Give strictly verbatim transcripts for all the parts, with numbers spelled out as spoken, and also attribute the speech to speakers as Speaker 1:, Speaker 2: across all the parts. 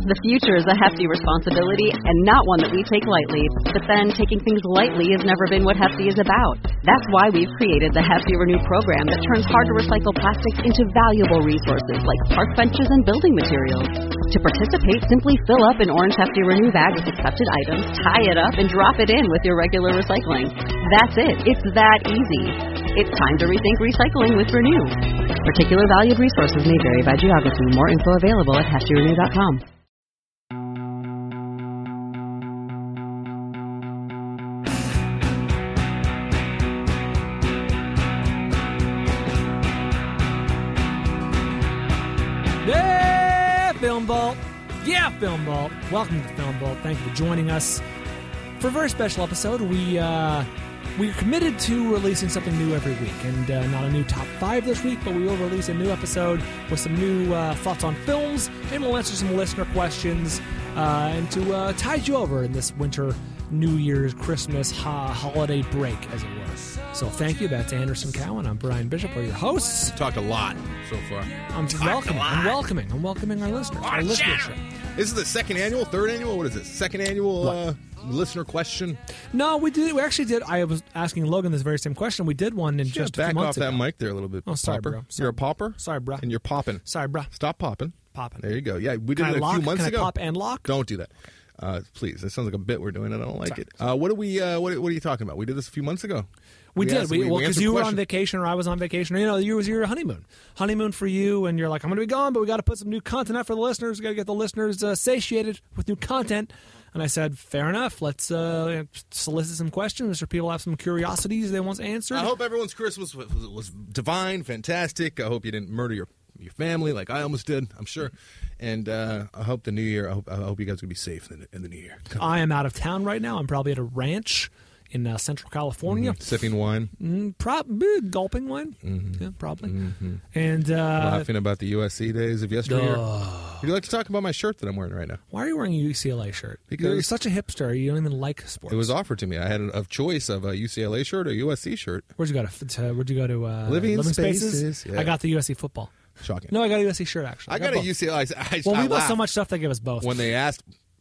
Speaker 1: The future is a hefty responsibility and not one that we take lightly. But then, taking things lightly has never been what Hefty is about. That's why we've created the Hefty Renew program that turns hard-to-recycle plastics into valuable resources like park benches and building materials. To participate, simply fill up an orange Hefty Renew bag with accepted items, tie it up, and drop it in with your regular recycling. That's it. It's that easy. It's time to rethink recycling with Renew. Particular valued resources may vary by geography. More info available at hefty renew dot com.
Speaker 2: Yeah, Film Vault. Yeah, Film Vault. Welcome to Film Vault. Thank you for joining us for a very special episode. We uh, we're committed to releasing something new every week, and uh, not a new top five this week, but we will release a new episode with some new uh, thoughts on films, and we'll answer some listener questions, uh, and to uh, tide you over in this winter, New Year's, Christmas, ha- holiday break, as it were. So thank you. That's Anderson Cowan. I'm Brian Bishop. We're your hosts.
Speaker 3: Talked a lot so far.
Speaker 2: I'm just welcoming. I'm welcoming. I'm welcoming our listeners. Our listenership.
Speaker 3: This is the second annual, third annual. What is this? Second annual uh, listener question.
Speaker 2: No, we did. We actually did. I was asking Logan this very same question. We did one in
Speaker 3: Just
Speaker 2: just a
Speaker 3: back
Speaker 2: few
Speaker 3: off
Speaker 2: months
Speaker 3: that
Speaker 2: ago.
Speaker 3: mic there a little bit.
Speaker 2: Oh, sorry,
Speaker 3: popper.
Speaker 2: bro. Sorry.
Speaker 3: You're a popper.
Speaker 2: Sorry, bro.
Speaker 3: And you're popping.
Speaker 2: Sorry, bro.
Speaker 3: Stop popping.
Speaker 2: Popping.
Speaker 3: There you go. Yeah, we did
Speaker 2: Can
Speaker 3: it
Speaker 2: I
Speaker 3: a
Speaker 2: lock?
Speaker 3: few months
Speaker 2: Can
Speaker 3: ago.
Speaker 2: I pop and lock?
Speaker 3: Don't do that. Uh, please. That sounds like a bit we're doing. I don't like
Speaker 2: Sorry.
Speaker 3: it. Uh, what are we? Uh, what, what are you talking about? We did this a few months ago.
Speaker 2: We, did.
Speaker 3: asked-
Speaker 2: We, well, because
Speaker 3: answered
Speaker 2: you were
Speaker 3: questions.
Speaker 2: on vacation or I was on vacation. Or, you know, you was your honeymoon. Honeymoon for you, and you're like, I'm going to be gone, but we got to put some new content out for the listeners. We got to get the listeners uh, satiated with new content. And I said, fair enough. Let's uh, solicit some questions. Or people have some curiosities they want answered.
Speaker 3: I hope everyone's Christmas was, was, was divine, fantastic. I hope you didn't murder your your family like I almost did. I'm sure. And uh, I hope the new year. I hope, I hope you guys will be safe in the, in the new year.
Speaker 2: I am out of town right now. I'm probably at a ranch in uh, Central California.
Speaker 3: Mm-hmm. Sipping wine,
Speaker 2: Mm, prob- eh, gulping wine.
Speaker 3: Mm-hmm.
Speaker 2: Yeah, probably.
Speaker 3: Mm-hmm.
Speaker 2: And uh,
Speaker 3: laughing about the U S C days of yesteryear.
Speaker 2: Duh.
Speaker 3: Would you like to talk about my shirt that I'm wearing right now?
Speaker 2: why are you wearing a U C L A shirt?
Speaker 3: Because-
Speaker 2: You're such a hipster. You don't even like sports.
Speaker 3: It was offered to me. I had a, a choice of a U C L A shirt or a U S C shirt.
Speaker 2: Where'd you go to? to where'd you go to? Uh,
Speaker 3: Living
Speaker 2: Spaces.
Speaker 3: Spaces, yeah.
Speaker 2: I got the U S C football.
Speaker 3: Shocking.
Speaker 2: No, I got a U S C shirt actually.
Speaker 3: I got a
Speaker 2: both.
Speaker 3: U C L A. I, I,
Speaker 2: Well,
Speaker 3: I
Speaker 2: we bought so
Speaker 3: laughed
Speaker 2: much stuff they gave us both.
Speaker 3: when they asked.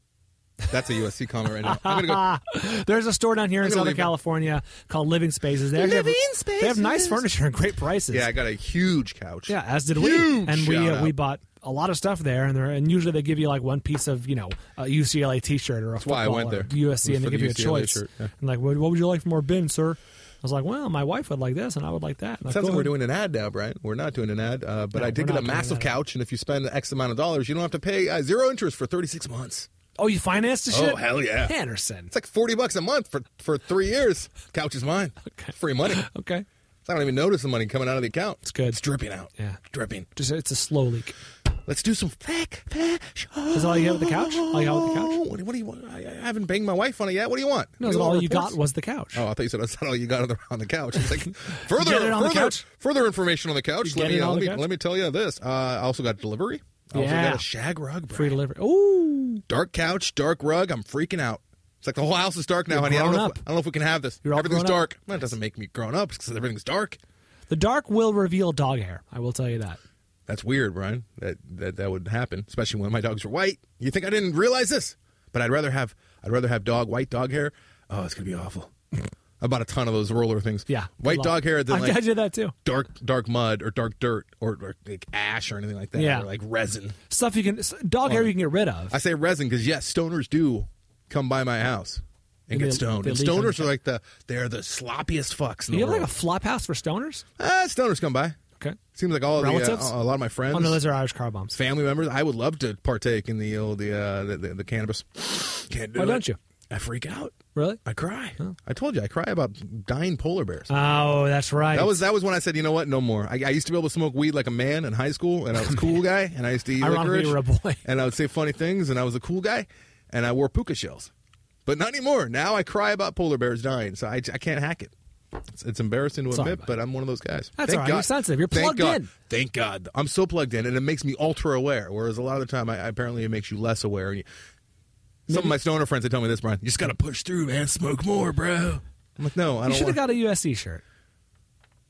Speaker 3: That's a U S C comment right now. I'm gonna go.
Speaker 2: There's a store down here in
Speaker 3: I'm gonna
Speaker 2: Southern
Speaker 3: leave it.
Speaker 2: California called Living Spaces. They actually have-
Speaker 3: Living
Speaker 2: They have nice
Speaker 3: Spaces.
Speaker 2: furniture and great prices.
Speaker 3: Yeah, I got a huge couch.
Speaker 2: Yeah, as did
Speaker 3: Huge
Speaker 2: we. And we
Speaker 3: shout
Speaker 2: uh,
Speaker 3: out.
Speaker 2: we bought a lot of stuff there, and, and usually they give you like one piece of, you know, a U C L A T-shirt or a
Speaker 3: That's why I
Speaker 2: football
Speaker 3: went
Speaker 2: or
Speaker 3: there.
Speaker 2: U S C,
Speaker 3: It
Speaker 2: and
Speaker 3: was
Speaker 2: they
Speaker 3: for
Speaker 2: give you
Speaker 3: the
Speaker 2: a
Speaker 3: U C L A
Speaker 2: choice.
Speaker 3: shirt, yeah.
Speaker 2: And like, what, what would you like from our bin, sir? I was like, well, my wife would like this, and I would like that. And I
Speaker 3: Sounds
Speaker 2: go
Speaker 3: like we're
Speaker 2: ahead.
Speaker 3: doing an ad now, Brian. We're not doing an ad, uh, but
Speaker 2: No,
Speaker 3: I did
Speaker 2: we're
Speaker 3: get
Speaker 2: not
Speaker 3: a
Speaker 2: doing
Speaker 3: massive
Speaker 2: an ad.
Speaker 3: couch, and if you spend X amount of dollars, you don't have to pay uh, zero interest for thirty-six months.
Speaker 2: Oh, you financed the shit?
Speaker 3: Oh, hell yeah.
Speaker 2: Anderson.
Speaker 3: It's like forty bucks a month for, for three years. Couch is mine.
Speaker 2: Okay.
Speaker 3: Free money.
Speaker 2: Okay.
Speaker 3: I don't even notice the money coming out of the account.
Speaker 2: It's good.
Speaker 3: It's dripping out.
Speaker 2: Yeah.
Speaker 3: Dripping.
Speaker 2: Just it's a slow leak.
Speaker 3: Let's do some fake fashion.
Speaker 2: Is that all you have with the couch? All you have with the couch?
Speaker 3: What, do- what do you want? I, I haven't banged my wife on it yet. What do you want?
Speaker 2: No,
Speaker 3: Do
Speaker 2: so
Speaker 3: want
Speaker 2: all you
Speaker 3: reports?
Speaker 2: got was the couch.
Speaker 3: Oh, I thought you said that's not all you got on the, on the couch. It's like further,
Speaker 2: get it on the
Speaker 3: further,
Speaker 2: couch?
Speaker 3: further information on the couch.
Speaker 2: You
Speaker 3: Let
Speaker 2: get
Speaker 3: me,
Speaker 2: it
Speaker 3: uh,
Speaker 2: on
Speaker 3: let,
Speaker 2: the
Speaker 3: me
Speaker 2: couch?
Speaker 3: let me tell you this. Uh, I also got delivery. I also
Speaker 2: Yeah.
Speaker 3: got a shag rug. Brian.
Speaker 2: Free delivery. Ooh.
Speaker 3: Dark couch, dark rug. I'm freaking out. It's like the whole house is dark now,
Speaker 2: You're
Speaker 3: honey. I don't, know
Speaker 2: grown
Speaker 3: if,
Speaker 2: up.
Speaker 3: I don't know if we can have this.
Speaker 2: You're all
Speaker 3: Everything's
Speaker 2: grown up.
Speaker 3: dark. Well, it doesn't make me grown up because everything's dark.
Speaker 2: The dark will reveal dog hair. I will tell you that.
Speaker 3: That's weird, Brian. That, that that would happen, especially when my dogs are white. You think I didn't realize this? But I'd rather have I'd rather have dog white dog hair. Oh, it's gonna be awful. I bought a ton of those roller things.
Speaker 2: Yeah.
Speaker 3: white
Speaker 2: good luck.
Speaker 3: dog hair than
Speaker 2: I,
Speaker 3: like
Speaker 2: I did that too.
Speaker 3: dark dark mud or dark dirt or, or like ash or anything like that.
Speaker 2: Yeah.
Speaker 3: Or like resin.
Speaker 2: Stuff you can dog hair you can get rid of.
Speaker 3: I say resin because yes, stoners do come by my house and
Speaker 2: And
Speaker 3: get
Speaker 2: they-
Speaker 3: stoned.
Speaker 2: they
Speaker 3: And
Speaker 2: leave on
Speaker 3: stoners
Speaker 2: the-
Speaker 3: are like the they're the sloppiest fucks in
Speaker 2: you
Speaker 3: the
Speaker 2: have like
Speaker 3: world.
Speaker 2: a flop house for stoners?
Speaker 3: ah, stoners come by.
Speaker 2: Okay.
Speaker 3: Seems like all of the,
Speaker 2: Relatives?
Speaker 3: uh, a lot of my friends.
Speaker 2: Oh no, those are Irish car bombs.
Speaker 3: family members. I would love to partake in the old, the, uh, the, the the cannabis. Can't do
Speaker 2: Why
Speaker 3: it.
Speaker 2: don't you?
Speaker 3: I freak out.
Speaker 2: Really?
Speaker 3: I cry. I told you I cry about dying polar bears.
Speaker 2: Oh, that's right.
Speaker 3: that was that was when I said, you know what, no more. I, I used to be able to smoke weed like a man in high school, and I was a cool guy, and I used to eat
Speaker 2: Ironically,
Speaker 3: licorice,
Speaker 2: you were a boy.
Speaker 3: and I would say funny things, and I was a cool guy, and I wore puka shells. But not anymore. Now I cry about polar bears dying, so I, I can't hack it. It's, it's embarrassing to
Speaker 2: Sorry,
Speaker 3: admit,
Speaker 2: buddy.
Speaker 3: but I'm one of those guys.
Speaker 2: That's
Speaker 3: Thank
Speaker 2: all right.
Speaker 3: God.
Speaker 2: You're sensitive. You're
Speaker 3: Thank
Speaker 2: plugged
Speaker 3: God.
Speaker 2: in.
Speaker 3: Thank God. I'm so plugged in, and it makes me ultra aware. Whereas a lot of the time, I, apparently, it makes you less aware. And you, some of my stoner friends, they tell me this, Brian. You just got to push through, man. Smoke more, bro. I'm like, no, I
Speaker 2: You
Speaker 3: don't.
Speaker 2: should have
Speaker 3: Want...
Speaker 2: got a U S C shirt.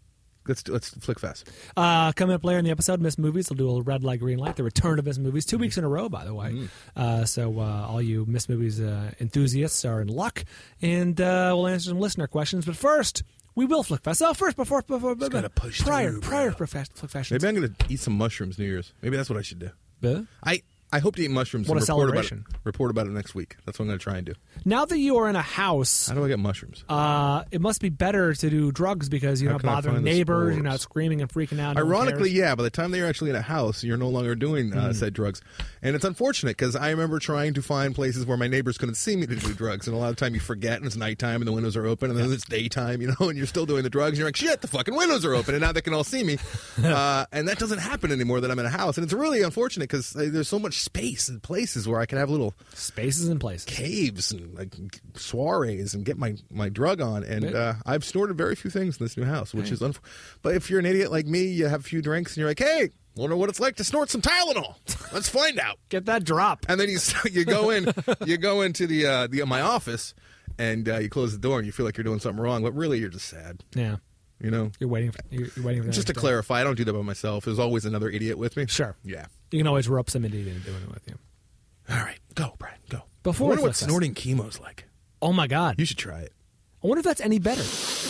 Speaker 3: Let's let's flick fast.
Speaker 2: Uh, coming up later in the episode, Miss Movies will do a red light, green light. The return of Miss Movies, two weeks in a row, by the way.
Speaker 3: Mm.
Speaker 2: Uh, so uh, all you Miss Movies uh, enthusiasts are in luck, and uh, we'll answer some listener questions. But first, we will flick fast. Oh, first before before
Speaker 3: Just gotta push
Speaker 2: prior
Speaker 3: through,
Speaker 2: prior
Speaker 3: bro.
Speaker 2: flick fast.
Speaker 3: Maybe I'm gonna eat some mushrooms New Year's. Maybe that's what I should do.
Speaker 2: Huh?
Speaker 3: I. I hope to eat mushrooms
Speaker 2: What
Speaker 3: and
Speaker 2: a
Speaker 3: report about, it,
Speaker 2: celebration.
Speaker 3: report about it next week. That's what I'm going to try and do.
Speaker 2: Now that you are in a house,
Speaker 3: How do I get mushrooms?
Speaker 2: uh, it must be better to do drugs because you're
Speaker 3: How
Speaker 2: not
Speaker 3: can I
Speaker 2: bothering
Speaker 3: find the
Speaker 2: neighbors,
Speaker 3: spores?
Speaker 2: you're not screaming and freaking out. no one
Speaker 3: Ironically,
Speaker 2: cares.
Speaker 3: yeah, by the time that you're actually in a house, you're no longer doing uh,
Speaker 2: Mm.
Speaker 3: said drugs. And it's unfortunate because I remember trying to find places where my neighbors couldn't see me to do drugs. And a lot of time you forget and it's nighttime and the windows are open and then it's daytime, you know, and you're still doing the drugs. And you're like, shit, the fucking windows are open and now they can all see me. uh, and that doesn't happen anymore that I'm in a house. And it's really unfortunate because there's so much space and places where I can have little
Speaker 2: Spaces and places.
Speaker 3: caves and like soirees and get my, my drug on. And uh, I've snorted very few things in this new house, which
Speaker 2: Hey.
Speaker 3: is unf- But if you're an idiot like me, you have a few drinks and you're like, hey, wonder what it's like to snort some Tylenol. Let's find out.
Speaker 2: Get that drop.
Speaker 3: And then you you go in you go into the uh, the my office and uh, you close the door and you feel like you're doing something wrong, but really you're just sad.
Speaker 2: Yeah.
Speaker 3: You know.
Speaker 2: You're waiting for, you're, you're waiting for the
Speaker 3: Just to
Speaker 2: next day.
Speaker 3: clarify, I don't do that by myself. There's always another idiot with me.
Speaker 2: Sure.
Speaker 3: Yeah.
Speaker 2: You can always rope some idiot into doing it with you.
Speaker 3: All right, go, Brian, go.
Speaker 2: Before
Speaker 3: I wonder
Speaker 2: we
Speaker 3: what
Speaker 2: flip
Speaker 3: snorting chemo's like.
Speaker 2: Oh my God.
Speaker 3: You should try it.
Speaker 2: I wonder if that's any better.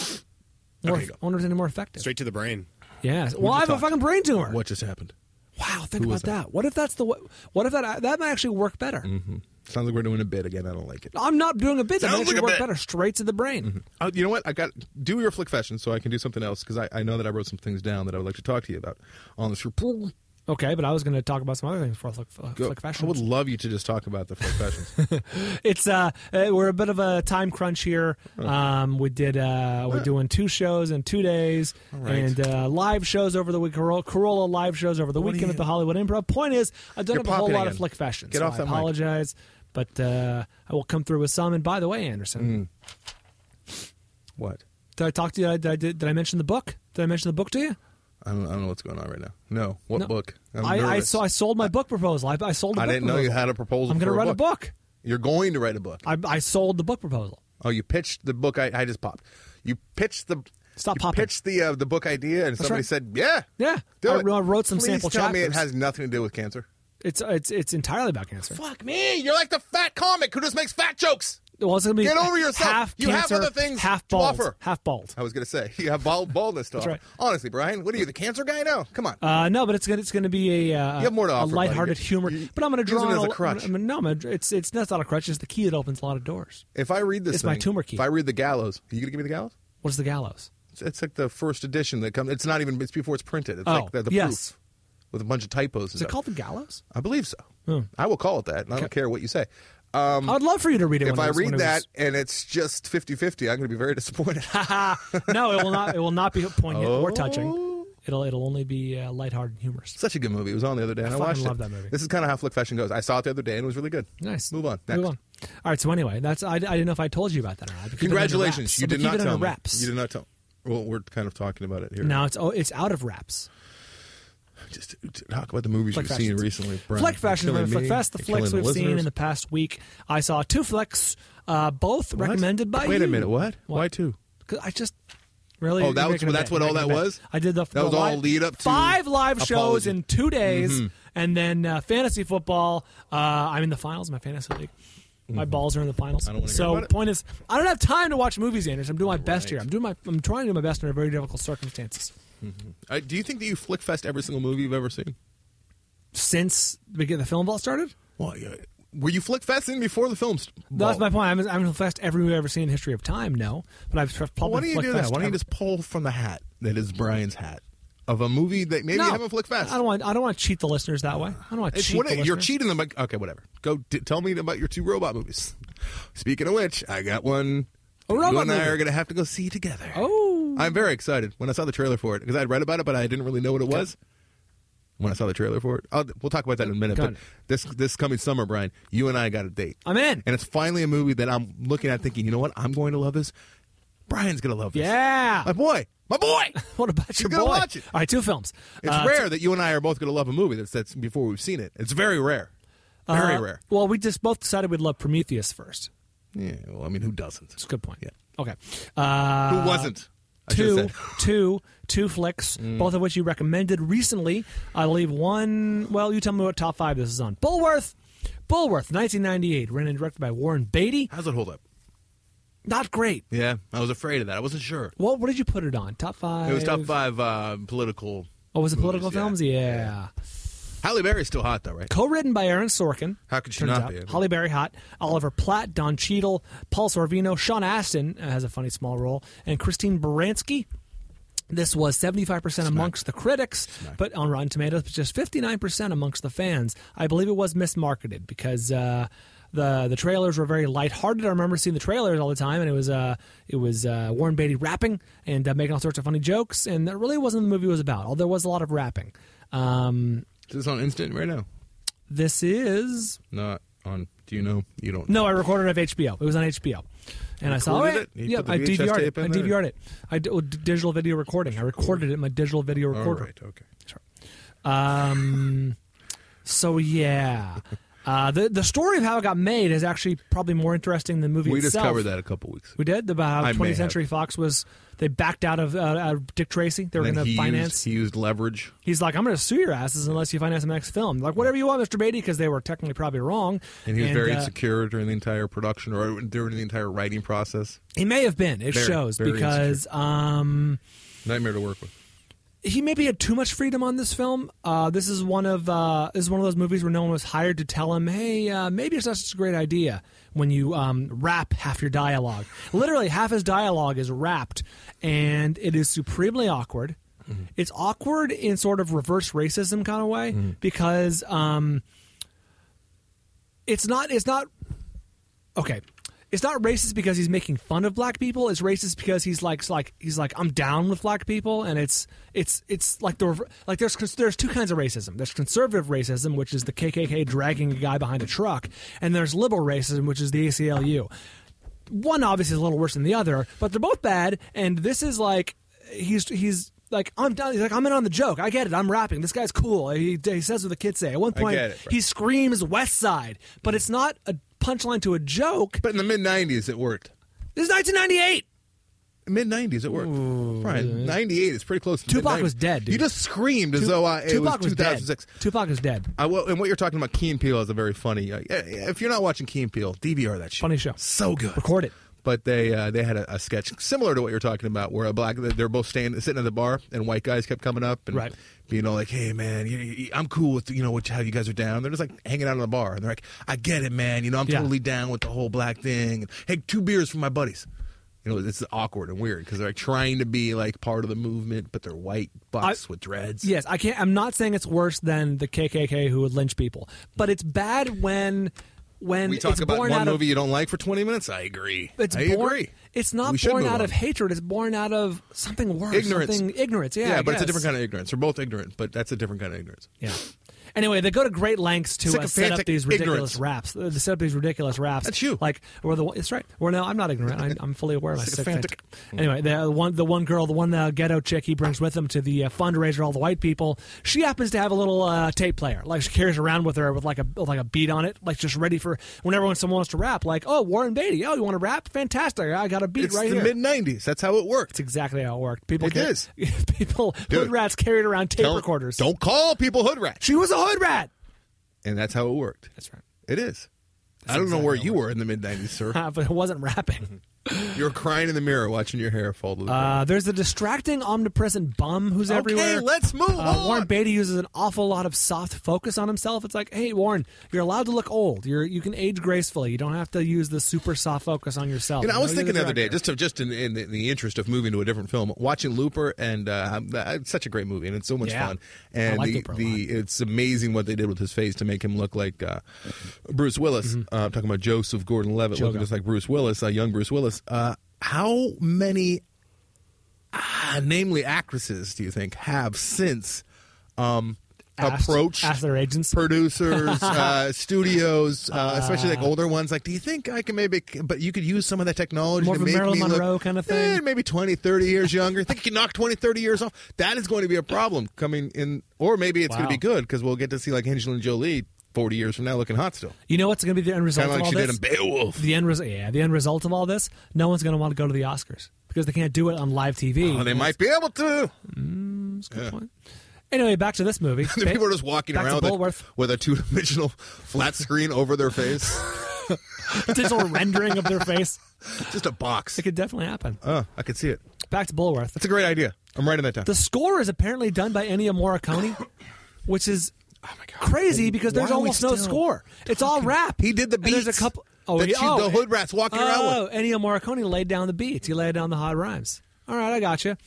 Speaker 2: More,
Speaker 3: Okay, go.
Speaker 2: I wonder if it's any more effective.
Speaker 4: Straight to the brain.
Speaker 2: Yeah. Well, I have a
Speaker 3: talk?
Speaker 2: fucking brain tumor.
Speaker 3: What just happened?
Speaker 2: Wow. Think
Speaker 3: Who
Speaker 2: about
Speaker 3: was
Speaker 2: that?
Speaker 3: that?
Speaker 2: What if that's the wa- what if that that might actually work better?
Speaker 3: Mm-hmm. Sounds like we're doing a bit again. I don't like it.
Speaker 2: I'm not doing a bit. That
Speaker 3: Sounds
Speaker 2: might actually
Speaker 3: like a
Speaker 2: work
Speaker 3: bit.
Speaker 2: better. Straight to the brain.
Speaker 3: Oh, you know what? I got do your flick fashion so I can do something else because I, I know that I wrote some things down that I would like to talk to you about on this report.
Speaker 2: Okay, but I was going to talk about some other things for flick, flick,
Speaker 3: Go.
Speaker 2: flick fashion.
Speaker 3: I would love you to just talk about the flick fashions.
Speaker 2: It's uh, uh, we're a bit of a time crunch here. Um, we did uh, we're doing two shows in two days,
Speaker 3: right.
Speaker 2: and uh, live shows over the week. Corolla, Corolla live shows over the
Speaker 3: What do
Speaker 2: weekend
Speaker 3: you-
Speaker 2: at the Hollywood Improv. Point is, I've done
Speaker 3: You're
Speaker 2: up a whole
Speaker 3: popping
Speaker 2: lot of
Speaker 3: again.
Speaker 2: flick fashion.
Speaker 3: Get
Speaker 2: so
Speaker 3: off
Speaker 2: I
Speaker 3: that mic.
Speaker 2: apologize, but uh, I will come through with some. And by the way, Anderson,
Speaker 3: What?
Speaker 2: did I talk to you? Did I, did, did I mention the book? Did I mention the book to you?
Speaker 3: I don't, I don't know what's going on right now. No. What
Speaker 2: No.
Speaker 3: book? I'm
Speaker 2: I, I
Speaker 3: nervous.
Speaker 2: so I sold my book proposal. I, I sold. A
Speaker 3: I
Speaker 2: book
Speaker 3: didn't know you
Speaker 2: proposal.
Speaker 3: had a proposal.
Speaker 2: I'm
Speaker 3: going
Speaker 2: going
Speaker 3: to
Speaker 2: to write a book.
Speaker 3: You're going to write a book.
Speaker 2: I, I sold the book proposal.
Speaker 3: Oh, you pitched the book. I, I just popped. You pitched the.
Speaker 2: Stop
Speaker 3: you
Speaker 2: popping.
Speaker 3: pitched the uh, the book idea, and somebody
Speaker 2: right.
Speaker 3: said, "Yeah,
Speaker 2: Yeah,
Speaker 3: do
Speaker 2: I,
Speaker 3: it."
Speaker 2: I wrote some
Speaker 3: Please
Speaker 2: sample
Speaker 3: tell
Speaker 2: chapters.
Speaker 3: me it has nothing to do with cancer.
Speaker 2: It's it's it's entirely about cancer.
Speaker 3: Fuck me! You're like the fat comic who just makes fat jokes.
Speaker 2: Well, it's gonna be
Speaker 3: Get over yourself.
Speaker 2: Half
Speaker 3: You have
Speaker 2: cancer,
Speaker 3: other things
Speaker 2: half
Speaker 3: to
Speaker 2: bald,
Speaker 3: offer.
Speaker 2: half bald.
Speaker 3: I was going to say you have bald, baldness to offer.
Speaker 2: right.
Speaker 3: Honestly, Brian, what are you, the cancer guy now? Come on.
Speaker 2: Uh, no, but it's gonna it's gonna be a uh,
Speaker 3: You have more to
Speaker 2: a
Speaker 3: offer,
Speaker 2: lighthearted
Speaker 3: buddy.
Speaker 2: humor.
Speaker 3: You-
Speaker 2: but I'm gonna
Speaker 3: use
Speaker 2: draw
Speaker 3: it
Speaker 2: on
Speaker 3: as a
Speaker 2: l-
Speaker 3: crutch.
Speaker 2: I mean, no, I'm gonna- it's it's that's not a crutch. It's the key that opens a lot of doors.
Speaker 3: If I read this,
Speaker 2: it's my
Speaker 3: thing,
Speaker 2: tumor key.
Speaker 3: If I read the Gallows, are you going to give me the Gallows?
Speaker 2: What's the gallows?
Speaker 3: It's, it's like the first edition that comes. It's not even. It's before it's printed. It's
Speaker 2: Oh,
Speaker 3: like the, the
Speaker 2: yes.
Speaker 3: proof with a bunch of typos. And
Speaker 2: Is it
Speaker 3: stuff.
Speaker 2: called the gallows?
Speaker 3: I believe so.
Speaker 2: Hmm.
Speaker 3: I will call it that. And I don't care what you say. Um,
Speaker 2: I'd love for you to read it.
Speaker 3: if
Speaker 2: when
Speaker 3: I
Speaker 2: it was,
Speaker 3: read
Speaker 2: when it
Speaker 3: that
Speaker 2: was-
Speaker 3: and it's just fifty-fifty, I'm going to be very disappointed.
Speaker 2: no, it will not. It will not be poignant or
Speaker 3: Oh.
Speaker 2: touching. It'll it'll only be uh, lighthearted, humorous.
Speaker 3: Such a good movie. It was on the other day, and I,
Speaker 2: fucking
Speaker 3: watched
Speaker 2: love
Speaker 3: it.
Speaker 2: that movie.
Speaker 3: This is kind of how Flick Fashion goes. I saw it the other day, and it was really good.
Speaker 2: Nice.
Speaker 3: Move on. Next.
Speaker 2: Move on. All right. So anyway, that's I, I didn't know if I told you about that or not. I've been keeping it under
Speaker 3: Congratulations.
Speaker 2: wraps.
Speaker 3: You
Speaker 2: I've
Speaker 3: did
Speaker 2: been
Speaker 3: not
Speaker 2: keeping it
Speaker 3: tell
Speaker 2: under
Speaker 3: me.
Speaker 2: wraps.
Speaker 3: You did not tell. Well, we're kind of talking about it here.
Speaker 2: Now it's oh, it's out of wraps.
Speaker 3: Just to talk about the movies
Speaker 2: Flick
Speaker 3: you've seen
Speaker 2: fashions.
Speaker 3: recently. Brian.
Speaker 2: Flick fashion,
Speaker 3: You're killing
Speaker 2: Flick
Speaker 3: me.
Speaker 2: Fest, the
Speaker 3: You're
Speaker 2: flicks
Speaker 3: killing
Speaker 2: we've
Speaker 3: the
Speaker 2: seen in
Speaker 3: listeners.
Speaker 2: the past week. I saw two flicks, uh, both
Speaker 3: What?
Speaker 2: recommended by
Speaker 3: Wait
Speaker 2: you.
Speaker 3: a minute. What?
Speaker 2: What?
Speaker 3: Why two?
Speaker 2: 'Cause I just really.
Speaker 3: Oh, that
Speaker 2: you're
Speaker 3: was-
Speaker 2: making a
Speaker 3: that's
Speaker 2: bet.
Speaker 3: what
Speaker 2: You're
Speaker 3: all
Speaker 2: making
Speaker 3: that
Speaker 2: a bet.
Speaker 3: was?
Speaker 2: I did the,
Speaker 3: That was
Speaker 2: the
Speaker 3: all
Speaker 2: live-
Speaker 3: lead up to
Speaker 2: five live shows
Speaker 3: apology.
Speaker 2: in two days,
Speaker 3: Mhm.
Speaker 2: and then uh, fantasy football. Uh, I'm in the finals, of my fantasy league. My balls are in the finals.
Speaker 3: I don't wanna hear
Speaker 2: so
Speaker 3: about it.
Speaker 2: point is, I don't have time to watch movies, Anders. I'm doing my best
Speaker 3: Right.
Speaker 2: here. I'm doing my. I'm trying to do my best under very difficult circumstances.
Speaker 3: Uh, do you think that you Flick Fest every single movie you've ever seen?
Speaker 2: Since the beginning, the film vault started.
Speaker 3: Well, yeah. Were you Flick Festing before the films?
Speaker 2: That's my point. I'm, I'm fest every movie I've ever seen in the history of time. No, but I've
Speaker 3: Well,
Speaker 2: probably.
Speaker 3: why don't you
Speaker 2: flick
Speaker 3: do that?
Speaker 2: fest
Speaker 3: Why don't you
Speaker 2: every-
Speaker 3: just pull from the hat that is Brian's hat of a movie that maybe
Speaker 2: no,
Speaker 3: you haven't Flick Fest?
Speaker 2: I don't want. I don't want to cheat the listeners that way. I don't want to
Speaker 3: It's
Speaker 2: cheat
Speaker 3: what-
Speaker 2: the
Speaker 3: you're
Speaker 2: listeners.
Speaker 3: cheating them. Like, okay, whatever. Go t- tell me about your two robot movies. Speaking of which, I got one.
Speaker 2: A
Speaker 3: you
Speaker 2: robot
Speaker 3: and I
Speaker 2: movie.
Speaker 3: are going to have to go see together.
Speaker 2: Oh,
Speaker 3: I'm very excited when I saw the trailer for it because I had read about it, but I didn't really know what it was. When I saw the trailer for it, I'll, we'll talk about that in a minute.
Speaker 2: Got
Speaker 3: But
Speaker 2: it.
Speaker 3: this this coming summer, Brian, you and I got a date,
Speaker 2: I'm in.
Speaker 3: and it's finally a movie that I'm looking at, thinking, you know what, I'm going to love this. Brian's going to love this.
Speaker 2: Yeah.
Speaker 3: my boy, my boy.
Speaker 2: What about your
Speaker 3: gonna
Speaker 2: boy?
Speaker 3: watch it.
Speaker 2: All right, two films.
Speaker 3: It's
Speaker 2: Uh,
Speaker 3: rare that you and I are both going to love a movie that's that's before we've seen it. It's very rare, very
Speaker 2: uh,
Speaker 3: rare.
Speaker 2: Well, we just both decided we'd love Prometheus first.
Speaker 3: Yeah, well, I mean, who doesn't?
Speaker 2: That's a good point.
Speaker 3: Yeah.
Speaker 2: Okay. Uh,
Speaker 3: Who wasn't? I should've
Speaker 2: two,
Speaker 3: said.
Speaker 2: two, two flicks,
Speaker 3: Mm.
Speaker 2: both of which you recommended recently. I believe one. Well, you tell me what top five this is on. Bulworth, Bulworth, nineteen ninety-eight, written and directed by Warren Beatty.
Speaker 3: How's it hold up?
Speaker 2: Not great.
Speaker 3: Yeah, I was afraid of that. I wasn't sure.
Speaker 2: What what did you put it on? Top five.
Speaker 3: It was top five uh, political.
Speaker 2: Oh, was it
Speaker 3: movies,
Speaker 2: political
Speaker 3: yeah.
Speaker 2: films? Yeah.
Speaker 3: Halle Berry's still hot though, right?
Speaker 2: Co-written by Aaron Sorkin.
Speaker 3: How could she
Speaker 2: turns
Speaker 3: not
Speaker 2: out.
Speaker 3: be?
Speaker 2: Halle Berry hot. Oliver Platt, Don Cheadle, Paul Sorvino, Sean Astin uh, has a funny small role, and Christine Baranski. This was seventy-five percent amongst the critics, but on Rotten Tomatoes, but just fifty-nine percent amongst the fans. I believe it was mismarketed because uh, the the trailers were very lighthearted. I remember seeing the trailers all the time, and it was uh, it was uh, Warren Beatty rapping and uh, making all sorts of funny jokes, and that really wasn't what the movie was about. Although there was a lot of rapping. Um,
Speaker 3: Is this on Instant right now?
Speaker 2: this is
Speaker 3: Not on. Do you know? You don't.
Speaker 2: no, I recorded it of H B O. It was on H B O. And I saw
Speaker 3: Recorded
Speaker 2: it.
Speaker 3: it? You
Speaker 2: Yeah,
Speaker 3: put the
Speaker 2: I
Speaker 3: V H S
Speaker 2: D V R'd it.
Speaker 3: tape in
Speaker 2: I
Speaker 3: there?
Speaker 2: D V R'd it. I did with digital video recording. I recorded it in my digital video
Speaker 3: All
Speaker 2: recorder.
Speaker 3: right. Okay.
Speaker 2: Um, so yeah, uh, the the story of how it got made is actually probably more interesting than the movie
Speaker 3: We
Speaker 2: itself.
Speaker 3: just covered that a couple weeks.
Speaker 2: We did about
Speaker 3: I
Speaker 2: how
Speaker 3: may
Speaker 2: twentieth
Speaker 3: have.
Speaker 2: Century Fox was they backed out of, uh, out of Dick Tracy. They were
Speaker 3: And
Speaker 2: going
Speaker 3: then
Speaker 2: to
Speaker 3: he
Speaker 2: finance.
Speaker 3: Used, he used leverage.
Speaker 2: He's like, I'm going to sue your asses unless you finance the next film. Like whatever you want, Mister Beatty, because they were technically probably wrong.
Speaker 3: And he was very
Speaker 2: uh,
Speaker 3: insecure during the entire production or during the entire writing process.
Speaker 2: He may have been. It
Speaker 3: Very,
Speaker 2: shows
Speaker 3: very
Speaker 2: because. Um,
Speaker 3: Nightmare to work with.
Speaker 2: he maybe had too much freedom on this film. Uh, this is one of uh, this is one of those movies where no one was hired to tell him, "Hey, uh, maybe it's not such a great idea when you um, rap half your dialogue." Literally, half his dialogue is rapped, and it is supremely awkward. Mm-hmm. It's awkward in sort of reverse racism kind of way mm-hmm. because um, it's not. It's not okay. It's not racist because he's making fun of black people. It's racist because he's like, like he's like, I'm down with black people, and it's it's it's like the like there's there's two kinds of racism. There's conservative racism, which is the K K K dragging a guy behind a truck, and there's liberal racism, which is the A C L U. One obviously is a little worse than the other, but they're both bad. And this is like he's he's. Like I'm done. He's like I'm in on the joke. I get it. I'm rapping. This guy's cool. He, he says what the kids say. At one point,
Speaker 3: it,
Speaker 2: he screams "West Side," but it's not a punchline to a joke.
Speaker 3: But in the mid nineties, it worked.
Speaker 2: This is nineteen ninety-eight.
Speaker 3: Mid nineties, it worked. Brian, ninety-eight is pretty close to
Speaker 2: Tupac
Speaker 3: mid-nineties.
Speaker 2: was dead, dude.
Speaker 3: You just screamed as though I, it
Speaker 2: Tupac
Speaker 3: was
Speaker 2: was
Speaker 3: two thousand six.
Speaker 2: dead. Tupac was dead.
Speaker 3: I, well, and what you're talking about, Key and Peele, is a very funny. Uh, yeah, yeah, if you're not watching Key and Peele, D V R that shit.
Speaker 2: Funny show.
Speaker 3: So good.
Speaker 2: Record it.
Speaker 3: But they uh, they had a, a sketch similar to what you're talking about, where a black they're both staying sitting at the bar, and white guys kept coming up and
Speaker 2: right.
Speaker 3: being all like, "Hey man, you, you, I'm cool with you know what, how you guys are down." They're just like hanging out in the bar, and they're like, "I get it, man. You know I'm
Speaker 2: yeah.
Speaker 3: totally down with the whole black thing. And, hey, two beers for my buddies." You know, it's awkward and weird because they're like trying to be like part of the movement, but they're white bucks I, with dreads.
Speaker 2: Yes, I can't. I'm not saying it's worse than the K K K who would lynch people, but it's bad when. When
Speaker 3: we talk
Speaker 2: it's
Speaker 3: about
Speaker 2: born
Speaker 3: one
Speaker 2: out
Speaker 3: movie
Speaker 2: of,
Speaker 3: you don't like for twenty minutes, I agree.
Speaker 2: It's
Speaker 3: I
Speaker 2: born,
Speaker 3: agree.
Speaker 2: It's not
Speaker 3: We should
Speaker 2: born
Speaker 3: move
Speaker 2: out
Speaker 3: on.
Speaker 2: of hatred. It's born out of something worse.
Speaker 3: Ignorance.
Speaker 2: Something ignorance. Yeah,
Speaker 3: Yeah,
Speaker 2: I
Speaker 3: but it's a
Speaker 2: guess.
Speaker 3: different kind of ignorance. They're both ignorant, but that's a different kind of ignorance.
Speaker 2: Yeah. Anyway, they go to great lengths to uh, set up
Speaker 3: Sycophantic
Speaker 2: these ridiculous
Speaker 3: ignorance.
Speaker 2: raps. Uh, They set up these ridiculous raps.
Speaker 3: That's you.
Speaker 2: Like, or the it's right. Or no, I'm not ignorant. I, I'm fully aware of my
Speaker 3: Sycophantic.
Speaker 2: sycophantic. Anyway, the one, the one girl, the one uh, ghetto chick he brings with him to the uh, fundraiser, all the white people. She happens to have a little uh, tape player. Like she carries around with her with like a with like a beat on it, like just ready for whenever when someone wants to rap. Like, oh, Warren Beatty. Oh, you want to rap? Fantastic. I got a beat
Speaker 3: It's
Speaker 2: right
Speaker 3: the
Speaker 2: here.
Speaker 3: mid nineties. That's how it worked.
Speaker 2: It's exactly how it worked. People.
Speaker 3: It
Speaker 2: car-
Speaker 3: is.
Speaker 2: people.
Speaker 3: Dude.
Speaker 2: Hood rats carried around tape
Speaker 3: Tell-
Speaker 2: recorders.
Speaker 3: Don't call people hood rats.
Speaker 2: She was a hood rat.
Speaker 3: And that's how it worked.
Speaker 2: That's right.
Speaker 3: It is.
Speaker 2: That's
Speaker 3: I don't know
Speaker 2: exactly
Speaker 3: where
Speaker 2: how it
Speaker 3: you
Speaker 2: worked.
Speaker 3: were in the mid nineties, sir.
Speaker 2: but it wasn't rapping.
Speaker 3: You were crying in the mirror watching your hair fall to the ground.
Speaker 2: Uh, there's a distracting, omnipresent bum who's
Speaker 3: Okay,
Speaker 2: everywhere.
Speaker 3: let's move
Speaker 2: uh,
Speaker 3: on.
Speaker 2: Warren Beatty uses an awful lot of soft focus on himself. It's like, hey, Warren, you're allowed to look old. You're you can age gracefully. You don't have to use the super soft focus on yourself.
Speaker 3: You know, I was
Speaker 2: you're
Speaker 3: thinking the other day,
Speaker 2: director.
Speaker 3: just to, just in, in, the, in the interest of moving to a different film, watching Looper, and uh, it's such a great movie, and it's so much
Speaker 2: Yeah.
Speaker 3: fun. And
Speaker 2: like
Speaker 3: the,
Speaker 2: Looper a
Speaker 3: the
Speaker 2: lot.
Speaker 3: it's amazing what they did with his face to make him look like uh, Bruce Willis.
Speaker 2: Mm-hmm.
Speaker 3: Uh, I'm talking about Joseph Gordon-Levitt, looking
Speaker 2: Jogo.
Speaker 3: just like Bruce Willis, uh, young Bruce Willis. Uh, how many, ah, namely actresses, do you think have since um,
Speaker 2: Asked-
Speaker 3: approached
Speaker 2: asked their agents.
Speaker 3: producers, uh, studios, uh, especially like older ones? Like, do you think I can maybe, but you could use some of that technology
Speaker 2: More
Speaker 3: to
Speaker 2: of a
Speaker 3: make
Speaker 2: Marilyn
Speaker 3: me
Speaker 2: Monroe
Speaker 3: look,
Speaker 2: kind of thing?
Speaker 3: eh, maybe twenty, thirty years younger? Think you can knock twenty, thirty years off? That is going to be a problem coming in, or maybe it's
Speaker 2: Wow.
Speaker 3: going to be good because we'll get to see like Angelina Jolie forty years from now looking hot still.
Speaker 2: You know what's going to be the end result
Speaker 3: Kind of
Speaker 2: of
Speaker 3: like
Speaker 2: all
Speaker 3: she
Speaker 2: this?
Speaker 3: did in Beowulf.
Speaker 2: The end result, yeah. The end result of all this, no one's going to want to go to the Oscars because they can't do it on live T V.
Speaker 3: Oh, they might be able to.
Speaker 2: Mm, that's a good
Speaker 3: Yeah.
Speaker 2: point. Anyway, back to this movie.
Speaker 3: The people are just walking
Speaker 2: Back to
Speaker 3: around with a,
Speaker 2: Bulworth.
Speaker 3: with a two-dimensional flat screen over their face.
Speaker 2: Digital rendering of their face.
Speaker 3: Just a box.
Speaker 2: It could definitely happen.
Speaker 3: Oh, I could see it.
Speaker 2: Back to Bulworth.
Speaker 3: That's a great idea. I'm writing that down.
Speaker 2: The score is apparently done by Ennio Morricone, which is
Speaker 3: oh my God.
Speaker 2: crazy because
Speaker 3: Why
Speaker 2: there's
Speaker 3: are we
Speaker 2: almost no
Speaker 3: still
Speaker 2: score. It's all rap.
Speaker 3: He did the
Speaker 2: And there's
Speaker 3: beats
Speaker 2: a couple. Oh,
Speaker 3: that
Speaker 2: he-
Speaker 3: you-
Speaker 2: oh,
Speaker 3: the hood rats walking around
Speaker 2: Oh,
Speaker 3: with.
Speaker 2: Ennio Morricone laid down the beats. He laid down the hot rhymes. All right, I got you.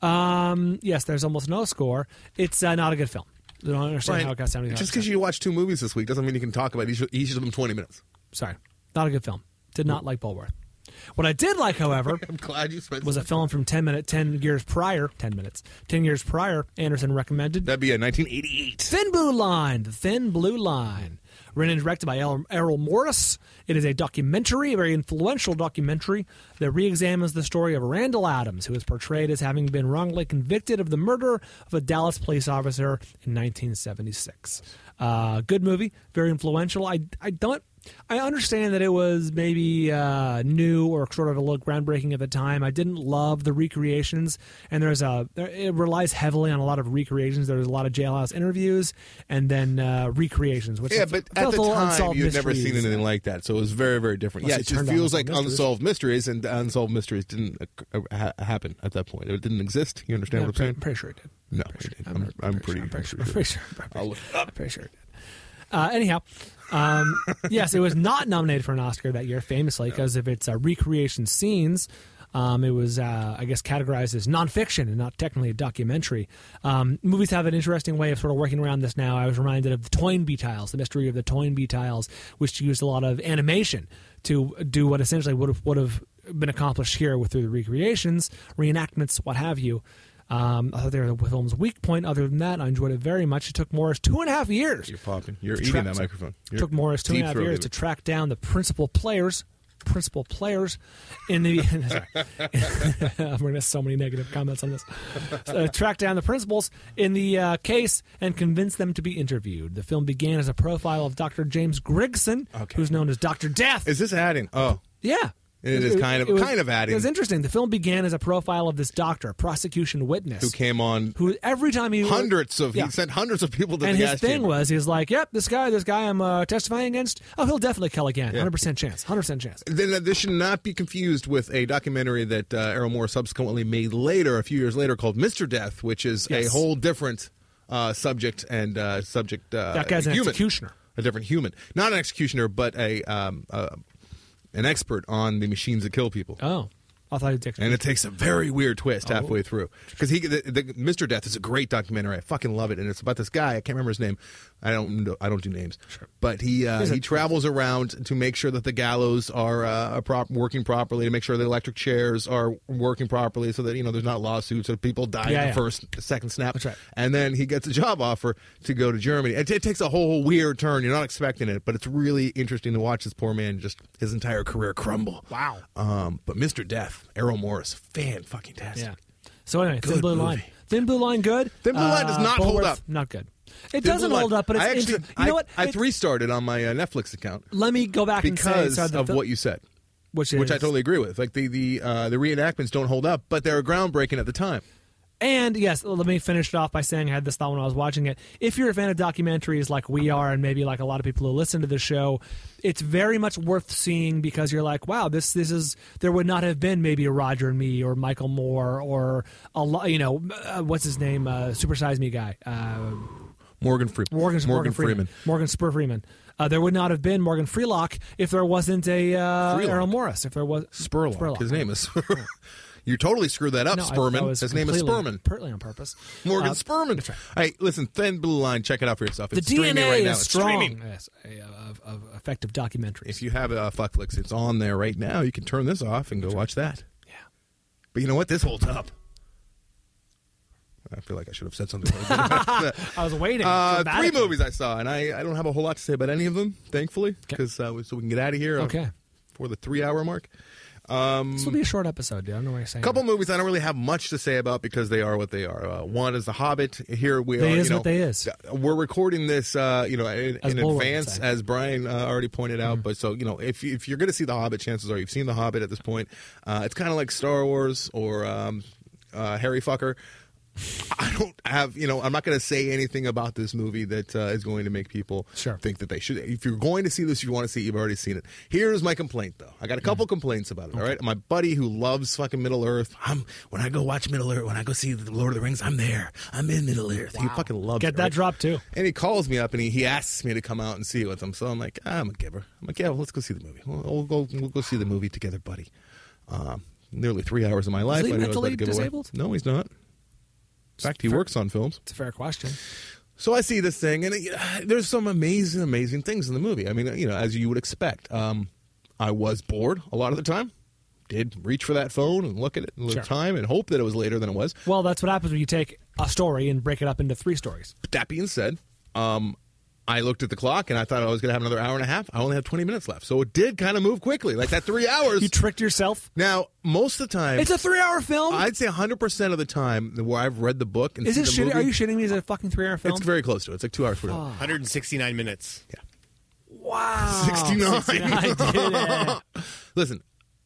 Speaker 2: Um, yes, there's almost no score. It's uh, not a good film. I don't understand
Speaker 3: Brian,
Speaker 2: how it got seventy.
Speaker 3: just because you watched two movies this week doesn't mean you can talk about each, each of them twenty minutes.
Speaker 2: Sorry, not a good film. Did not like Bulworth. What I did like, however,
Speaker 3: I'm glad you spent
Speaker 2: was a film from ten minute, ten years prior, ten minutes, ten years prior. Anderson recommended
Speaker 3: That'd be a nineteen eighty-eight.
Speaker 2: Thin Blue Line, The Thin Blue Line. Written and directed by El- Errol Morris. It is a documentary, a very influential documentary that re-examines the story of Randall Adams, who is portrayed as having been wrongly convicted of the murder of a Dallas police officer in nineteen seventy-six. Uh, good movie, very influential. I, I don't. I understand that it was maybe uh, new or sort of a little groundbreaking at the time. I didn't love the recreations, and there's a it relies heavily on a lot of recreations. There's a lot of jailhouse interviews and then uh, recreations. Which
Speaker 3: Yeah,
Speaker 2: f-
Speaker 3: but at
Speaker 2: felt
Speaker 3: the
Speaker 2: a little
Speaker 3: time,
Speaker 2: Unsolved
Speaker 3: you'd never
Speaker 2: Mysteries.
Speaker 3: seen anything like that, so it was very, very different.
Speaker 2: Unless
Speaker 3: Yeah,
Speaker 2: you
Speaker 3: it just
Speaker 2: turned on
Speaker 3: feels like
Speaker 2: Unsolved Mysteries.
Speaker 3: Unsolved Mysteries, and Unsolved Mysteries didn't uh, ha- happen at that point. It didn't exist. You understand
Speaker 2: Yeah,
Speaker 3: what I'm saying?
Speaker 2: pretty, pretty sure it did.
Speaker 3: No,
Speaker 2: Pretty
Speaker 3: it
Speaker 2: sure-
Speaker 3: didn't. I'm, I'm pretty,
Speaker 2: I'm pretty sure.
Speaker 3: I'm
Speaker 2: I'm pretty sure. I'm
Speaker 3: I'll
Speaker 2: pretty
Speaker 3: look
Speaker 2: sure. I'm pretty sure it did. Uh, anyhow, um, yes, it was not nominated for an Oscar that year, famously, because of its uh, recreation scenes. Um, it was, uh, I guess, categorized as nonfiction and not technically a documentary. Um, movies have an interesting way of sort of working around this now. I was reminded of the Toynbee Tiles, the mystery of the Toynbee Tiles, which used a lot of animation to do what essentially would have would have been accomplished here with through the recreations, reenactments, what have you. Um, I thought they were the film's weak point. Other than that, I enjoyed it very much. It took Morris two and a half years.
Speaker 3: You're popping. You're
Speaker 2: to
Speaker 3: eating
Speaker 2: track-
Speaker 3: that microphone.
Speaker 2: It took Morris two and a half years to track down the principal players. Principal players in the. Sorry, I'm going to have so many negative comments on this. Uh, track down the principals in the uh, case and convince them to be interviewed. The film began as a profile of Doctor James Grigson,
Speaker 3: Okay.
Speaker 2: who's known as Doctor Death.
Speaker 3: Is this adding? Oh,
Speaker 2: Yeah.
Speaker 3: It is kind of-
Speaker 2: was-
Speaker 3: kind of adding.
Speaker 2: It was interesting. The film began as a profile of this doctor, a prosecution witness.
Speaker 3: who came on
Speaker 2: Who every time he
Speaker 3: hundreds of
Speaker 2: Yeah.
Speaker 3: he sent hundreds of people to
Speaker 2: and
Speaker 3: the
Speaker 2: his
Speaker 3: gas
Speaker 2: thing
Speaker 3: chamber.
Speaker 2: was, he was like, "Yep, this guy, this guy, I'm uh, testifying against. Oh, he'll definitely kill again.
Speaker 3: Yeah.
Speaker 2: Hundred percent chance. Hundred percent chance."
Speaker 3: Then uh, this should not be confused with a documentary that uh, Errol Morris subsequently made later, a few years later, called Mister Death, which is
Speaker 2: Yes.
Speaker 3: a whole different uh, subject and uh, subject. Uh,
Speaker 2: That guy's an
Speaker 3: human.
Speaker 2: executioner.
Speaker 3: A different human, not an executioner, but a um, uh, an expert on the machines that kill people.
Speaker 2: Oh, I thought he'd
Speaker 3: And it takes a very weird twist
Speaker 2: Oh.
Speaker 3: halfway through because he, the, the, Mister Death is a great documentary. I fucking love it, and it's about this guy. I can't remember his name. I don't. know, I don't do names.
Speaker 2: Sure.
Speaker 3: But he uh,
Speaker 2: There's a-
Speaker 3: he travels around to make sure that the gallows are uh, are prop- working properly, to make sure the electric chairs are working properly, so that you know there's not lawsuits or people die
Speaker 2: Yeah,
Speaker 3: in
Speaker 2: yeah.
Speaker 3: the first second snap.
Speaker 2: That's right.
Speaker 3: And then he gets a job offer to go to Germany. It, it takes a whole weird turn. You're not expecting it, but it's really interesting to watch this poor man just his entire career crumble.
Speaker 2: Wow.
Speaker 3: Um, but Mister Death, Errol Morris, fan fucking tastic.
Speaker 2: Yeah. So anyway, Thin
Speaker 3: Good
Speaker 2: Blue
Speaker 3: movie.
Speaker 2: Line. Thin Blue Line, good.
Speaker 3: Thin Blue Line does not hold
Speaker 2: Bulworth,
Speaker 3: up.
Speaker 2: Not good. It
Speaker 3: Thin
Speaker 2: doesn't
Speaker 3: Blue
Speaker 2: hold
Speaker 3: Line.
Speaker 2: up, but it's
Speaker 3: I actually,
Speaker 2: interesting. You know
Speaker 3: I,
Speaker 2: what?
Speaker 3: I
Speaker 2: It's-
Speaker 3: three started on my uh, Netflix account
Speaker 2: Let me go back
Speaker 3: because
Speaker 2: and say sorry, the,
Speaker 3: of
Speaker 2: the,
Speaker 3: what you said,
Speaker 2: which,
Speaker 3: which I
Speaker 2: is-
Speaker 3: totally agree with. Like the the uh, the reenactments don't hold up, but they're groundbreaking at the time.
Speaker 2: And yes, let me finish it off by saying I had this thought when I was watching it. If you're a fan of documentaries like we are, and maybe like a lot of people who listen to the show, it's very much worth seeing because you're like, wow, this this is there would not have been maybe a Roger and Me or Michael Moore or a lot, you know, uh, what's his name, uh, Super Size Me guy, uh,
Speaker 3: Morgan Freeman.
Speaker 2: Morgan Morgan Freeman, Morgan Spur Freeman. Uh, there would not have been Morgan Freelock if there wasn't a uh,
Speaker 3: Freelock.
Speaker 2: Errol Morris. If there was
Speaker 3: Spurlock.
Speaker 2: Spurlock.
Speaker 3: His name is. You totally screwed that up,
Speaker 2: No, I-
Speaker 3: Spurman.
Speaker 2: that was
Speaker 3: His name is
Speaker 2: completely-
Speaker 3: Spurman.
Speaker 2: Partly on purpose.
Speaker 3: Morgan
Speaker 2: Uh,
Speaker 3: Spurman.
Speaker 2: that's right.
Speaker 3: Hey, listen, Thin Blue Line. Check it out for yourself.
Speaker 2: The
Speaker 3: It's
Speaker 2: D N A
Speaker 3: streaming right now.
Speaker 2: is
Speaker 3: It's
Speaker 2: strong.
Speaker 3: streaming.
Speaker 2: Yes, a, of, of effective documentaries.
Speaker 3: If you have a Fuckflix, it's on there right now. You can turn this off and go watch that.
Speaker 2: Yeah.
Speaker 3: But you know what? This holds up. I feel like I should have said something.
Speaker 2: I was waiting.
Speaker 3: Uh, three
Speaker 2: dramatically.
Speaker 3: movies I saw, and I, I don't have a whole lot to say about any of them, thankfully, because uh, so we can get out of here uh,
Speaker 2: Okay.
Speaker 3: for the three-hour mark. Um,
Speaker 2: This will be a short episode, dude. I don't know what you're saying.
Speaker 3: A couple movies I don't really have much to say about because they are what they are. Uh, one is The Hobbit. Here we
Speaker 2: They
Speaker 3: are.
Speaker 2: is
Speaker 3: you know,
Speaker 2: what they is.
Speaker 3: We're recording this, uh, you know, in,
Speaker 2: As
Speaker 3: in
Speaker 2: Bull would
Speaker 3: advance,
Speaker 2: say.
Speaker 3: as Brian uh, already pointed out.
Speaker 2: Mm-hmm.
Speaker 3: But so you know, if you- if you're going to see The Hobbit, chances are you've seen The Hobbit at this point. Uh, it's kind of like Star Wars or um, uh, Harry Fucker. I don't have, you know, I'm not going to say anything about this movie that uh, is going to make people
Speaker 2: Sure.
Speaker 3: think that they should. If you're going to see this, you want to see it, you've already seen it. Here's my complaint, though. I got a couple complaints about it, all right? My buddy who loves fucking Middle Earth, I'm when I go watch Middle Earth, when I go see The Lord of the Rings, I'm there. I'm in Middle Earth. He fucking loves
Speaker 2: Get
Speaker 3: it,
Speaker 2: that
Speaker 3: right?
Speaker 2: drop, too.
Speaker 3: And he calls me up and he, he asks me to come out and see it with him. So I'm like, ah, I'm a giver. I'm like, yeah, well, let's go see the movie. We'll, we'll go we'll go see the movie together, buddy. Um, nearly three hours of my life.
Speaker 2: he
Speaker 3: I knew I was
Speaker 2: mentally
Speaker 3: about to give away.
Speaker 2: disabled?
Speaker 3: No, he's not. In fact, he
Speaker 2: Fair-
Speaker 3: works on films.
Speaker 2: It's a fair question.
Speaker 3: So I see this thing, and it, there's some amazing, amazing things in the movie. I mean, you know, as you would expect. Um, I was bored a lot of the time. Did reach for that phone and look at it in
Speaker 2: Sure.
Speaker 3: time and hope that it was later than it was.
Speaker 2: Well, that's what happens when you take a story and break it up into three stories.
Speaker 3: But that being said, um, I looked at the clock and I thought I was going to have another hour and a half. I only have twenty minutes left. So it did kind of move quickly. Like that three hours.
Speaker 2: You tricked yourself.
Speaker 3: Now, most of the time,
Speaker 2: It's a three-hour film.
Speaker 3: I'd say one hundred percent of the time where I've read the book and
Speaker 2: Is
Speaker 3: seen
Speaker 2: it
Speaker 3: the
Speaker 2: shitty?
Speaker 3: movie,
Speaker 2: Are you shitting me? Is it a fucking three-hour film?
Speaker 3: it's very close to it. It's like two hours, forty.
Speaker 2: Oh.
Speaker 4: one hundred sixty-nine minutes.
Speaker 2: Wow.
Speaker 3: sixty-nine.
Speaker 2: I did it.
Speaker 3: Listen,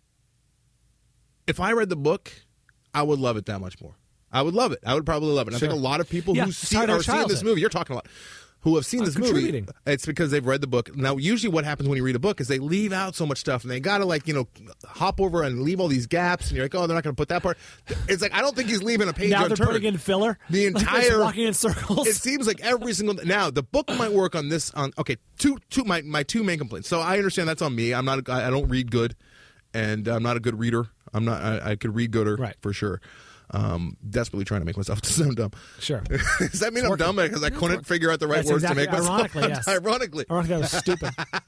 Speaker 3: if I read the book, I would love it that much more. I would love it. I would probably love it. And
Speaker 2: Sure.
Speaker 3: I think a lot of people
Speaker 2: Yeah,
Speaker 3: who
Speaker 2: it's
Speaker 3: see,
Speaker 2: how their
Speaker 3: are seeing this
Speaker 2: childhood.
Speaker 3: movie, you're talking a lot, who have seen
Speaker 2: I'm
Speaker 3: this movie,
Speaker 2: contributing.
Speaker 3: it's because they've read the book. Now, usually what happens when you read a book is they leave out so much stuff, and they got to, like, you know, hop over and leave all these gaps, and you're like, oh, they're not going to put that part. It's like, I don't think he's leaving a page
Speaker 2: Now they're
Speaker 3: unturned.
Speaker 2: putting in filler.
Speaker 3: The
Speaker 2: Like they're
Speaker 3: entire
Speaker 2: walking in circles.
Speaker 3: It seems like every single now the book might work on this. On okay, two two my my two main complaints. So I understand that's on me. I'm not. A, I don't read good, and I'm not a good reader. I'm not. I, I could read gooder
Speaker 2: Right.
Speaker 3: for sure. Um, desperately trying to make myself sound dumb.
Speaker 2: Sure.
Speaker 3: Does that mean
Speaker 2: It's
Speaker 3: I'm
Speaker 2: working.
Speaker 3: dumb because I couldn't
Speaker 2: working.
Speaker 3: figure out the right
Speaker 2: That's
Speaker 3: words
Speaker 2: exactly-
Speaker 3: to make myself?
Speaker 2: ironically, yes.
Speaker 3: Ironically,
Speaker 2: I don't think that was stupid.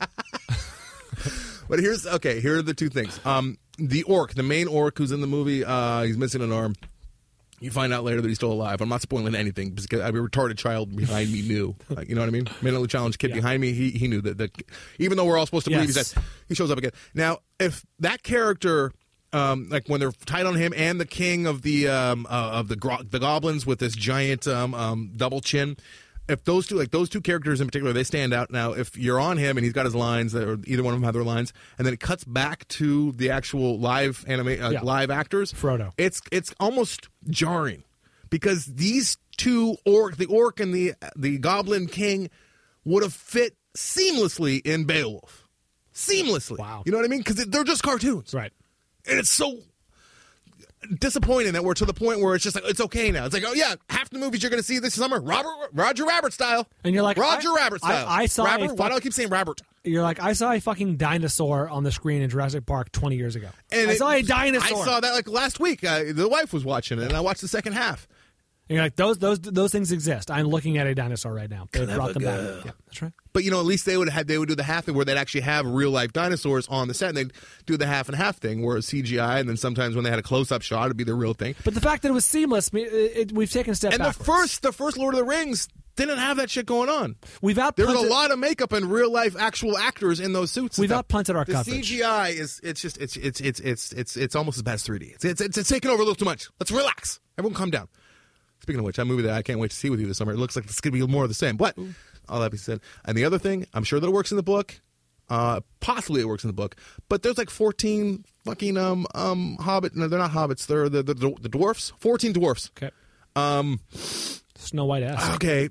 Speaker 3: but here's okay. Here are the two things. Um, the orc, the main orc who's in the movie, uh, he's missing an arm. You find out later that he's still alive. I'm not spoiling anything because a retarded child behind me knew. Like, you know what I mean? Mentally challenged kid
Speaker 2: Yeah.
Speaker 3: behind me. He he knew that, that. Even though we're all supposed to believe
Speaker 2: Yes.
Speaker 3: he's dead, he shows up again. Now, if that character, um, like when they're tied on him and the king of the um, uh, of the gro- the goblins with this giant um, um, double chin. If those two, like those two characters in particular, they stand out. Now, if you're on him and he's got his lines, or either one of them have their lines, and then it cuts back to the actual live anime, uh,
Speaker 2: Yeah.
Speaker 3: live actors,
Speaker 2: Frodo.
Speaker 3: It's it's almost jarring because these two orc, the orc and the the goblin king, would have fit seamlessly in Beowulf, seamlessly.
Speaker 2: Wow.
Speaker 3: You know what I mean? Because they're just cartoons,
Speaker 2: Right.
Speaker 3: and it's so disappointing that we're to the point where it's just like it's okay now. It's like, oh yeah, half the movies you're going to see this summer, Robert Roger Rabbit style,
Speaker 2: And you're like,
Speaker 3: Roger
Speaker 2: I-
Speaker 3: Rabbit style.
Speaker 2: I- I saw a
Speaker 3: Rabbit.
Speaker 2: fuck-
Speaker 3: Why do I keep saying Rabbit?
Speaker 2: You're like, I saw a fucking dinosaur on the screen in Jurassic Park twenty years ago.
Speaker 3: And
Speaker 2: I
Speaker 3: it-
Speaker 2: saw a dinosaur.
Speaker 3: I saw that like last week. Uh, the wife was watching it, and I watched the second half.
Speaker 2: And you're like, those those those things exist. I'm looking at a dinosaur right now. They brought them back. Yeah, that's right.
Speaker 3: But you know, at least they would have they would do the half thing where they'd actually have real life dinosaurs on the set, and they'd do the half and half thing, where it's C G I, and then sometimes when they had a close up shot, it'd be the real thing.
Speaker 2: But the fact that it was seamless, it, it, we've taken a step
Speaker 3: And
Speaker 2: backwards.
Speaker 3: the first, the first Lord of the Rings didn't have that shit going on.
Speaker 2: we've out
Speaker 3: There was a lot of makeup and real life actual actors in those suits. and
Speaker 2: We've
Speaker 3: stuff.
Speaker 2: outpunted our
Speaker 3: the
Speaker 2: coverage.
Speaker 3: C G I is it's just it's it's it's it's it's it's almost as bad as three D. It's it's it's, it's taking over a little too much. Let's relax. Everyone, calm down. Speaking of which, that movie that I can't wait to see with you this summer. It looks like it's going to be more of the same. But all that being said, and the other thing, I'm sure that it works in the book. Uh, possibly it works in the book, but there's like fourteen fucking um um hobbit. No, they're not hobbits. They're the the, the dwarfs. fourteen dwarfs.
Speaker 2: Okay. Um, Snow White ass.
Speaker 3: Okay,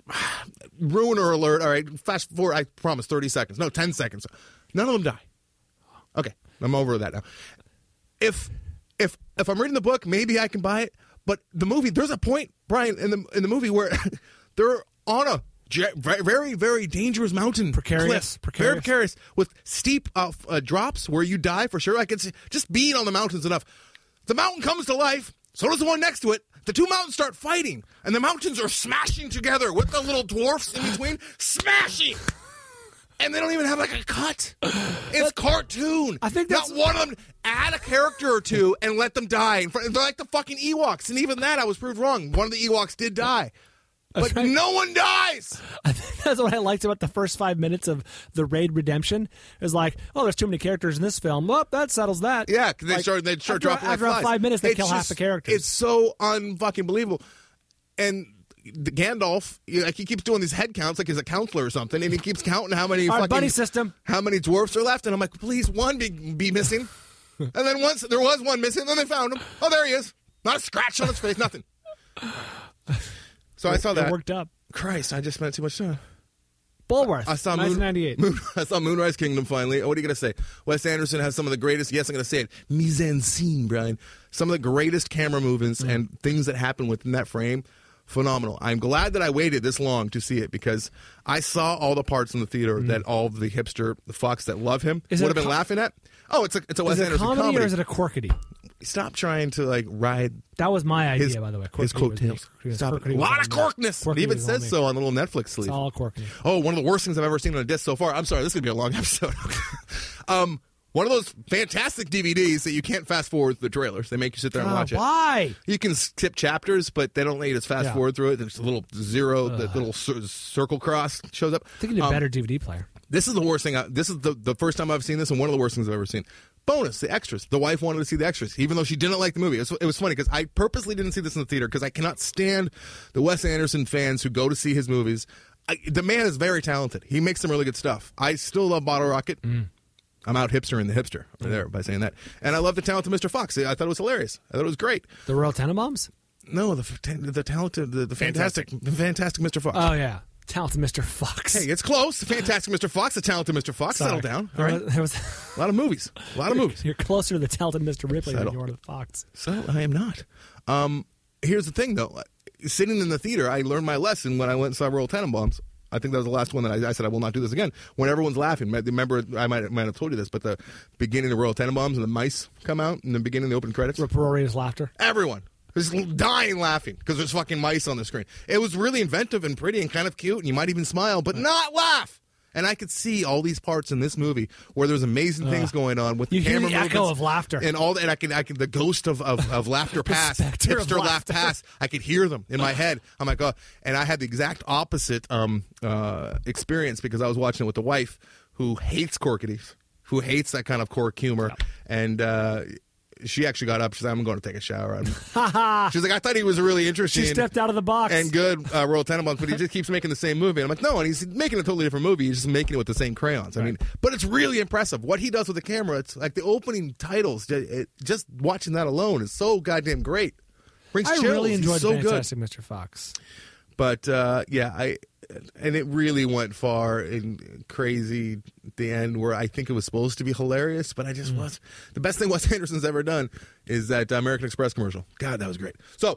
Speaker 3: ruiner alert. All right, fast forward. I promise, thirty seconds. No, ten seconds. None of them die. Okay, I'm over that now. If if if I'm reading the book, maybe I can buy it. But the movie, there's a point, Brian, in the in the movie where they're on a ge- very very dangerous mountain,
Speaker 2: Precarious,
Speaker 3: cliff,
Speaker 2: precarious.
Speaker 3: very precarious, with steep uh, uh, drops where you die for sure. Like it's just being on the mountain's enough. The mountain comes to life. So does the one next to it. The two mountains start fighting, and the mountains are smashing together with the little dwarfs in between, smashing. And they don't even have like a cut. It's cartoon.
Speaker 2: I think that's-
Speaker 3: not one of them. Add a character or two and let them die. In front, they're like the fucking Ewoks, and even that I was proved wrong. One of the Ewoks did die. but
Speaker 2: right.
Speaker 3: no one dies.
Speaker 2: I think that's what I liked about the first five minutes of the Raid Redemption. Is like, oh, there's too many characters in this film. Well, that settles that.
Speaker 3: Yeah, because they
Speaker 2: like,
Speaker 3: start they start
Speaker 2: after,
Speaker 3: dropping
Speaker 2: after
Speaker 3: like
Speaker 2: about
Speaker 3: flies.
Speaker 2: five minutes. They
Speaker 3: It's
Speaker 2: kill half
Speaker 3: just-
Speaker 2: the characters.
Speaker 3: It's so unfucking believable. And the Gandalf, you know, like he keeps doing these head counts, like he's a counselor or something, and he keeps counting how many
Speaker 2: Our
Speaker 3: fucking
Speaker 2: buddy system.
Speaker 3: how many dwarfs are left. And I'm like, please, one be, be missing. And then once there was one missing, then they found him. Oh, there he is. Not a scratch on his face, nothing. So I saw
Speaker 2: It
Speaker 3: that.
Speaker 2: worked up.
Speaker 3: Christ, I just spent too much time.
Speaker 2: Bullworth.
Speaker 3: I saw
Speaker 2: nineteen
Speaker 3: Moon,
Speaker 2: ninety-eight.
Speaker 3: Moon, I saw Moonrise Kingdom finally. What are you going to say? Wes Anderson has some of the greatest, yes, I'm going to say it, mise en scene, Brian. Some of the greatest camera movements
Speaker 2: Mm.
Speaker 3: and things that happen within that frame. Phenomenal. I'm glad that I waited this long to see it because I saw all the parts in the theater that all of the hipster the fucks that love him
Speaker 2: Is it
Speaker 3: would
Speaker 2: a
Speaker 3: have been
Speaker 2: com-
Speaker 3: laughing at. Oh, it's a it's a Wes
Speaker 2: Is it a
Speaker 3: Anderson
Speaker 2: comedy,
Speaker 3: comedy.
Speaker 2: or is it a quirkity?
Speaker 3: Stop trying to like ride
Speaker 2: That was my idea,
Speaker 3: his,
Speaker 2: by the way.
Speaker 3: his
Speaker 2: Quirkity was me.
Speaker 3: coattails.
Speaker 2: Quirkity was-
Speaker 3: Stop it.
Speaker 2: Quirkity
Speaker 3: A
Speaker 2: was
Speaker 3: lot
Speaker 2: on
Speaker 3: of
Speaker 2: me.
Speaker 3: corkness.
Speaker 2: Quirkity
Speaker 3: It even
Speaker 2: was on
Speaker 3: says
Speaker 2: me.
Speaker 3: so on the little Netflix sleeve.
Speaker 2: It's all quirky.
Speaker 3: Oh, one of the worst things I've ever seen on a disc so far. I'm sorry, this is going to be a long episode. um, one of those fantastic D V Ds that you can't fast forward the trailers. They make you sit there and
Speaker 2: Ah,
Speaker 3: watch it.
Speaker 2: why?
Speaker 3: You can skip chapters, but they don't let you just fast
Speaker 2: Yeah.
Speaker 3: forward through it. There's a little zero, the little cir- circle cross shows up.
Speaker 2: I think you need a
Speaker 3: Um,
Speaker 2: better D V D player.
Speaker 3: This is the worst thing. I, this is the, the first time I've seen this, and one of the worst things I've ever seen. Bonus, the extras. The wife wanted to see the extras, even though she didn't like the movie. It was, it was funny because I purposely didn't see this in the theater because I cannot stand the Wes Anderson fans who go to see his movies. I, the man is very talented. He makes some really good stuff. I still love Bottle Rocket.
Speaker 2: Mm.
Speaker 3: I'm out hipster in the hipster right there by saying that. And I love the talent of Mister Fox. I thought it was hilarious. I thought it was great.
Speaker 2: The Royal Tenenbaums?
Speaker 3: No, the the talented, the, the fantastic, the fantastic Mister Fox.
Speaker 2: Oh, yeah. Talented Mister Fox.
Speaker 3: Hey, it's close. The fantastic Mister Fox, the talented Mister Fox.
Speaker 2: Sorry.
Speaker 3: Settle down. All right.
Speaker 2: There was,
Speaker 3: A lot of movies. A lot of movies.
Speaker 2: You're closer to the talented Mister Ripley
Speaker 3: Settle.
Speaker 2: than you are to the Fox.
Speaker 3: So I am not. Um, here's the thing, though. Sitting in the theater, I learned my lesson when I went and saw Royal Tenenbaums. I think that was the last one that I, I said I will not do this again. When everyone's laughing, remember I might might have told you this, but the beginning of Royal Tenenbaums and the mice come out in the beginning of the open credits.
Speaker 2: Uproarious laughter.
Speaker 3: Everyone was dying laughing because there's fucking mice on the screen. It was really inventive and pretty and kind of cute, and you might even smile, but not laugh. And I could see all these parts in this movie where there's amazing
Speaker 2: Ugh.
Speaker 3: things going on with
Speaker 2: You
Speaker 3: the
Speaker 2: hear
Speaker 3: camera
Speaker 2: the echo
Speaker 3: movements
Speaker 2: of laughter.
Speaker 3: and all. And I can, I can, the ghost of of, of laughter pass,
Speaker 2: specter of
Speaker 3: hipster laugh
Speaker 2: laughter.
Speaker 3: pass. I could hear them in my head. I'm like, oh, and I had the exact opposite um, uh, experience because I was watching it with the wife who hates corkities, who hates that kind of cork humor, and. Uh, She actually got up. She's like, I'm going to take a shower. I'm- She's like, I thought he was really interesting.
Speaker 2: She stepped out of the box.
Speaker 3: And good uh, Royal Tenenbaums, but he just keeps making the same movie. And I'm like, no, and he's making a totally different movie. He's just making it with the same crayons. I mean, but it's really impressive. What he does with the camera, it's like the opening titles, it, it, just watching that alone is so goddamn great. Brings
Speaker 2: I
Speaker 3: chills.
Speaker 2: really
Speaker 3: He's
Speaker 2: enjoyed
Speaker 3: so good.
Speaker 2: Fantastic Mister Fox.
Speaker 3: But uh, yeah, I and it really went far and crazy at the end where I think it was supposed to be hilarious, but I just
Speaker 2: Mm.
Speaker 3: was. The best thing Wes Anderson's ever done is that American Express commercial. God, that was great. So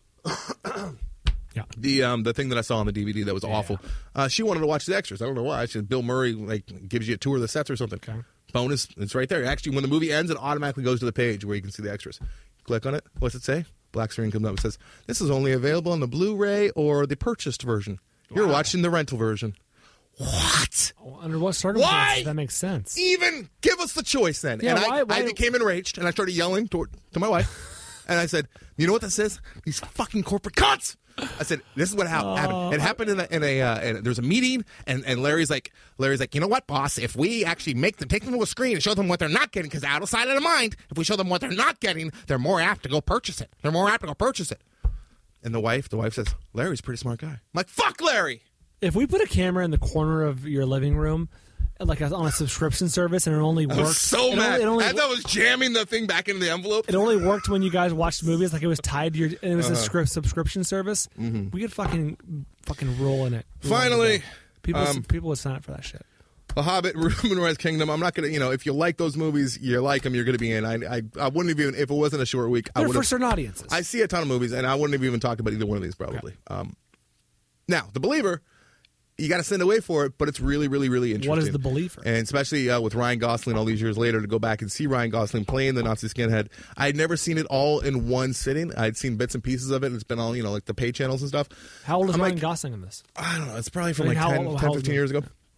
Speaker 2: Yeah.
Speaker 3: the um the thing that I saw on the D V D that was awful. Uh, she wanted to watch the extras. I don't know why. She, Bill Murray like gives you a tour of the sets or something.
Speaker 2: Okay.
Speaker 3: Bonus, it's right there. Actually, when the movie ends, it automatically goes to the page where you can see the extras. Click on it. What's it say? Black screen comes up and says, "This is only available on the Blu-ray or the purchased version. You're
Speaker 2: Wow.
Speaker 3: watching the rental version." What?
Speaker 2: Under what circumstances
Speaker 3: Why?
Speaker 2: that makes sense?
Speaker 3: Even give us the choice then.
Speaker 2: Yeah,
Speaker 3: and I,
Speaker 2: why- why-
Speaker 3: I became enraged and I started yelling to, to my wife. And I said, "You know what this is? These fucking corporate cunts." I said, "This is what hap- happened. It happened in a, in a uh, in, there's a meeting, and, and Larry's like, Larry's like, you know what, boss? If we actually make them take them to a screen and show them what they're not getting, because out of sight, out of mind, if we show them what they're not getting, they're more apt to go purchase it. They're more apt to go purchase it." And the wife, the wife says, "Larry's a pretty smart guy." I'm like, "Fuck Larry."
Speaker 2: If we put a camera in the corner of your living room, like a, on a subscription service, and it only
Speaker 3: I
Speaker 2: worked,
Speaker 3: was so
Speaker 2: it
Speaker 3: mad.
Speaker 2: Only, it, only,
Speaker 3: I thought I was jamming the thing back into the envelope.
Speaker 2: it only worked when you guys watched movies. Like it was tied to your, and it was
Speaker 3: Uh-huh.
Speaker 2: a script subscription service.
Speaker 3: Mm-hmm.
Speaker 2: We could fucking fucking roll in it.
Speaker 3: Finally,
Speaker 2: people
Speaker 3: um,
Speaker 2: people would sign up for that shit.
Speaker 3: The Hobbit, Moonrise Kingdom. I'm not gonna, you know, if you like those movies, you like them, you're gonna be in. I, I, I wouldn't have even if it wasn't a short week. I
Speaker 2: They're
Speaker 3: would
Speaker 2: for
Speaker 3: have.
Speaker 2: certain audiences.
Speaker 3: I see a ton of movies, and I wouldn't have even talked about either one of these probably. Um, now, The Believer, you got to send away for it, but it's really, really, really interesting.
Speaker 2: What is The Believer?
Speaker 3: And especially uh, with Ryan Gosling all these years later to go back and see Ryan Gosling playing the Nazi skinhead. I had never seen it all in one sitting. I'd seen bits and pieces of it. And it's been all, you know, like the pay channels and stuff.
Speaker 2: How old is
Speaker 3: I'm
Speaker 2: Ryan
Speaker 3: like-
Speaker 2: Gosling in this?
Speaker 3: I don't know. It's probably from
Speaker 2: I mean,
Speaker 3: like
Speaker 2: how
Speaker 3: ten,
Speaker 2: old-
Speaker 3: ten
Speaker 2: how old
Speaker 3: fifteen
Speaker 2: is
Speaker 3: years
Speaker 2: he?
Speaker 3: ago.
Speaker 2: Wow.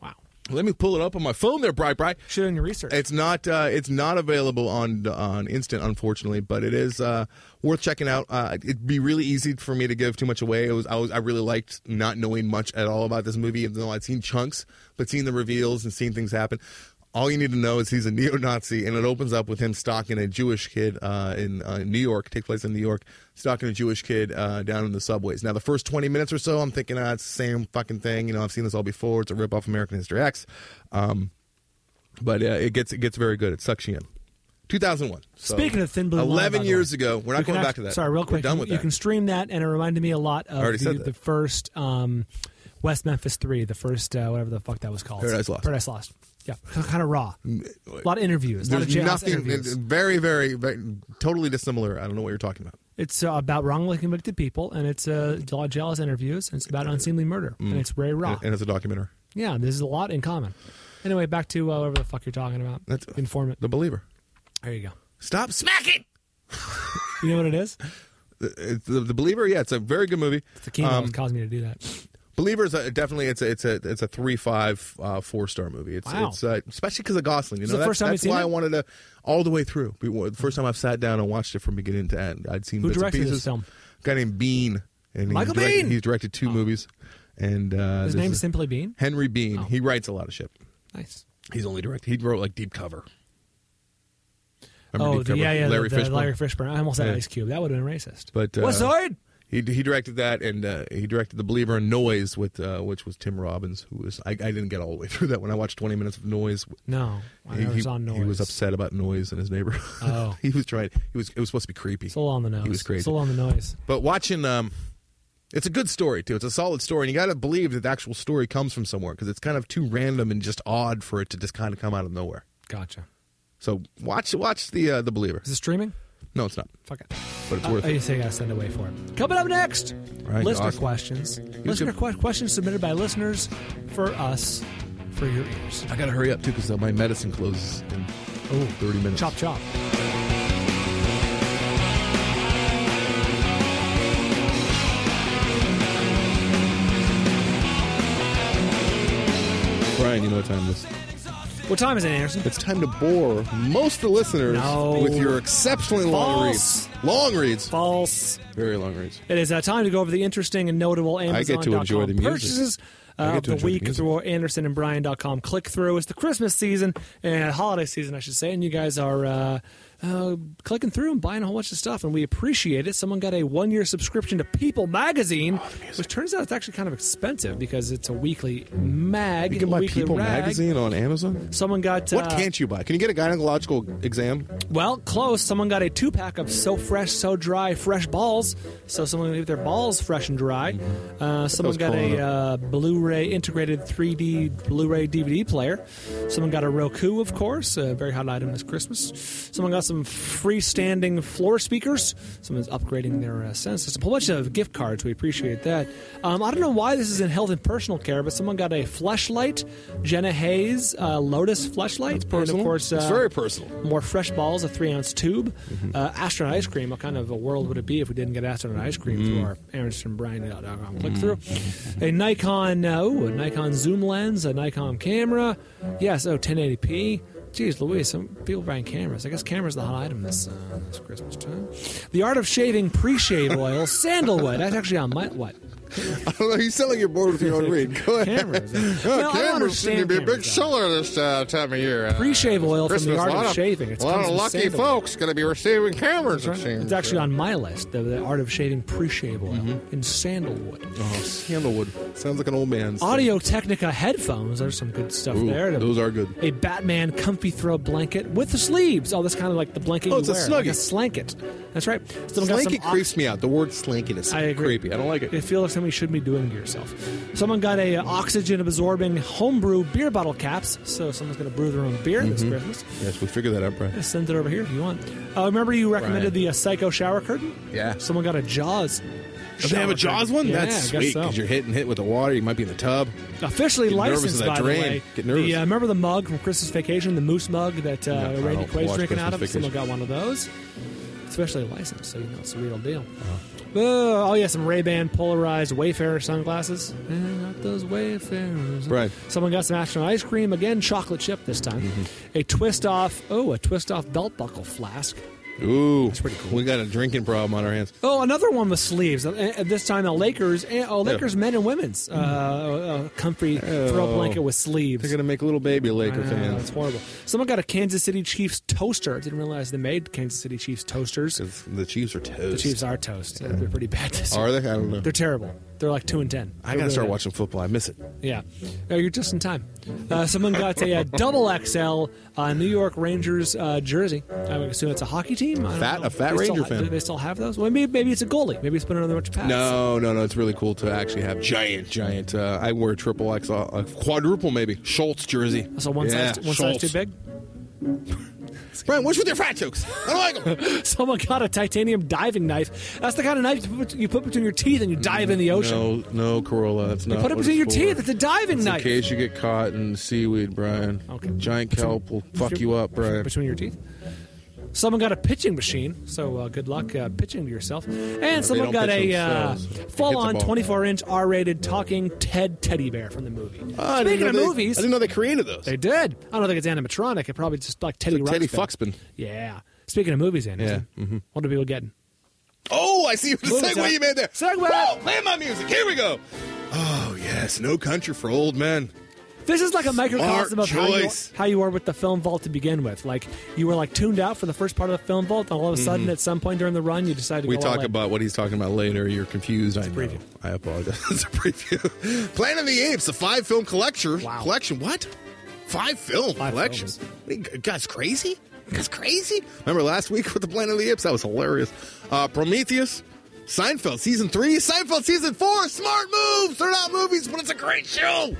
Speaker 3: Let me pull it up on my phone there, Bright Bright.
Speaker 2: Should in your research.
Speaker 3: It's not. Uh, it's not available on on Instant, unfortunately, but it is uh, worth checking out. Uh, it'd be really easy for me to give too much away. It was. I was. I really liked not knowing much at all about this movie, even though I'd seen chunks, but seeing the reveals and seeing things happen. All you need to know is he's a neo-Nazi, and it opens up with him stalking a Jewish kid uh, in uh, New York. Take place in New York, stalking a Jewish kid uh, down in the subways. Now, the first twenty minutes or so, I'm thinking, ah, it's the same fucking thing. You know, I've seen this all before. It's a rip off American History X, um, but uh, it gets it gets very good. It sucks you in. two thousand one. So
Speaker 2: Speaking of Thin Blue Line,
Speaker 3: eleven
Speaker 2: by the
Speaker 3: years
Speaker 2: way,
Speaker 3: ago, we're not
Speaker 2: you can
Speaker 3: going
Speaker 2: act-
Speaker 3: back to that.
Speaker 2: Sorry, real
Speaker 3: We're
Speaker 2: quick.
Speaker 3: done
Speaker 2: you,
Speaker 3: with
Speaker 2: you
Speaker 3: that.
Speaker 2: can stream that, and it reminded me a lot of
Speaker 3: already
Speaker 2: the,
Speaker 3: said that.
Speaker 2: the first um, West Memphis three, the first uh, whatever the fuck that was called.
Speaker 3: Paradise Lost.
Speaker 2: Paradise Lost. Yeah, kind of raw. A lot of interviews. A lot of
Speaker 3: There's
Speaker 2: jailhouse
Speaker 3: nothing.
Speaker 2: interviews.
Speaker 3: Very, very, very, totally dissimilar. I don't know what you're talking about.
Speaker 2: It's uh, about wrongly convicted people, and it's uh, a lot of jailhouse interviews, and it's about unseemly murder, and it's very raw.
Speaker 3: And it's a documentary.
Speaker 2: Yeah, there's a lot in common. Anyway, back to uh, whatever the fuck you're talking about.
Speaker 3: That's
Speaker 2: Informant.
Speaker 3: The Believer.
Speaker 2: There you go.
Speaker 3: Stop smacking.
Speaker 2: You know what it is?
Speaker 3: The, the, the Believer. Yeah, it's a very good movie.
Speaker 2: It's the chemo
Speaker 3: Um,
Speaker 2: that caused me to do that.
Speaker 3: Believer is a, definitely it's a it's a it's a three five uh, four star movie. It's
Speaker 2: Wow.
Speaker 3: it's uh, especially because of Gosling. You
Speaker 2: Is
Speaker 3: know,
Speaker 2: it the
Speaker 3: that's,
Speaker 2: first time
Speaker 3: that's
Speaker 2: you've seen
Speaker 3: why
Speaker 2: it?
Speaker 3: I wanted to all the way through. The first time I've sat down and watched it from beginning to end. I'd seen
Speaker 2: Who
Speaker 3: bits and
Speaker 2: directed
Speaker 3: pieces.
Speaker 2: this film?
Speaker 3: A guy named Bean. And
Speaker 2: Michael
Speaker 3: he's directed,
Speaker 2: Biehn!
Speaker 3: He's directed two
Speaker 2: Oh.
Speaker 3: movies, and uh,
Speaker 2: His
Speaker 3: this
Speaker 2: name
Speaker 3: is
Speaker 2: is simply Bean?
Speaker 3: Henry Bean.
Speaker 2: Oh.
Speaker 3: He writes a lot of shit.
Speaker 2: Nice.
Speaker 3: He's only directed. He wrote like Deep Cover. Remember
Speaker 2: Oh,
Speaker 3: Deep
Speaker 2: the,
Speaker 3: Cover?
Speaker 2: yeah, yeah,
Speaker 3: Larry
Speaker 2: the, the
Speaker 3: Fishburne.
Speaker 2: Larry Fishburne. I almost said
Speaker 3: Yeah.
Speaker 2: Ice Cube. That would have been racist.
Speaker 3: But uh,
Speaker 2: What's the word?
Speaker 3: He he directed that, and uh, he directed The Believer and Noise, with uh, which was Tim Robbins, who was I, I didn't get all the way through that when I watched twenty minutes of Noise.
Speaker 2: No, I
Speaker 3: he,
Speaker 2: never
Speaker 3: he,
Speaker 2: saw Noise.
Speaker 3: he was upset about noise in his neighborhood.
Speaker 2: Oh.
Speaker 3: he was trying. He was. It was supposed to be creepy.
Speaker 2: Still on the nose.
Speaker 3: He was crazy.
Speaker 2: Still on the noise.
Speaker 3: But watching, um, it's a good story too. It's a solid story, and you got to believe that the actual story comes from somewhere because it's kind of too random and just odd for it to just kind of come out of nowhere.
Speaker 2: Gotcha.
Speaker 3: So watch watch the uh, the Believer.
Speaker 2: Is it streaming?
Speaker 3: No, it's not,
Speaker 2: Fuck it.
Speaker 3: but it's
Speaker 2: Uh,
Speaker 3: worth
Speaker 2: I
Speaker 3: it.
Speaker 2: say I gotta send away for it. Coming up next,
Speaker 3: Right,
Speaker 2: listener
Speaker 3: awesome.
Speaker 2: questions. Listener que- questions submitted by listeners for us, for your ears.
Speaker 3: I got to hurry up too because my medicine closes in
Speaker 2: Oh,
Speaker 3: thirty minutes.
Speaker 2: chop chop.
Speaker 3: Brian, you know what time it is.
Speaker 2: What time is it, Anderson?
Speaker 3: It's time to bore most of the listeners
Speaker 2: No.
Speaker 3: with your exceptionally long
Speaker 2: False.
Speaker 3: reads. Long reads.
Speaker 2: False.
Speaker 3: Very long reads.
Speaker 2: It is uh, time to go over the interesting and notable Amazon
Speaker 3: I get to enjoy the music.
Speaker 2: purchases
Speaker 3: I
Speaker 2: uh,
Speaker 3: get
Speaker 2: of
Speaker 3: to
Speaker 2: the
Speaker 3: enjoy the
Speaker 2: week
Speaker 3: music.
Speaker 2: through Anderson and Brian dot com click through. It's the Christmas season and holiday season, I should say, and you guys are uh, uh, clicking through and buying a whole bunch of stuff, and we appreciate it. Someone got a one-year subscription to People Magazine, which turns out it's actually kind of expensive because it's a weekly mag.
Speaker 3: You can
Speaker 2: a
Speaker 3: buy
Speaker 2: weekly
Speaker 3: People
Speaker 2: rag.
Speaker 3: magazine on Amazon.
Speaker 2: Someone got
Speaker 3: What
Speaker 2: uh,
Speaker 3: can't you buy? Can you get a gynecological exam?
Speaker 2: Well, close. Someone got a two-pack of So Fresh, So Dry, Fresh Balls. So someone can leave their balls fresh and dry. Uh, someone
Speaker 3: was
Speaker 2: got
Speaker 3: calling
Speaker 2: a uh, Blu-ray integrated three D Blu-ray D V D player. Someone got a Roku, of course, a very hot item this Christmas. Someone got some freestanding floor speakers. Someone's upgrading their uh, sound system. A whole bunch of gift cards. We appreciate that. Um, I don't know why this is in health and personal care, but someone got a Fleshlight, Jenna Hayes uh, Lotus Fleshlight. And
Speaker 3: Personal.
Speaker 2: of course, uh,
Speaker 3: it's very personal.
Speaker 2: more fresh balls, a three-ounce tube.
Speaker 3: Mm-hmm.
Speaker 2: Uh, astronaut ice cream. What kind of a world would it be if we didn't get astronaut ice cream
Speaker 3: Mm.
Speaker 2: through our Anderson Brian dot com click through? A Nikon, uh, ooh, a Nikon zoom lens, a Nikon camera. Yes, oh, ten eighty p. Jeez Louise, some people buying cameras. I guess cameras are the hot item this, uh, this Christmas time. The Art of Shaving pre-shave oil, sandalwood. That's actually on my, what?
Speaker 3: I don't know. You sound like you're bored with your own read. Go ahead.
Speaker 2: Cameras.
Speaker 3: Oh,
Speaker 2: Well, I don't
Speaker 3: cameras seem to
Speaker 2: understand
Speaker 3: be a big
Speaker 2: cameras, though.
Speaker 3: seller this uh, time of year. Uh,
Speaker 2: Pre-shave oil from
Speaker 3: Christmas,
Speaker 2: the Art
Speaker 3: a lot
Speaker 2: of Shaving. It's
Speaker 3: a lot
Speaker 2: comes
Speaker 3: of
Speaker 2: from
Speaker 3: lucky
Speaker 2: sandalwood.
Speaker 3: folks going to be receiving cameras, it seems.
Speaker 2: It's actually on my list, the, the Art of Shaving pre-shave oil
Speaker 3: Mm-hmm.
Speaker 2: in sandalwood.
Speaker 3: Oh, sandalwood. Sounds like an old man's thing.
Speaker 2: Audio Technica headphones. There's some good stuff
Speaker 3: Ooh,
Speaker 2: there.
Speaker 3: those are good.
Speaker 2: A Batman comfy throw blanket with the sleeves. Oh, that's kind of like the blanket
Speaker 3: Oh,
Speaker 2: you
Speaker 3: it's a
Speaker 2: wear. Like a
Speaker 3: Snuggie.
Speaker 2: slanket. That's right. Someone got some
Speaker 3: Slanky creeps me out. The word slanky is
Speaker 2: I agree.
Speaker 3: creepy. I don't like it.
Speaker 2: It feels like something you shouldn't be doing to yourself. Someone got a uh, oxygen-absorbing homebrew beer bottle caps. So someone's going to brew their own beer this
Speaker 3: Mm-hmm.
Speaker 2: Christmas.
Speaker 3: Yes, we figured that out, Brian.
Speaker 2: Just send it over here if you want. Uh, remember you recommended
Speaker 3: Brian.
Speaker 2: the uh, Psycho shower curtain?
Speaker 3: Yeah.
Speaker 2: Someone got a Jaws.
Speaker 3: Do they have a
Speaker 2: shower
Speaker 3: Jaws
Speaker 2: curtain.
Speaker 3: one?
Speaker 2: Yeah,
Speaker 3: That's
Speaker 2: I guess
Speaker 3: sweet
Speaker 2: so.
Speaker 3: because you're hitting hit with the water. You might be in the tub.
Speaker 2: Officially
Speaker 3: Get nervous
Speaker 2: licensed,
Speaker 3: with that
Speaker 2: by
Speaker 3: drain.
Speaker 2: the way.
Speaker 3: Get nervous.
Speaker 2: The, uh, remember the mug from Christmas Vacation, the moose mug that uh,
Speaker 3: Yeah, I
Speaker 2: Randy
Speaker 3: don't
Speaker 2: Quaid's
Speaker 3: watch
Speaker 2: drinking out of?
Speaker 3: Christmas
Speaker 2: Someone
Speaker 3: Vacation.
Speaker 2: got one of those. especially a license, so you know it's the real deal. Uh-huh. Uh, oh, yeah, some Ray-Ban polarized Wayfarer sunglasses. And got those Wayfarers.
Speaker 3: Right.
Speaker 2: Someone got some astronaut ice cream. Again, chocolate chip this time. Mm-hmm. A twist-off, oh, a twist-off belt buckle flask.
Speaker 3: Ooh,
Speaker 2: that's pretty cool.
Speaker 3: We got a drinking problem on our hands.
Speaker 2: Oh, another one with sleeves. Uh, this time, the Lakers, oh, Lakers yeah. men and women's uh, uh, comfy oh. throw blanket with sleeves.
Speaker 3: They're gonna make a little baby Laker
Speaker 2: uh,
Speaker 3: fans.
Speaker 2: That's horrible. Someone got a Kansas City Chiefs toaster. Didn't realize they made Kansas City Chiefs toasters.
Speaker 3: The Chiefs are toast.
Speaker 2: The Chiefs are toast. Yeah. They're pretty bad this
Speaker 3: year.
Speaker 2: Are
Speaker 3: they? I don't know.
Speaker 2: They're terrible. They're like two and ten.
Speaker 3: I gotta
Speaker 2: really
Speaker 3: start
Speaker 2: bad.
Speaker 3: watching football. I miss it.
Speaker 2: Yeah, oh, you're just in time. Uh, someone got a, a double X L uh, New York Rangers uh, jersey. I would assume it's a hockey team. I
Speaker 3: Fat,
Speaker 2: know.
Speaker 3: a fat
Speaker 2: they
Speaker 3: Ranger
Speaker 2: still,
Speaker 3: fan.
Speaker 2: Do they still have those? Well, maybe maybe it's a goalie. Maybe it's put another bunch of pads.
Speaker 3: No, no, no. It's really cool to actually have giant, giant. Uh, I wear a triple X L, a quadruple maybe. Schultz jersey.
Speaker 2: So one
Speaker 3: yeah,
Speaker 2: size, one
Speaker 3: Schultz.
Speaker 2: size too big.
Speaker 3: Brian, what's with your fat jokes? I don't like them.
Speaker 2: Someone got a titanium diving knife. That's the kind of knife you put, you put between your teeth and you dive in the ocean.
Speaker 3: No, no, Corolla. That's not.
Speaker 2: You put it
Speaker 3: what
Speaker 2: between your
Speaker 3: for.
Speaker 2: teeth. It's a diving
Speaker 3: it's
Speaker 2: knife.
Speaker 3: In case you get caught in seaweed, Brian.
Speaker 2: Okay.
Speaker 3: Giant kelp will fuck you up, Brian.
Speaker 2: Between your teeth. Someone got a pitching machine, so uh, good luck uh, pitching to yourself. And someone got a uh, full-on twenty-four inch R-rated talking Ted teddy bear from the movie.
Speaker 3: Oh,
Speaker 2: Speaking of
Speaker 3: they,
Speaker 2: movies,
Speaker 3: I didn't know they created those.
Speaker 2: They did. I don't think it's animatronic. It probably just like Teddy.
Speaker 3: It's like Teddy
Speaker 2: Ruxpin.
Speaker 3: Fuxpin.
Speaker 2: Yeah. Speaking of movies, Anderson,
Speaker 3: yeah. Mm-hmm.
Speaker 2: What are people getting?
Speaker 3: Oh, I see the segue you made there.
Speaker 2: Segue.
Speaker 3: Whoa, play my music. Here we go. Oh yes, No Country for Old Men.
Speaker 2: This is like a microcosm of how you,
Speaker 3: choice.
Speaker 2: how you were with the Film Vault to begin with. Like, you were like tuned out for the first part of the Film Vault, and all of a sudden, mm-hmm. at some point during the run, you decided to
Speaker 3: we
Speaker 2: go
Speaker 3: talk
Speaker 2: all in.
Speaker 3: about what he's talking about later. You're confused.
Speaker 2: It's
Speaker 3: I
Speaker 2: a
Speaker 3: know.
Speaker 2: preview.
Speaker 3: I apologize. It's a preview. Planet of the Apes, a five-film collection.
Speaker 2: Wow.
Speaker 3: Collection. What? Five-film
Speaker 2: Five
Speaker 3: collection.
Speaker 2: films.
Speaker 3: You guys crazy? You guys crazy? Remember last week with the Planet of the Apes? That was hilarious. Uh, Prometheus. Seinfeld season three. Seinfeld season four. Smart moves. They're not movies, but it's a great show.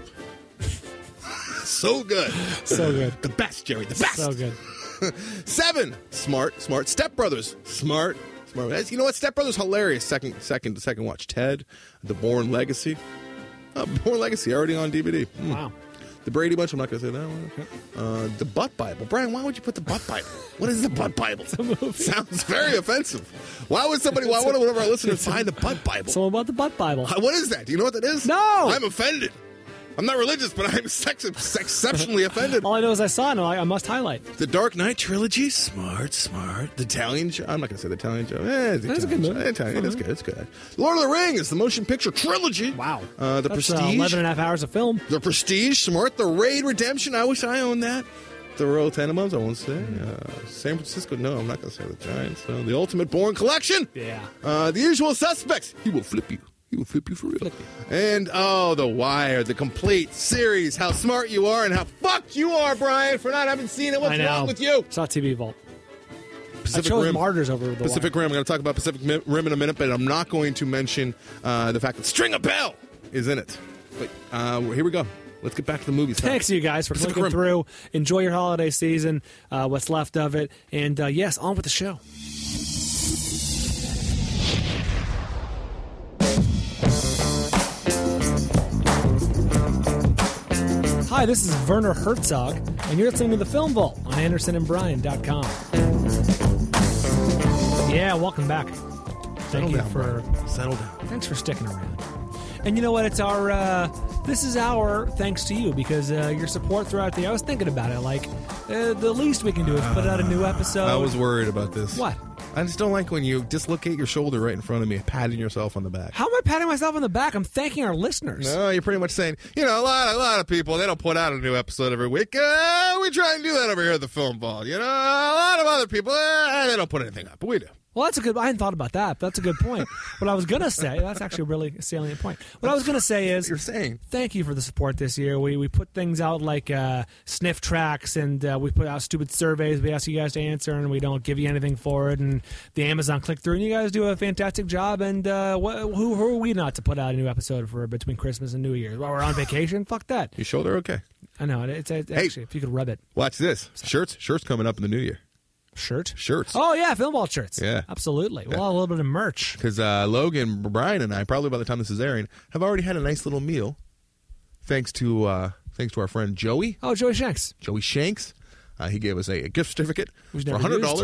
Speaker 3: So good.
Speaker 2: So good.
Speaker 3: The best, Jerry. The best.
Speaker 2: So good.
Speaker 3: Seven. Smart, smart. Step Brothers. Smart, smart. You know what? Step Brothers, hilarious. Second, second, second watch. Ted. The Bourne Legacy. Oh, Bourne Legacy, already on D V D. Mm.
Speaker 2: Wow.
Speaker 3: The Brady Bunch, I'm not going to say that one. Uh, the Butt Bible. Brian, why would you put the Butt Bible? What is the Butt Bible?
Speaker 2: It's a movie.
Speaker 3: Sounds very offensive. Why would somebody, why would one of our listeners find the Butt Bible?
Speaker 2: Someone about the Butt Bible.
Speaker 3: What is that? Do you know what that is?
Speaker 2: No.
Speaker 3: I'm offended. I'm not religious, but I'm sex- exceptionally offended.
Speaker 2: All I know is I saw it, and I, I must highlight.
Speaker 3: The Dark Knight trilogy, smart, smart. The Italian Job, I'm not going to say the Italian Job. Eh, the
Speaker 2: That's a good movie.
Speaker 3: Italian, it's good, it's good. Lord of the Rings, the motion picture trilogy.
Speaker 2: Wow.
Speaker 3: Uh, the
Speaker 2: That's,
Speaker 3: Prestige.
Speaker 2: Uh, eleven and a half hours of film.
Speaker 3: The Prestige, smart. The Raid Redemption, I wish I owned that. The Royal Tenenbaums, I won't say. Uh, San Francisco, no, I'm not going to say the Giants. No. The Ultimate Bourne Collection.
Speaker 2: Yeah.
Speaker 3: Uh, the Usual Suspects. He will flip you. He will flip you for real. And, oh, The Wire, the complete series. How smart you are and how fucked you are, Brian, for not having seen it. What's
Speaker 2: I know.
Speaker 3: wrong with you?
Speaker 2: Saw T V Vault.
Speaker 3: Pacific
Speaker 2: I chose
Speaker 3: Rim.
Speaker 2: Martyrs over the
Speaker 3: Pacific
Speaker 2: Wire.
Speaker 3: Rim. I'm going to talk about Pacific Rim in a minute, but I'm not going to mention uh, the fact that Stringer Bell is in it. But uh, here we go. Let's get back to the movies.
Speaker 2: Thanks, you guys, for
Speaker 3: Pacific
Speaker 2: clicking
Speaker 3: Rim.
Speaker 2: through. Enjoy your holiday season, uh, what's left of it. And, uh, yes, on with the show. Hi, this is Werner Herzog, and you're listening to The Film Vault on Anderson and Brian dot com. Yeah, welcome back. Thank
Speaker 3: Settle
Speaker 2: you
Speaker 3: down,
Speaker 2: for
Speaker 3: Brian. Settle down.
Speaker 2: Thanks for sticking around. And you know what? It's our, uh, this is our thanks to you because uh, your support throughout the, I was thinking about it, like, uh, the least we can do is put out a new episode.
Speaker 3: I was worried about this.
Speaker 2: What?
Speaker 3: I just don't like when you dislocate your shoulder right in front of me, patting yourself on the back.
Speaker 2: How am I patting myself on the back? I'm thanking our listeners.
Speaker 3: No, you're pretty much saying, you know, a lot, a lot of people, they don't put out a new episode every week. Uh, we try and do that over here at the Film Vault. You know, a lot of other people, uh, they don't put anything up, but we do.
Speaker 2: Well, that's a good, I hadn't thought about that, but that's a good point. What I was going to say, that's actually a really salient point. What I was going to say is,
Speaker 3: You're saying.
Speaker 2: Thank you for the support this year. We we put things out like uh, sniff tracks, and uh, we put out stupid surveys we ask you guys to answer, and we don't give you anything for it, and the Amazon click-through, and you guys do a fantastic job, and uh, wh- who, who are we not to put out a new episode for between Christmas and New Year's? While we're on vacation? Fuck that.
Speaker 3: Your shoulder okay?
Speaker 2: I know. It's, it's
Speaker 3: Hey.
Speaker 2: actually, if you could rub it.
Speaker 3: Watch this. Shirts. Shirts coming up in the new year.
Speaker 2: Shirt?
Speaker 3: Shirts.
Speaker 2: Oh, yeah, Film Vault shirts.
Speaker 3: Yeah.
Speaker 2: Absolutely. Well, a little bit of merch.
Speaker 3: Because uh, Logan, Brian, and I, probably by the time this is airing, have already had a nice little meal, thanks to uh, thanks to our friend Joey.
Speaker 2: Oh, Joey Shanks.
Speaker 3: Joey Shanks. Uh, he gave us a, a gift certificate
Speaker 2: Who's
Speaker 3: for
Speaker 2: never
Speaker 3: one hundred dollars.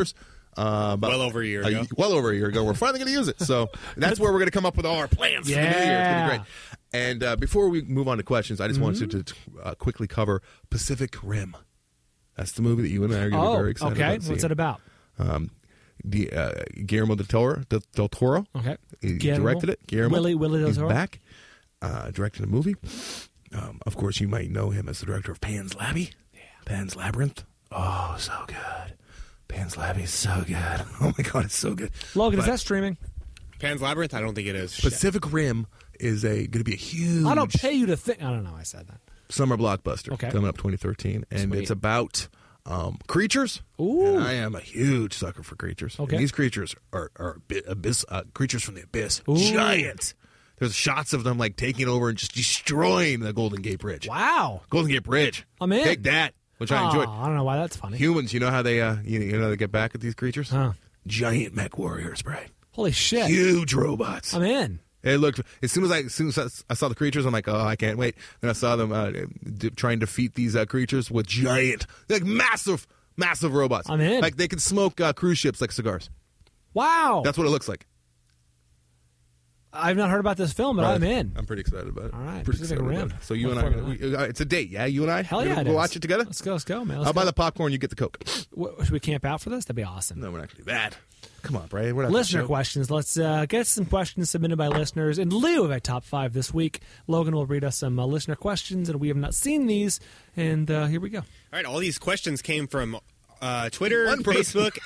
Speaker 3: Uh, about,
Speaker 4: well over a year ago.
Speaker 3: Uh, well over a year ago. We're finally going to use it. So that's where we're going to come up with all our plans
Speaker 2: yeah.
Speaker 3: for the new year. It's going to be great. And uh, before we move on to questions, I just mm-hmm. wanted to uh, quickly cover Pacific Rim. That's the movie that you and I are going to
Speaker 2: oh,
Speaker 3: be very excited
Speaker 2: okay.
Speaker 3: about.
Speaker 2: What's it about?
Speaker 3: Um, the uh, Guillermo del Toro, del, del Toro.
Speaker 2: Okay.
Speaker 3: He
Speaker 2: Guillermo.
Speaker 3: directed it. Guillermo.
Speaker 2: Willie, Willie del Toro.
Speaker 3: He's back. Uh, directed a movie. Um, of course, you might know him as the director of Pan's Labby. Yeah. Pan's Labyrinth. Oh, so good. Pan's Labby is so good. Oh, my God, it's so good.
Speaker 2: Logan,
Speaker 3: but
Speaker 2: is that streaming?
Speaker 4: Pan's Labyrinth? I don't think it is.
Speaker 3: Pacific Shit. Rim is a going to be a huge...
Speaker 2: I don't pay you to think... I don't know. I said that.
Speaker 3: Summer blockbuster
Speaker 2: okay.
Speaker 3: coming up twenty thirteen. And
Speaker 2: Sweet.
Speaker 3: it's about um, creatures.
Speaker 2: Ooh.
Speaker 3: And I am a huge sucker for creatures.
Speaker 2: Okay.
Speaker 3: And these creatures are, are abyss, uh, creatures from the abyss.
Speaker 2: Ooh.
Speaker 3: Giant. There's shots of them like taking over and just destroying the Golden Gate Bridge.
Speaker 2: Wow.
Speaker 3: Golden Gate Bridge.
Speaker 2: I'm in.
Speaker 3: Take that, which I
Speaker 2: oh,
Speaker 3: enjoyed.
Speaker 2: I don't know why that's funny.
Speaker 3: Humans, you know how they uh, you, you know they get back at these creatures?
Speaker 2: Huh.
Speaker 3: Giant mech warriors, right?
Speaker 2: Holy shit.
Speaker 3: Huge robots.
Speaker 2: I'm in.
Speaker 3: It looked as soon as I as soon as I saw the creatures, I'm like, oh, I can't wait. Then I saw them uh, d- trying to defeat these uh, creatures with giant, like massive, massive robots.
Speaker 2: I'm in.
Speaker 3: Like they could smoke uh, cruise ships like cigars.
Speaker 2: Wow.
Speaker 3: That's what it looks like.
Speaker 2: I've not heard about this film, but
Speaker 3: Right.
Speaker 2: I'm in.
Speaker 3: I'm pretty excited about it.
Speaker 2: All right,
Speaker 3: pretty
Speaker 2: Pacific
Speaker 3: excited
Speaker 2: Rim.
Speaker 3: about it. So you
Speaker 2: Look
Speaker 3: and I,
Speaker 2: forward to
Speaker 3: we, uh, it's a date, yeah. You and I,
Speaker 2: Hell
Speaker 3: We're
Speaker 2: yeah,
Speaker 3: gonna
Speaker 2: it
Speaker 3: go
Speaker 2: is.
Speaker 3: watch it together.
Speaker 2: Let's go, let's go, man. Let's
Speaker 3: I'll
Speaker 2: go.
Speaker 3: buy the popcorn. You get the Coke.
Speaker 2: What, should we camp out for this? That'd be awesome.
Speaker 3: No, we're not gonna do that. Come on, Brian. We're not
Speaker 2: Listener
Speaker 3: gonna show.
Speaker 2: questions. Let's uh, get some questions submitted by listeners. In lieu of a top five this week, Logan will read us some uh, listener questions, and we have not seen these. And uh, here we go.
Speaker 4: All right, all these questions came from uh, Twitter,
Speaker 3: One person.
Speaker 4: Facebook,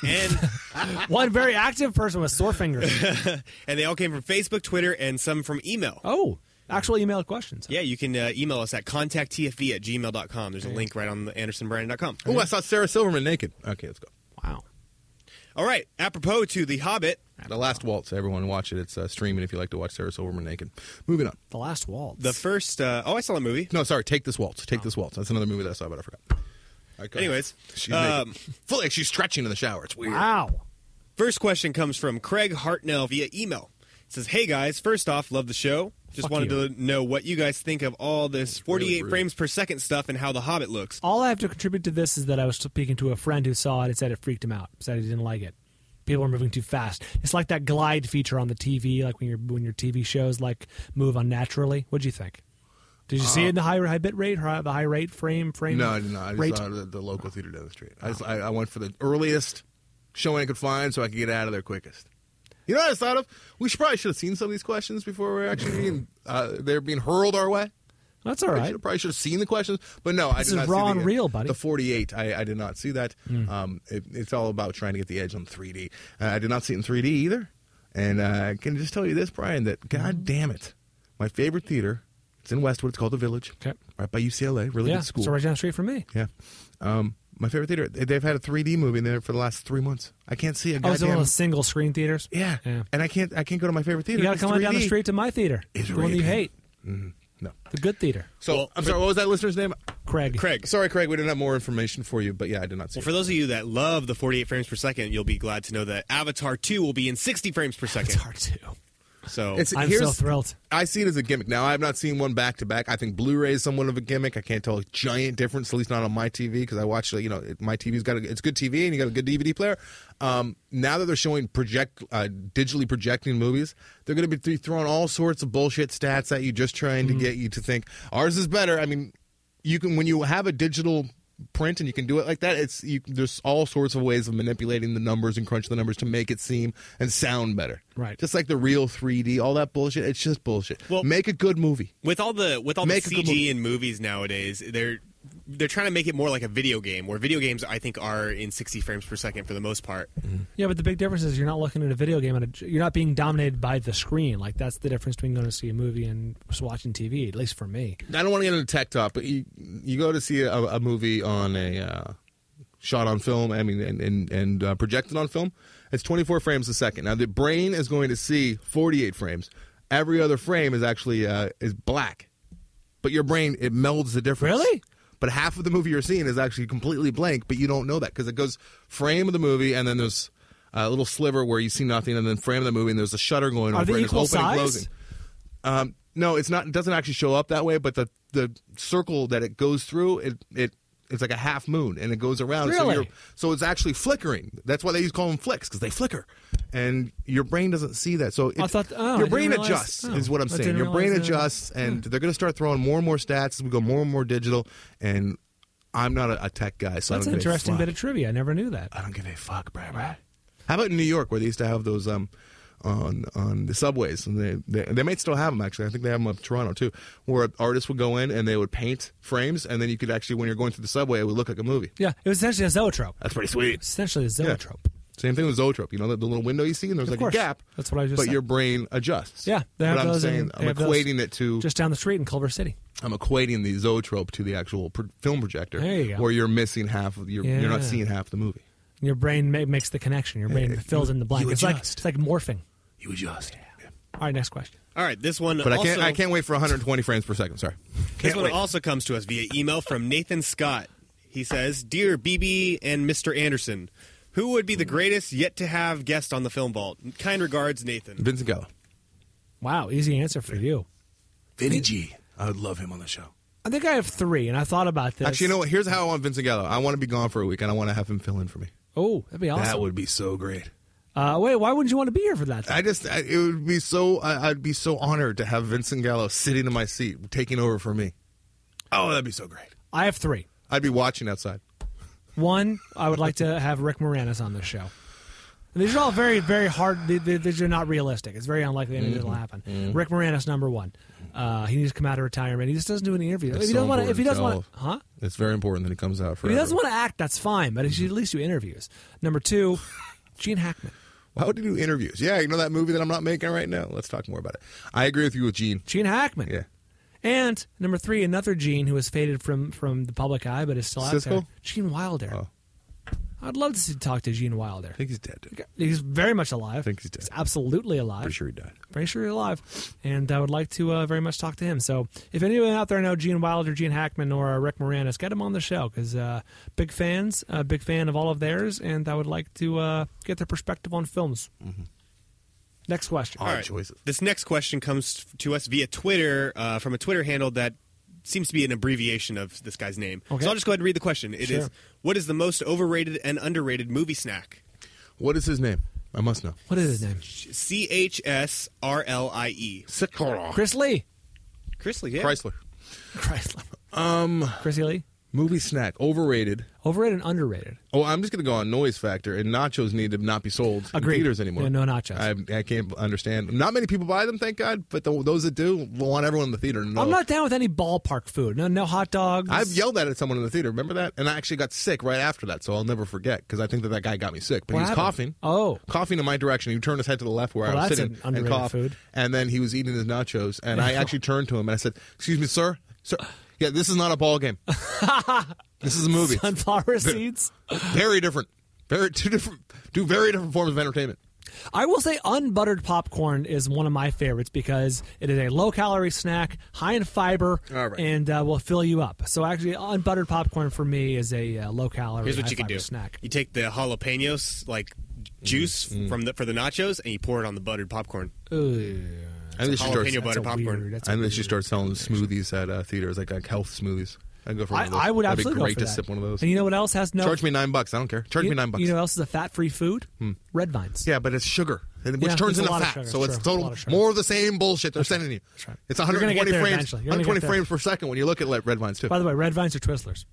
Speaker 4: and
Speaker 2: One very active person with sore fingers.
Speaker 4: and they all came from Facebook, Twitter, and some from email.
Speaker 2: Oh, actual email questions.
Speaker 4: Yeah, you can uh, email us at contact t f v at gmail dot com. There's a link right on the anderson brandon dot com.
Speaker 3: Oh, I saw Sarah Silverman naked. Okay, let's go.
Speaker 2: Wow.
Speaker 4: All right, apropos to The Hobbit.
Speaker 3: The Last Waltz. Everyone watch it. It's uh, streaming if you like to watch Sarah Silverman naked. Moving on.
Speaker 2: The Last Waltz.
Speaker 4: The first, uh, oh, I saw that movie.
Speaker 3: No, sorry. Take This Waltz. Take
Speaker 2: Oh.
Speaker 3: This Waltz. That's another movie that I saw, but I forgot. All right, go
Speaker 4: Anyways,
Speaker 3: ahead. she's
Speaker 4: um,
Speaker 3: naked. Fully, like she's stretching in the shower. It's weird.
Speaker 2: Wow.
Speaker 4: First question comes from Craig Hartnell via email. It says, hey guys, first off, love the show. Just
Speaker 2: Fuck
Speaker 4: wanted
Speaker 2: you.
Speaker 4: to know what you guys think of all this forty-eight
Speaker 3: rude.
Speaker 4: frames per second stuff and how The Hobbit looks.
Speaker 2: All I have to contribute to this is that I was speaking to a friend who saw it and said it freaked him out. Said he didn't like it. People are moving too fast. It's like that glide feature on the T V, like when your when your T V shows like move unnaturally. What'd you think? Did you see it in the high high bit rate, or the high rate frame frame?
Speaker 3: No, I did not. I just
Speaker 2: rate?
Speaker 3: saw it at the local theater down the street. I, just, I, I went for the earliest showing I could find so I could get out of there quickest. You know what I thought of? We should probably should have seen some of these questions before we're actually being uh, they're being hurled our way.
Speaker 2: That's all
Speaker 3: I
Speaker 2: right.
Speaker 3: should, probably should have seen the questions, but no, I
Speaker 2: This
Speaker 3: did
Speaker 2: is
Speaker 3: not
Speaker 2: raw
Speaker 3: see
Speaker 2: and
Speaker 3: the,
Speaker 2: real, buddy.
Speaker 3: The forty-eight, I, I did not see that.
Speaker 2: Mm.
Speaker 3: Um, it, it's all about trying to get the edge on three D. Uh, I did not see it in three D either, and uh, I can just tell you this, Brian, that God
Speaker 2: Mm.
Speaker 3: damn it, my favorite theater. It's in Westwood. It's called The Village,
Speaker 2: Okay.
Speaker 3: right by U C L A. Really
Speaker 2: Yeah,
Speaker 3: good school.
Speaker 2: so right down the street from me.
Speaker 3: Yeah. Um, my favorite theater. they- They've had a three D movie in there for the last three months. I can't see a
Speaker 2: Oh, it's one
Speaker 3: goddamn.
Speaker 2: of those single screen theaters.
Speaker 3: yeah.
Speaker 2: Yeah.
Speaker 3: And I can't. I can't go to my favorite theater.
Speaker 2: You got to
Speaker 3: It's
Speaker 2: come on down the
Speaker 3: three D.
Speaker 2: street to my theater.
Speaker 3: It's
Speaker 2: the one that you
Speaker 3: raping.
Speaker 2: hate.
Speaker 3: Mm-hmm. No.
Speaker 2: The good theater.
Speaker 3: So
Speaker 4: Well,
Speaker 3: I'm sorry. What was that listener's name?
Speaker 2: Craig.
Speaker 4: Craig.
Speaker 3: Sorry, Craig. We didn't have more information for you, but yeah, I did not see.
Speaker 4: Well,
Speaker 3: it.
Speaker 4: for those of you that love the forty-eight frames per second, you'll be glad to know that Avatar two will be in sixty frames per second.
Speaker 2: It's hard to.
Speaker 4: So
Speaker 3: It's-
Speaker 2: I'm
Speaker 3: Here's-
Speaker 2: so thrilled.
Speaker 3: I see it as a gimmick. Now, I have not seen one back to back. I think Blu-ray is somewhat of a gimmick. I can't tell a giant difference, at least not on my T V, because I watch. You know, it- my T V's got a, it's good T V, and you got a good D V D player. Um, now that they're showing project uh, digitally projecting movies, they're going to be throwing all sorts of bullshit stats at you, just trying
Speaker 2: Mm-hmm.
Speaker 3: to get you to think ours is better. I mean, you can when you have a digital print and you can do it like that. It's you, there's all sorts of ways of manipulating the numbers and crunch the numbers to make it seem and sound better.
Speaker 2: Right.
Speaker 3: Just like the real three D, all that bullshit. It's just bullshit.
Speaker 4: Well-
Speaker 3: make a good movie.
Speaker 4: with all the with all
Speaker 3: Make
Speaker 4: the
Speaker 3: a good
Speaker 4: C G
Speaker 3: movie.
Speaker 4: in movies nowadays, they're they're trying to make it more like a video game, where video games I think are in sixty frames per second for the most part.
Speaker 2: Yeah, but the big difference is you're not looking at a video game, and you're not being dominated by the screen. Like that's the difference between going to see a movie and just watching T V. At least for me.
Speaker 3: I don't want to get into tech talk, but you you go to see a, a movie on a uh, shot on film. I mean, and and, and uh, projected on film. It's twenty-four frames a second. Now the brain is going to see forty-eight frames. Every other frame is actually uh, is black, but your brain it melds the difference.
Speaker 2: Really?
Speaker 3: But half of the movie you're seeing is actually completely blank, but you don't know that because it goes frame of the movie, and then there's a little sliver where you see nothing, and then frame of the movie, and there's a shutter going
Speaker 2: Are
Speaker 3: over
Speaker 2: they
Speaker 3: it. and it's
Speaker 2: equal
Speaker 3: opening and
Speaker 2: size?
Speaker 3: closing. Um, no, it's not. It doesn't actually show up that way, but the the circle that it goes through, it it it's like a half moon, and it goes around.
Speaker 2: Really?
Speaker 3: So, you're, so it's actually flickering. That's why they used to call them flicks, because they flicker, and your brain doesn't see that. So it,
Speaker 2: I thought, oh,
Speaker 3: your
Speaker 2: I
Speaker 3: brain
Speaker 2: didn't realize-
Speaker 3: adjusts,
Speaker 2: oh,
Speaker 3: is what I'm
Speaker 2: I
Speaker 3: saying.
Speaker 2: didn't
Speaker 3: Your brain
Speaker 2: realize that.
Speaker 3: adjusts, and they're going to start throwing more and more stats as we go more and more digital. And I'm not a, a tech guy, so
Speaker 2: That's
Speaker 3: I
Speaker 2: an
Speaker 3: don't give a
Speaker 2: interesting
Speaker 3: fuck.
Speaker 2: bit of trivia. I never knew that.
Speaker 3: I don't give a fuck, bro. bro. How about in New York, where they used to have those um, on on the subways, and they, they they might still have them. Actually, I think they have them up in Toronto too, where artists would go in and they would paint frames, and then you could actually, when you're going through the subway, it would look like a movie.
Speaker 2: Yeah, it was essentially a zoetrope.
Speaker 3: That's pretty sweet.
Speaker 2: Essentially a zoetrope.
Speaker 3: Same thing with Zoetrope. You know, the, the little window you see, and there's
Speaker 2: Of
Speaker 3: like
Speaker 2: course.
Speaker 3: a gap.
Speaker 2: That's what I just
Speaker 3: But
Speaker 2: said.
Speaker 3: your brain adjusts.
Speaker 2: Yeah, they have
Speaker 3: but I'm
Speaker 2: those
Speaker 3: saying
Speaker 2: in-
Speaker 3: I'm
Speaker 2: they have those
Speaker 3: equating it to
Speaker 2: Just down the street in Culver City.
Speaker 3: I'm equating the Zoetrope to the actual pro- film projector,
Speaker 2: There you go.
Speaker 3: where you're missing half of you're, you're not
Speaker 2: Yeah.
Speaker 3: seeing half the movie.
Speaker 2: Your brain ma- makes the connection. Your brain
Speaker 3: Yeah,
Speaker 2: fills
Speaker 3: you-
Speaker 2: in the blank.
Speaker 3: you
Speaker 2: It's like
Speaker 3: adjust.
Speaker 2: it's like morphing.
Speaker 3: You adjust. Yeah.
Speaker 2: All right, next question.
Speaker 4: All right, this one.
Speaker 3: But
Speaker 4: also,
Speaker 3: I can't. I can't wait for one hundred twenty frames per second. Sorry.
Speaker 4: This
Speaker 3: Can't
Speaker 4: one
Speaker 3: wait.
Speaker 4: also comes to us via email from Nathan Scott. He says, "Dear B B and Mister Anderson, who would be the greatest yet to have guest on the Film Vault? Kind regards, Nathan."
Speaker 3: Vincent Gallo.
Speaker 2: Wow, easy answer for you.
Speaker 3: Vinny G. I would love him on the show.
Speaker 2: I think I have three, and I thought about this.
Speaker 3: Actually, you know what? Here's how I want Vincent Gallo. I want to be gone for a week, and I want to have him fill in for me.
Speaker 2: Oh, that'd be awesome.
Speaker 3: That would be so great.
Speaker 2: Uh, wait, why wouldn't you want to be here for that?
Speaker 3: I just, I, it would be so, I, I'd be so honored to have Vincent Gallo sitting in my seat, taking over for me. Oh, that'd be so great.
Speaker 2: I have three.
Speaker 3: I'd be watching outside.
Speaker 2: One, I would like to have Rick Moranis on this show. And these are all very, very hard. they- they- These are not realistic. It's very unlikely anything will happen. Rick Moranis, number one. Uh, he needs to come out of retirement. He just doesn't do any interviews.
Speaker 3: It's
Speaker 2: If he
Speaker 3: so
Speaker 2: doesn't want to, if he
Speaker 3: important
Speaker 2: doesn't
Speaker 3: to
Speaker 2: want, to,
Speaker 3: tell.
Speaker 2: huh?
Speaker 3: It's very important that he comes out
Speaker 2: If
Speaker 3: forever.
Speaker 2: he doesn't want to act, that's fine. But he should at least do interviews. Number two, Gene Hackman.
Speaker 3: Why would he do interviews? Yeah, you know that movie that I'm not making right now? Let's talk more about it. I agree with you with Gene.
Speaker 2: Gene Hackman.
Speaker 3: Yeah.
Speaker 2: And number three, another Gene who has faded from from the public eye, but is still out
Speaker 3: Siskel?
Speaker 2: there. Gene Wilder.
Speaker 3: Oh.
Speaker 2: I'd love to see, talk to Gene Wilder.
Speaker 3: I think he's dead, dude.
Speaker 2: He's very much alive. I
Speaker 3: think he's dead.
Speaker 2: He's absolutely alive.
Speaker 3: Pretty sure he died.
Speaker 2: Very sure he's alive. And I would like to uh, very much talk to him. So if anyone out there know Gene Wilder, Gene Hackman, or uh, Rick Moranis, get him on the show because uh, big fans, uh, big fan of all of theirs, and I would like to uh, get their perspective on films.
Speaker 3: Mm-hmm.
Speaker 2: Next question.
Speaker 3: Odd
Speaker 4: All right.
Speaker 3: choices.
Speaker 4: This next question comes to us via Twitter uh, from a Twitter handle that seems to be an abbreviation of this guy's name.
Speaker 2: Okay.
Speaker 4: So I'll just go ahead and read the question. It is:
Speaker 2: Sure.
Speaker 4: what is the most overrated and underrated movie snack?
Speaker 3: What is his name? I must know.
Speaker 2: What is his name?
Speaker 4: C H S R L I E.
Speaker 2: Chris Lee.
Speaker 4: Chrisley, yeah.
Speaker 3: Chrysler.
Speaker 2: Chrysler.
Speaker 3: Um,
Speaker 2: Chrissy Lee.
Speaker 3: movie snack. Overrated.
Speaker 2: Overrated and underrated.
Speaker 3: Oh, I'm just going to go on noise factor, and nachos need to not be sold
Speaker 2: Agreed.
Speaker 3: in theaters anymore.
Speaker 2: Yeah, no nachos.
Speaker 3: I, I can't understand. Not many people buy them, thank God, but the, those that do want everyone in the theater to know.
Speaker 2: I'm not down with any ballpark food. No, no hot dogs.
Speaker 3: I've yelled at someone in the theater. Remember that? And I actually got sick right after that, so I'll never forget because I think that that guy got me sick. But
Speaker 2: What
Speaker 3: he was
Speaker 2: happened?
Speaker 3: coughing.
Speaker 2: Oh.
Speaker 3: Coughing in my direction. He turned his head to the left where
Speaker 2: Well,
Speaker 3: I was
Speaker 2: that's
Speaker 3: sitting
Speaker 2: an
Speaker 3: and
Speaker 2: underrated
Speaker 3: coughed.
Speaker 2: food.
Speaker 3: And then he was eating his nachos, and I actually turned to him and I said, "Excuse me, sir, sir. Yeah, this is not a ball game. This is a movie.
Speaker 2: Sunflower seeds.
Speaker 3: Very different. Very two different. Two very different forms of entertainment."
Speaker 2: I will say unbuttered popcorn is one of my favorites because it is a low-calorie snack, high in fiber,
Speaker 3: All right.
Speaker 2: and uh, will fill you up. So actually, unbuttered popcorn for me is a uh, low-calorie,
Speaker 4: Here's what you can
Speaker 2: high-fiber
Speaker 4: do:
Speaker 2: snack.
Speaker 4: you take the jalapenos, like juice
Speaker 3: Mm-hmm.
Speaker 4: from the for the nachos, and you pour it on the buttered popcorn.
Speaker 2: Ooh,
Speaker 3: And they should start.
Speaker 4: Jalapeno
Speaker 2: that's
Speaker 4: buttered
Speaker 2: a
Speaker 4: popcorn.
Speaker 2: weird- that's a
Speaker 3: And they should
Speaker 2: weird-
Speaker 3: start selling smoothies at uh, theaters, like, like health smoothies. I'd go for one
Speaker 2: I,
Speaker 3: of those.
Speaker 2: I would
Speaker 3: That'd
Speaker 2: absolutely
Speaker 3: be great
Speaker 2: go for
Speaker 3: to
Speaker 2: that.
Speaker 3: sip one of those.
Speaker 2: And you know what else has no?
Speaker 3: Charge me nine bucks. I don't care. Charge
Speaker 2: you,
Speaker 3: me nine bucks.
Speaker 2: You know what else is a fat-free food? Red vines.
Speaker 3: Yeah, but it's sugar, and- which
Speaker 2: Yeah,
Speaker 3: turns
Speaker 2: it's a
Speaker 3: into
Speaker 2: lot of
Speaker 3: fat.
Speaker 2: sugar,
Speaker 3: So it's
Speaker 2: sure, a
Speaker 3: total
Speaker 2: lot of sugar.
Speaker 3: more of the same bullshit they're sending you.
Speaker 2: That's right.
Speaker 3: It's
Speaker 2: You're gonna get
Speaker 3: one hundred twenty
Speaker 2: there
Speaker 3: frames,
Speaker 2: eventually. You're gonna
Speaker 3: one hundred twenty
Speaker 2: get there.
Speaker 3: frames per second when you look at like, red vines too.
Speaker 2: By the way, red vines or Twizzlers?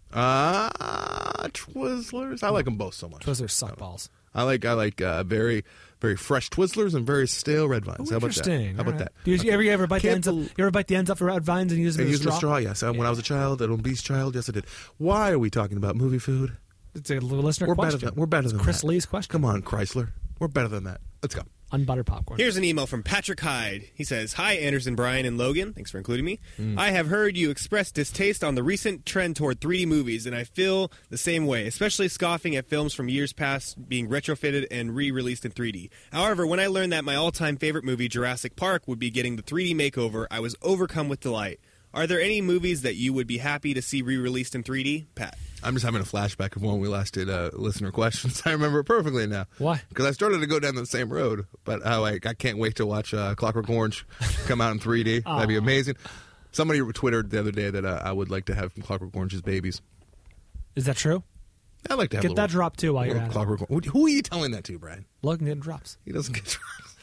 Speaker 3: Ah, Twizzlers. I like them both so much.
Speaker 2: Twizzlers suck balls.
Speaker 3: I like I like uh, very very fresh Twizzlers and very stale red vines.
Speaker 2: Oh,
Speaker 3: How about that?
Speaker 2: interesting.
Speaker 3: How about
Speaker 2: All right.
Speaker 3: that?
Speaker 2: Do you, you ever you ever bite the
Speaker 3: Can't
Speaker 2: ends of
Speaker 3: bel-
Speaker 2: you ever bite the ends off of red vines and use them
Speaker 3: And
Speaker 2: as
Speaker 3: using
Speaker 2: a
Speaker 3: a straw, yes. Uh, When I was a child, an obese child, yes, I did. Why are we talking about movie food?
Speaker 2: It's a listener
Speaker 3: We're
Speaker 2: question.
Speaker 3: better than we're better than
Speaker 2: Chris
Speaker 3: that.
Speaker 2: Lee's question.
Speaker 3: Come on, Chrysler. We're better than that. Let's go.
Speaker 2: Unbuttered popcorn.
Speaker 4: Here's an email from Patrick Hyde. He says, "Hi, Anderson, Brian, and Logan. Thanks for including me.
Speaker 3: Mm.
Speaker 4: I have heard you express distaste on the recent trend toward three D movies, and I feel the same way, especially scoffing at films from years past being retrofitted and re-released in three D. However, when I learned that my all-time favorite movie, Jurassic Park, would be getting the three D makeover, I was overcome with delight. Are there any movies that you would be happy to see re-released in three D, Pat?"
Speaker 3: I'm just having a flashback of when we last did uh, listener questions. I remember it perfectly now.
Speaker 2: Why?
Speaker 3: Because I started to go down the same road, but uh, like I can't wait to watch uh, Clockwork Orange come out in three D. That'd be amazing. Somebody twittered the other day that uh, I would like to have Clockwork Orange's babies.
Speaker 2: Is that true?
Speaker 3: I like to have
Speaker 2: Get
Speaker 3: a
Speaker 2: that
Speaker 3: little,
Speaker 2: drop too while you're
Speaker 3: little
Speaker 2: at it.
Speaker 3: clockwork. Who who are you telling that to, Brian?
Speaker 2: Logan getting drops.
Speaker 3: He doesn't get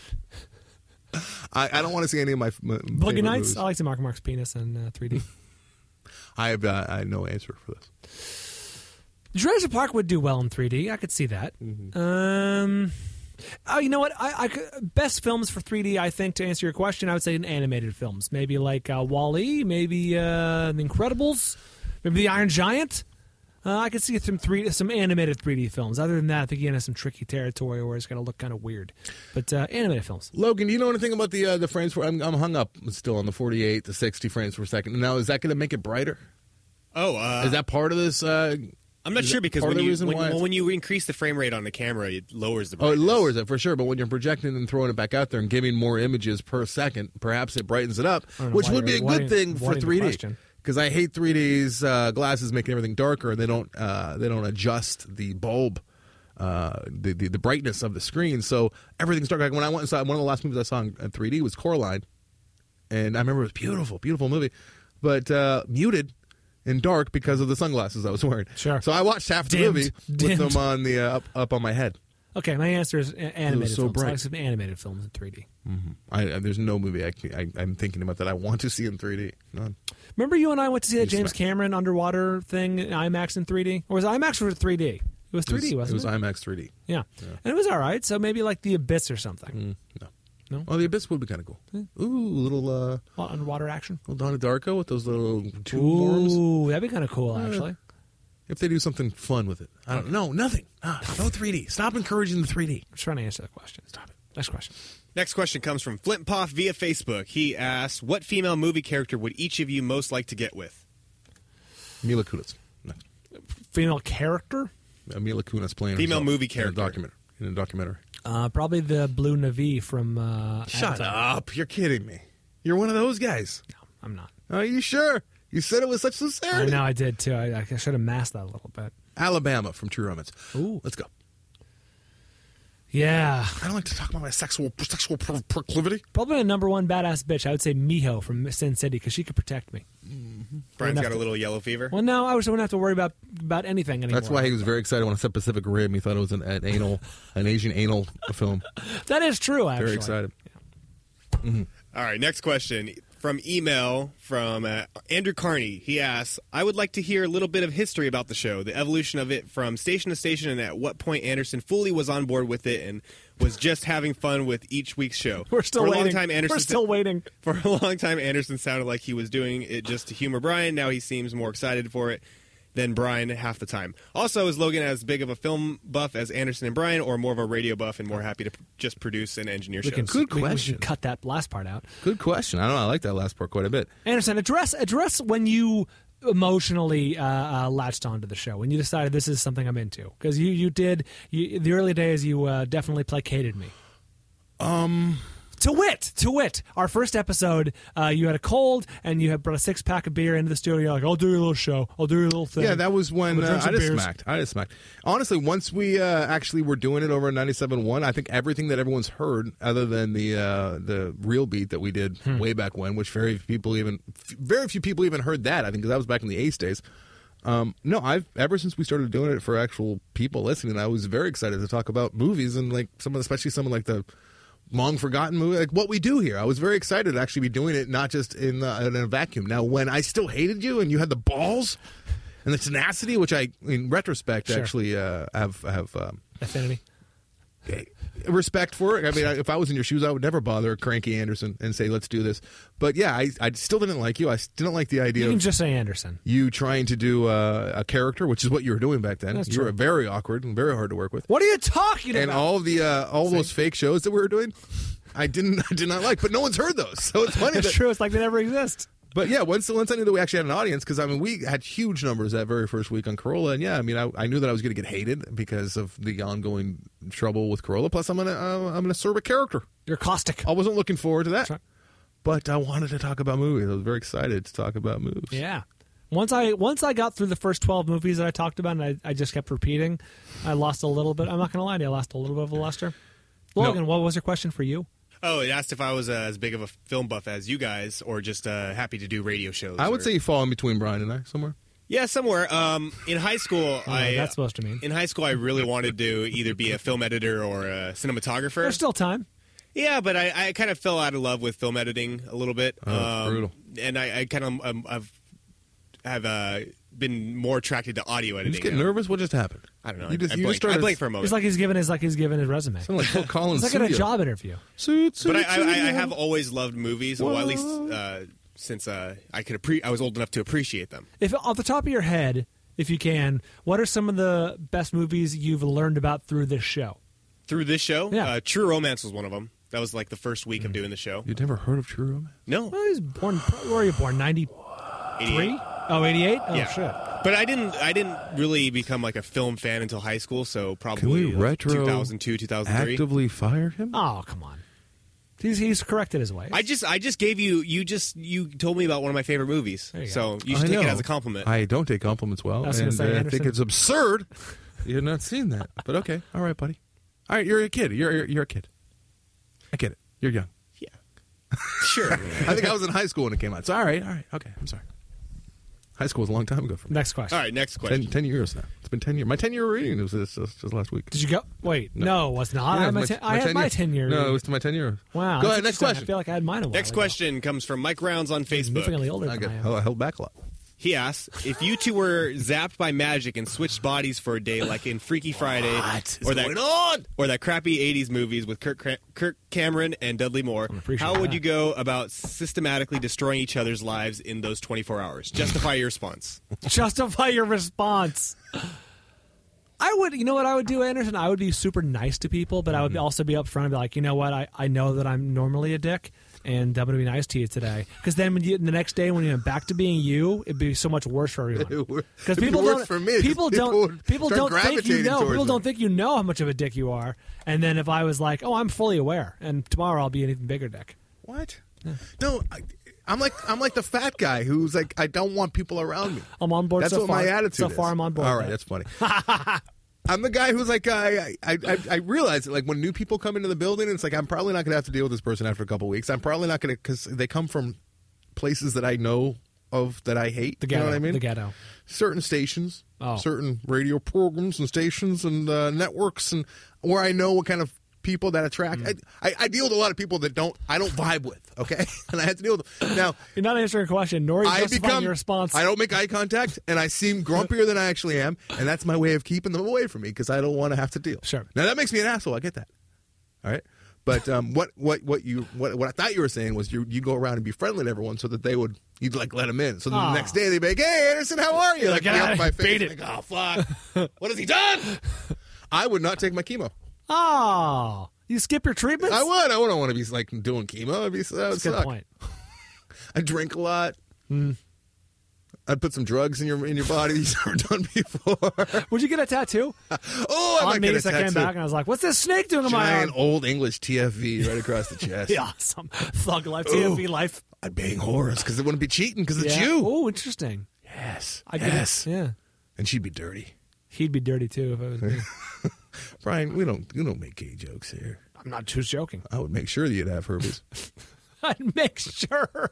Speaker 3: drops. I, I don't want to see any of my, my
Speaker 2: Boogie
Speaker 3: favorite
Speaker 2: Nights.
Speaker 3: movies.
Speaker 2: I like to mark Mark's penis in uh, three D.
Speaker 3: I have uh, I have no answer for this.
Speaker 2: Jurassic Park would do well in three D. I could see that.
Speaker 3: Mm-hmm.
Speaker 2: Um, oh, you know what? I, I could, best films for three D. I think to answer your question, I would say in animated films, maybe like uh, WALL-E, maybe uh, The Incredibles, maybe The Iron Giant. Uh, I could see some three, some animated three D films. Other than that, I think you're in some tricky territory where it's going to look kind of weird. But uh, animated films.
Speaker 3: Logan, do you know anything about the uh, the frames? Per, I'm, I'm hung up still on the forty-eight, the sixty frames per second. Now, is that going to make it brighter?
Speaker 4: Oh, uh,
Speaker 3: Is that part of this? Uh,
Speaker 4: I'm not
Speaker 3: is
Speaker 4: sure
Speaker 3: it
Speaker 4: because
Speaker 3: part of
Speaker 4: when
Speaker 3: the
Speaker 4: you
Speaker 3: reason
Speaker 4: when,
Speaker 3: why
Speaker 4: well,
Speaker 3: it's-
Speaker 4: when you increase the frame rate on the camera, it lowers the
Speaker 3: Oh, it
Speaker 4: brightness.
Speaker 3: lowers it for sure, but when you're projecting and throwing it back out there and giving more images per second, perhaps it brightens it up,
Speaker 2: I don't know
Speaker 3: which
Speaker 2: why
Speaker 3: would be a
Speaker 2: you're- why
Speaker 3: good
Speaker 2: you-
Speaker 3: thing
Speaker 2: why
Speaker 3: for
Speaker 2: you
Speaker 3: three D.
Speaker 2: question?
Speaker 3: Because I hate three D's uh, glasses making everything darker, and they don't uh, they don't adjust the bulb, uh, the, the the brightness of the screen, so everything's dark. Like when I went and saw one of the last movies I saw in in three D was Coraline, and I remember it was beautiful, beautiful movie, but uh, muted. In dark because of the sunglasses I was wearing.
Speaker 2: Sure.
Speaker 3: So I watched half the
Speaker 2: Dimmed.
Speaker 3: movie with
Speaker 2: Dimmed.
Speaker 3: them on the uh, up, up on my head.
Speaker 2: Okay, my answer is a- animated
Speaker 3: so
Speaker 2: films.
Speaker 3: bright.
Speaker 2: I like some animated films in three D.
Speaker 3: I, I, there's no movie I, can- I, I'm thinking about that I want to see in three D. None.
Speaker 2: Remember you and I went to see that
Speaker 3: You
Speaker 2: James
Speaker 3: smack.
Speaker 2: Cameron underwater thing in IMAX in three D? Or was it IMAX or three D? It was three D,
Speaker 3: it was,
Speaker 2: wasn't it?
Speaker 3: it was IMAX three D.
Speaker 2: Yeah. And it was all right. So maybe like The Abyss or something.
Speaker 3: Mm, no.
Speaker 2: No?
Speaker 3: Oh, the Abyss would be kind of cool. Ooh, little uh,
Speaker 2: Well, underwater action.
Speaker 3: little Donnie Darko with those little tube worms.
Speaker 2: Ooh, that'd be kind of cool, actually.
Speaker 3: If they do something fun with it, I don't know. Nothing. Ah, no three D. Stop encouraging the three D.
Speaker 2: I'm trying to answer that question. Stop it. Next question.
Speaker 4: Next question comes from Flint Poff via Facebook. He asks, what female movie character would each of you most like to get with?
Speaker 3: Mila Kunis. No.
Speaker 2: Female character?
Speaker 3: Uh, Mila Kunis playing
Speaker 4: Female
Speaker 3: herself
Speaker 4: movie
Speaker 3: in a
Speaker 4: character.
Speaker 3: documentary. In a documentary.
Speaker 2: Uh, probably the Blue Navi from uh,
Speaker 3: Shut
Speaker 2: Avatar.
Speaker 3: up! You're kidding me. You're one of those guys.
Speaker 2: No, I'm not.
Speaker 3: Are you sure? You said it with such
Speaker 2: I
Speaker 3: sincerity.
Speaker 2: know I did, too. I, I should have masked that a little bit.
Speaker 3: Alabama from True Romance.
Speaker 2: Ooh.
Speaker 3: Let's go.
Speaker 2: Yeah.
Speaker 3: I don't like to talk about my sexual sexual pro- proclivity.
Speaker 2: Probably a number one badass bitch. I would say Miho from Sin City because she could protect me.
Speaker 4: Brian's
Speaker 2: enough
Speaker 4: got a
Speaker 2: to-
Speaker 4: little yellow fever.
Speaker 2: Well, no, I just wouldn't have to worry about about anything anymore.
Speaker 3: That's why he was very excited when I said Pacific Rim. He thought it was an, an anal, an Asian anal film.
Speaker 2: That is true, actually.
Speaker 3: Very excited.
Speaker 4: All right, next question from email from uh, Andrew Carney. He asks, I would like to hear a little bit of history about the show, the evolution of it from station to station, and at what point Anderson fully was on board with it and was just having fun with each week's show.
Speaker 2: We're still
Speaker 4: For a
Speaker 2: waiting.
Speaker 4: long time, Anderson
Speaker 2: We're still waiting.
Speaker 4: For a long time, Anderson sounded like he was doing it just to humor Brian. Now he seems more excited for it than Brian half the time. Also, is Logan as big of a film buff as Anderson and Brian, or more of a radio buff and more happy to p- just produce and engineer
Speaker 2: We
Speaker 4: shows?
Speaker 2: can,
Speaker 3: Good
Speaker 2: we- we,
Speaker 3: question.
Speaker 2: can cut that last part out.
Speaker 3: Good question. I don't know. I like that last part quite a bit.
Speaker 2: Anderson, address address when you emotionally uh, uh, latched onto the show, when you decided this is something I'm into. Because you, you did, you, the early days, you uh, definitely placated me.
Speaker 3: Um,
Speaker 2: To wit, to wit, our first episode, uh, you had a cold and you had brought a six pack of beer into the studio. You're like, I'll do your little show. I'll do your little thing.
Speaker 3: yeah, that was when
Speaker 2: I'm gonna
Speaker 3: uh,
Speaker 2: drink
Speaker 3: I
Speaker 2: some
Speaker 3: just
Speaker 2: beers.
Speaker 3: smacked. I just smacked. Honestly, once we uh, actually were doing it over ninety-seven point one, I think everything that everyone's heard, other than the uh, the real beat that we did
Speaker 2: Hmm.
Speaker 3: way back when, which very few people even very few people even heard that. I think because that was back in the Ace days. Um, no, I've ever since we started doing it for actual people listening, I was very excited to talk about movies and like some, of- especially some of like the long forgotten movie, like what we do here. I was very excited to actually be doing it, not just in, the, in a vacuum. Now, when I still hated you and you had the balls and the tenacity, which I, in retrospect,
Speaker 2: Sure.
Speaker 3: actually uh, have have um,
Speaker 2: Affinity.
Speaker 3: respect for it. I mean, I- if I was in your shoes, I would never bother Cranky Anderson and say, "Let's do this." But yeah, I, I still didn't like you. I didn't like the idea
Speaker 2: You can
Speaker 3: of
Speaker 2: just say Anderson.
Speaker 3: you trying to do uh, a character, which is what you were doing back then.
Speaker 2: That's
Speaker 3: you
Speaker 2: true.
Speaker 3: were very awkward and very hard to work with.
Speaker 2: What are you talking
Speaker 3: And
Speaker 2: about?
Speaker 3: all the uh, all those fake shows that we were doing, I didn't I did not like. But no one's heard those, so it's funny.
Speaker 2: It's
Speaker 3: that,
Speaker 2: true. It's like they never exist.
Speaker 3: But yeah, once once I knew that we actually had an audience, because I mean we had huge numbers that very first week on Corolla, and yeah, I mean I, I knew that I was going to get hated because of the ongoing trouble with Corolla. Plus, I'm gonna uh, I'm gonna serve a character.
Speaker 2: You're caustic.
Speaker 3: I wasn't looking forward to that,
Speaker 2: Sure.
Speaker 3: but I wanted to talk about movies. I was very excited to talk about movies.
Speaker 2: Yeah. Once I once I got through the first twelve movies that I talked about, and I, I just kept repeating, I lost a little bit. I'm not going to lie to you. I lost a little bit of a luster. Logan, what was your question for you?
Speaker 4: Oh, it asked if I was uh, as big of a film buff as you guys, or just uh, happy to do radio shows.
Speaker 3: I would
Speaker 4: or-
Speaker 3: say you fall in between Brian and I somewhere.
Speaker 4: Yeah, somewhere. Um, in high school,
Speaker 2: Oh,
Speaker 4: I
Speaker 2: that's supposed to mean.
Speaker 4: in high school I really wanted to either be a film editor or a cinematographer.
Speaker 2: There's still time.
Speaker 4: Yeah, but I, I kind of fell out of love with film editing a little bit.
Speaker 3: Oh, it's brutal.
Speaker 4: And I, I kind of um, I've have uh, been more attracted to audio
Speaker 3: You
Speaker 4: editing.
Speaker 3: just get
Speaker 4: now.
Speaker 3: nervous. What just happened?
Speaker 4: I don't know.
Speaker 3: You just,
Speaker 4: I,
Speaker 3: you
Speaker 4: blanked.
Speaker 3: just started,
Speaker 4: I blanked for a moment.
Speaker 2: It's like he's giving his like he's giving his resume.
Speaker 3: sound like Phil Collins.
Speaker 2: It's like at a
Speaker 3: studio.
Speaker 2: job interview.
Speaker 3: Suit, suit,
Speaker 4: But I, I, I
Speaker 3: suit.
Speaker 4: have always loved movies, or at least uh, since uh, I could appre- I was old enough to appreciate them.
Speaker 2: If off the top of your head, if you can, what are some of the best movies you've learned about through this show?
Speaker 4: Through this show,
Speaker 2: Yeah.
Speaker 4: uh, True Romance was one of them. That was like the first week of doing the show.
Speaker 3: You'd never heard of True Romance?
Speaker 4: No,
Speaker 2: Well, he was born. Where were you born? ninety-three?
Speaker 4: eighty-eight.
Speaker 2: Oh, eighty-eight? Oh,
Speaker 4: Yeah.
Speaker 2: shit.
Speaker 4: But I didn't. I didn't really become like a film fan until high school. So probably
Speaker 3: Can we
Speaker 4: like
Speaker 3: retro
Speaker 4: two thousand two, two thousand three.
Speaker 3: Actively fire him?
Speaker 2: Oh, come on. He's he's corrected his ways.
Speaker 4: I just I just gave you you just you told me about one of my favorite movies.
Speaker 2: There you
Speaker 4: So
Speaker 2: go.
Speaker 4: you should
Speaker 3: I
Speaker 4: take it
Speaker 3: know.
Speaker 4: as a compliment.
Speaker 3: I don't take compliments well,
Speaker 2: I was gonna
Speaker 3: and
Speaker 2: say,
Speaker 3: uh, I
Speaker 2: Anderson-
Speaker 3: think it's absurd. You've not seen that, but okay, all right, buddy. All right, you're a kid. You're you're, you're a kid. I get it. You're young.
Speaker 4: yeah. Sure.
Speaker 3: I think I was in high school when it came out. So all right, all right, okay. I'm sorry. High school was a long time ago for me.
Speaker 2: Next question.
Speaker 4: All right, next
Speaker 3: Ten,
Speaker 4: question.
Speaker 3: ten years now. It's been ten years. My ten year reading was this, this, just last week.
Speaker 2: Did you go? Wait, no, it was not. I
Speaker 3: Yeah,
Speaker 2: had my,
Speaker 3: my-
Speaker 2: ten,
Speaker 3: my
Speaker 2: I had
Speaker 3: ten
Speaker 2: my
Speaker 3: year-
Speaker 2: ten year.
Speaker 3: No, it was to my ten year.
Speaker 2: Wow.
Speaker 3: Go
Speaker 2: that's
Speaker 3: ahead. Next
Speaker 2: interesting.
Speaker 3: question.
Speaker 2: I feel like I had mine a while
Speaker 4: Next
Speaker 2: ago.
Speaker 4: question comes from Mike Rounds on Facebook.
Speaker 2: Significantly older
Speaker 3: I,
Speaker 2: than
Speaker 3: got,
Speaker 2: I am.
Speaker 3: I held back a lot.
Speaker 4: He asks, if you two were zapped by magic and switched bodies for a day, like in Freaky Friday,
Speaker 3: What is
Speaker 4: or that
Speaker 3: going on?
Speaker 4: or that crappy eighties movies with Kirk, Cra- Kirk Cameron and Dudley Moore,
Speaker 2: appreciate
Speaker 4: how would
Speaker 2: that.
Speaker 4: you go about systematically destroying each other's lives in those twenty-four hours? Justify your response.
Speaker 2: Justify your response. I would, you know what I would do, Anderson? I would be super nice to people, but I would also be upfront and be like, you know what? I, I know that I'm normally a dick, and I'm going to be nice to you today. Because then when you, the next day when you're back to being you, it'd be so much worse for everyone. Because
Speaker 3: It'd be
Speaker 2: people
Speaker 3: worse
Speaker 2: don't,
Speaker 3: for me.
Speaker 2: people
Speaker 3: People
Speaker 2: don't,
Speaker 3: would
Speaker 2: people
Speaker 3: start
Speaker 2: don't think you
Speaker 3: gravitating
Speaker 2: know.
Speaker 3: towards
Speaker 2: People
Speaker 3: me.
Speaker 2: don't think you know how much of a dick you are. And then if I was like, oh, I'm fully aware, and tomorrow I'll be an even bigger dick.
Speaker 3: What? No, I, I'm like I'm like the fat guy who's like I don't want people around me.
Speaker 2: I'm on board
Speaker 3: That's
Speaker 2: so
Speaker 3: what
Speaker 2: far.
Speaker 3: my attitude
Speaker 2: So
Speaker 3: is.
Speaker 2: far, I'm on board.
Speaker 3: All
Speaker 2: with
Speaker 3: right,
Speaker 2: that.
Speaker 3: that's funny. I'm the guy who's like I I, I I realize that like when new people come into the building, it's like I'm probably not going to have to deal with this person after a couple weeks. I'm probably not going to because they come from places that I know of that I hate.
Speaker 2: The
Speaker 3: you
Speaker 2: ghetto.
Speaker 3: know what I mean?
Speaker 2: The ghetto.
Speaker 3: Certain stations,
Speaker 2: Oh.
Speaker 3: certain radio programs and stations and uh, networks, and where I know what kind of people that attract.
Speaker 2: Mm.
Speaker 3: I, I, I deal with a lot of people that don't I don't vibe with. Okay, and I have to deal with them now.
Speaker 2: You're not answering a question, nor are you
Speaker 3: I
Speaker 2: justifying
Speaker 3: become.
Speaker 2: your response.
Speaker 3: I don't make eye contact, and I seem grumpier than I actually am, and that's my way of keeping them away from me because I don't want to have to deal.
Speaker 2: Sure.
Speaker 3: Now that makes me an asshole. I get that. All right. But um, what what what you what what I thought you were saying was you you go around and be friendly to everyone so that they would you'd like let them in. So then
Speaker 2: Aw.
Speaker 3: the next day they'd be like, "Hey Anderson, how are you?" Like
Speaker 2: Get
Speaker 3: be
Speaker 2: out
Speaker 3: up
Speaker 2: of
Speaker 3: my
Speaker 2: here.
Speaker 3: face,
Speaker 2: Beat it.
Speaker 3: like, "Oh fuck, what has he done?" I would not take my chemo.
Speaker 2: Oh, you skip your treatments?
Speaker 3: I would. I wouldn't want to be like doing chemo. I'd be that would
Speaker 2: That's a good
Speaker 3: suck.
Speaker 2: point.
Speaker 3: I drink a lot.
Speaker 2: Hmm.
Speaker 3: I'd put some drugs in your in your body that you've never done before.
Speaker 2: Would you get a tattoo?
Speaker 3: Oh, I
Speaker 2: On
Speaker 3: might
Speaker 2: me,
Speaker 3: get a
Speaker 2: so I came
Speaker 3: tattoo.
Speaker 2: back and I was like, "What's this snake doing in my arm?"
Speaker 3: Giant old English T F V right across the chest.
Speaker 2: Yeah, some thug life, T F V life.
Speaker 3: I'd bang Horace because it wouldn't be cheating because it's
Speaker 2: Yeah.
Speaker 3: you.
Speaker 2: Oh, interesting.
Speaker 3: Yes.
Speaker 2: I get
Speaker 3: yes.
Speaker 2: it. Yeah,
Speaker 3: And she'd be dirty.
Speaker 2: he'd be dirty too if it was me.
Speaker 3: Brian, we don't we don't make gay jokes here.
Speaker 2: I'm not just joking.
Speaker 3: I would make sure that you'd have herpes.
Speaker 2: I'd make sure.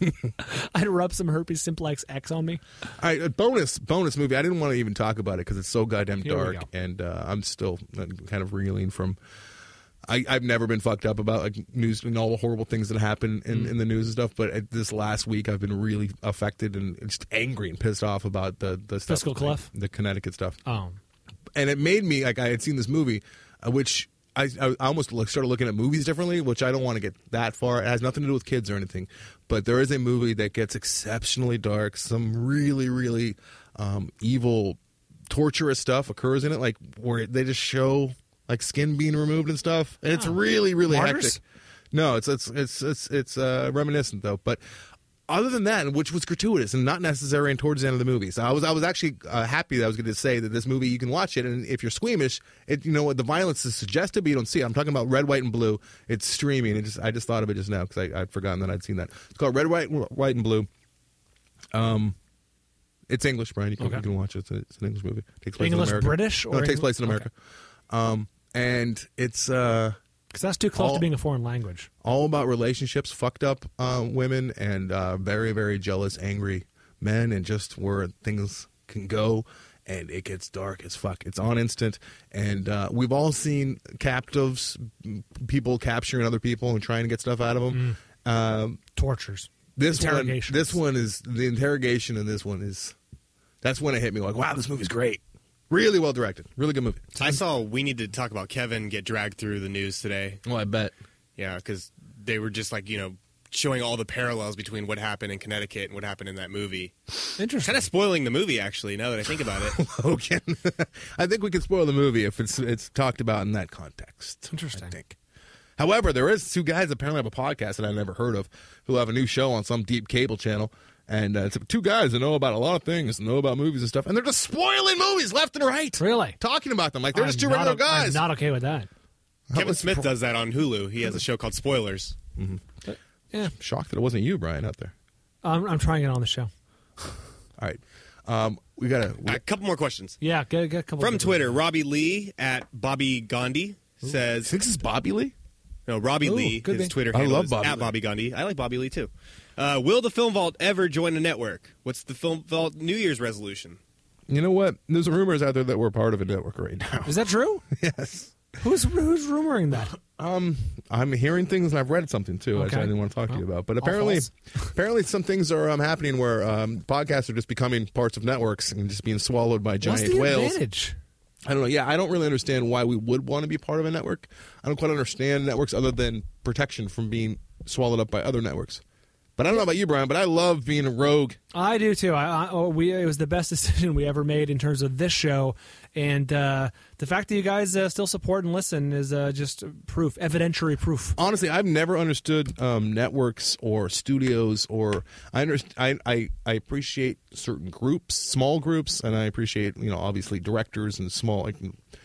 Speaker 2: I'd rub some herpes simplex X on me.
Speaker 3: All right, a bonus bonus movie. I didn't want to even talk about it because it's so goddamn
Speaker 2: Here we
Speaker 3: dark,
Speaker 2: go.
Speaker 3: and uh, I'm still uh, kind of reeling from. I, I've never been fucked up about like news and all the horrible things that happen in,
Speaker 2: Mm.
Speaker 3: in the news and stuff, but uh, this last week I've been really affected and just angry and pissed off about the the stuff,
Speaker 2: Fiscal
Speaker 3: like,
Speaker 2: Cliff?
Speaker 3: the Connecticut stuff.
Speaker 2: Oh,
Speaker 3: And it made me like I had seen this movie, uh, which I, I almost like, started looking at movies differently, which I don't want to get that far. It has nothing to do with kids or anything, but there is a movie that gets exceptionally dark. Some really, really um, evil, torturous stuff occurs in it, like where they just show like skin being removed and stuff, and it's really, really
Speaker 2: Martyrs?
Speaker 3: hectic. No, it's it's it's it's it's uh, reminiscent though, but. Other than that, which was gratuitous and not necessary, and towards the end of the movie, so I was I was actually uh, happy that I was going to say that this movie you can watch it, and if you're squeamish, it you know what the violence is suggested, but you don't see it. I'm talking about Red, White, and Blue. It's streaming. It just I just thought of it just now because I'd forgotten that I'd seen that. It's called Red, White, White, and Blue. Um, it's English, Brian. You can,
Speaker 2: Okay.
Speaker 3: you can watch it. It's, a, it's an English movie. It takes place
Speaker 2: English,
Speaker 3: in America.
Speaker 2: British,
Speaker 3: No,
Speaker 2: or
Speaker 3: it takes
Speaker 2: English?
Speaker 3: place in America. Um, and it's. Uh,
Speaker 2: because that's too close
Speaker 3: All-
Speaker 2: to being a foreign language.
Speaker 3: all about relationships, fucked up uh, women, and uh, very, very jealous, angry men and just where things can go. And it gets dark as fuck. It's on instant. And uh, we've all seen captives, people capturing other people and trying to get stuff out of them.
Speaker 2: Mm.
Speaker 3: Um,
Speaker 2: Tortures.
Speaker 3: This one, this one is, the interrogation in this one is, that's when it hit me like, wow, this movie's great. Really well directed. Really good movie.
Speaker 4: I saw We Need to Talk About Kevin get dragged through the news today.
Speaker 3: Oh, I bet.
Speaker 4: Yeah, because they were just like, you know, showing all the parallels between what happened in Connecticut and what happened in that movie.
Speaker 2: Interesting.
Speaker 4: Kind of spoiling the movie, actually, now that I think about it.
Speaker 3: Logan. I think we can spoil the movie if it's it's talked about in that context.
Speaker 2: Interesting.
Speaker 3: I think. However, there is two guys apparently have a podcast that I never heard of who have a new show on some deep cable channel. And uh, it's two guys that know about a lot of things, know about movies and stuff, and they're just spoiling movies left and right.
Speaker 2: Really?
Speaker 3: Talking about them like they're just
Speaker 2: I'm
Speaker 3: two
Speaker 2: not
Speaker 3: regular
Speaker 2: o-
Speaker 3: guys.
Speaker 2: I'm not okay with that.
Speaker 4: Kevin Smith does that on Hulu. He has a show called Spoilers.
Speaker 3: Mm-hmm.
Speaker 2: Yeah.
Speaker 3: Shocked that it wasn't you, Brian, out there.
Speaker 2: I'm, I'm trying it on the show.
Speaker 3: All right. Um, we got
Speaker 4: we, a couple more questions.
Speaker 2: Yeah, get, get a couple.
Speaker 4: From Twitter, Robbie Lee at Bobby Gandhi says...
Speaker 3: This is Bobby Lee?
Speaker 4: No, Robbie
Speaker 2: Ooh,
Speaker 4: Lee. His
Speaker 2: be.
Speaker 4: Twitter
Speaker 3: I
Speaker 4: handle
Speaker 3: love
Speaker 4: is
Speaker 3: Bobby
Speaker 4: at
Speaker 3: Lee.
Speaker 4: Bobby Gandhi. I like Bobby Lee, too. Uh, will the Film Vault ever join a network? What's the Film Vault New Year's resolution?
Speaker 3: You know what? There's rumors out there that we're part of a network right now.
Speaker 2: Is that true?
Speaker 3: Yes.
Speaker 2: Who's who's rumoring that?
Speaker 3: Um, I'm hearing things, and I've read something too.
Speaker 2: Okay.
Speaker 3: I didn't want to talk to you
Speaker 2: Well,
Speaker 3: about, but
Speaker 2: all
Speaker 3: apparently,
Speaker 2: false.
Speaker 3: apparently, some things are um, happening where um, podcasts are just becoming parts of networks and just being swallowed by giant
Speaker 2: What's the
Speaker 3: whales.
Speaker 2: advantage?
Speaker 3: I don't know. Yeah, I don't really understand why we would want to be part of a network. I don't quite understand networks other than protection from being swallowed up by other networks. But I don't know about you, Brian, but I love being a rogue.
Speaker 2: I do too. I, I, oh, we it was the best decision we ever made in terms of this show, and uh, the fact that you guys uh, still support and listen is uh, just proof, evidentiary proof.
Speaker 3: Honestly, I've never understood um, networks or studios, or I, under, I I I appreciate certain groups, small groups, and I appreciate you know obviously directors and small like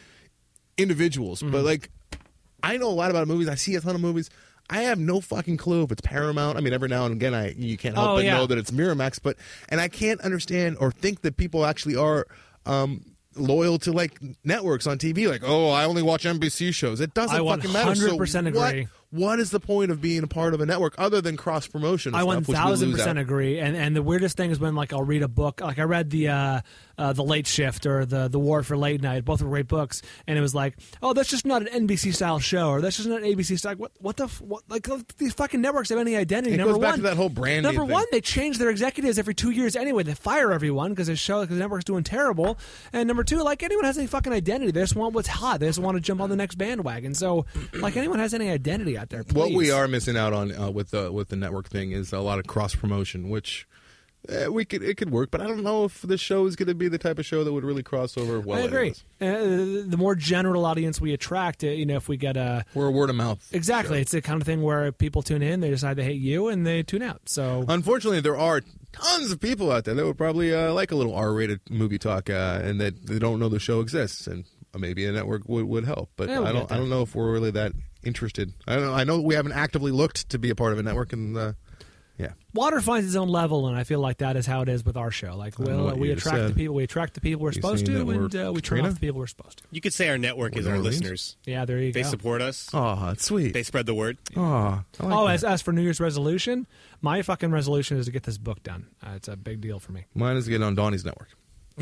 Speaker 3: individuals. Mm-hmm. But like, I know a lot about movies. I see a ton of movies. I have no fucking clue if it's Paramount. I mean, every now and again, I you can't help
Speaker 2: Oh,
Speaker 3: but
Speaker 2: yeah.
Speaker 3: know that it's Miramax. But and I can't understand or think that people actually are um, loyal to like networks on T V. Like, oh, I only watch N B C shows. It doesn't
Speaker 2: I
Speaker 3: fucking matter.
Speaker 2: one hundred percent
Speaker 3: so
Speaker 2: agree.
Speaker 3: What, what is the point of being a part of a network other than cross promotion?
Speaker 2: I one
Speaker 3: stuff, which we
Speaker 2: thousand
Speaker 3: lose
Speaker 2: percent
Speaker 3: out?
Speaker 2: agree. And and the weirdest thing is when like I'll read a book, like I read the uh, uh, the Late Shift or the the War for Late Night. Both were great books, and it was like, oh, that's just not an N B C style show, or that's just not an A B C style. What what the f- what? Like these fucking networks have any identity?
Speaker 3: It
Speaker 2: Number
Speaker 3: goes back
Speaker 2: one,
Speaker 3: to that whole branding
Speaker 2: Number
Speaker 3: thing.
Speaker 2: one, they change their executives every two years anyway. They fire everyone because the show because the network's doing terrible. And number two, like anyone has any fucking identity, they just want what's hot. They just want to jump on the next bandwagon. So like anyone has any identity out there, please.
Speaker 3: What we are missing out on uh, with the with the network thing is a lot of cross promotion, which uh, we could it could work, but I don't know if this show is going to be the type of show that would really cross over well.
Speaker 2: I agree.
Speaker 3: anyways.
Speaker 2: Uh, the more general audience we attract, uh, you know, if we get a
Speaker 3: We're a word of mouth.
Speaker 2: exactly,
Speaker 3: show.
Speaker 2: it's the kind of thing where people tune in, they decide they hate you, and they tune out. So
Speaker 3: Unfortunately, there are tons of people out there that would probably uh, like a little R-rated movie talk, uh, and that they don't know the show exists, and maybe a network would, would help. But
Speaker 2: Yeah, we
Speaker 3: I
Speaker 2: get
Speaker 3: don't.
Speaker 2: that.
Speaker 3: I don't know if we're really that interested. I don't know. I know we haven't actively looked to be a part of a network, and uh, yeah,
Speaker 2: water finds its own level, and I feel like that is how it is with our show. Like,
Speaker 3: I know
Speaker 2: well,
Speaker 3: what
Speaker 2: we
Speaker 3: you
Speaker 2: attract
Speaker 3: said.
Speaker 2: the people. We attract the people we're
Speaker 3: You
Speaker 2: supposed
Speaker 3: saying
Speaker 2: to,
Speaker 3: that
Speaker 2: and
Speaker 3: we're
Speaker 2: uh, we turn
Speaker 3: Katrina?
Speaker 2: off the people we're supposed to.
Speaker 4: You could say our network is
Speaker 3: With
Speaker 4: our
Speaker 3: Orleans?
Speaker 4: listeners.
Speaker 2: Yeah, there you
Speaker 4: They
Speaker 2: go.
Speaker 4: support us.
Speaker 3: oh, it's sweet.
Speaker 4: They spread the word.
Speaker 3: oh, I like
Speaker 2: Oh,
Speaker 3: that.
Speaker 2: as, as for New Year's resolution, my fucking resolution is to get this book done. Uh, it's a big deal for me.
Speaker 3: Mine is getting on Donnie's network.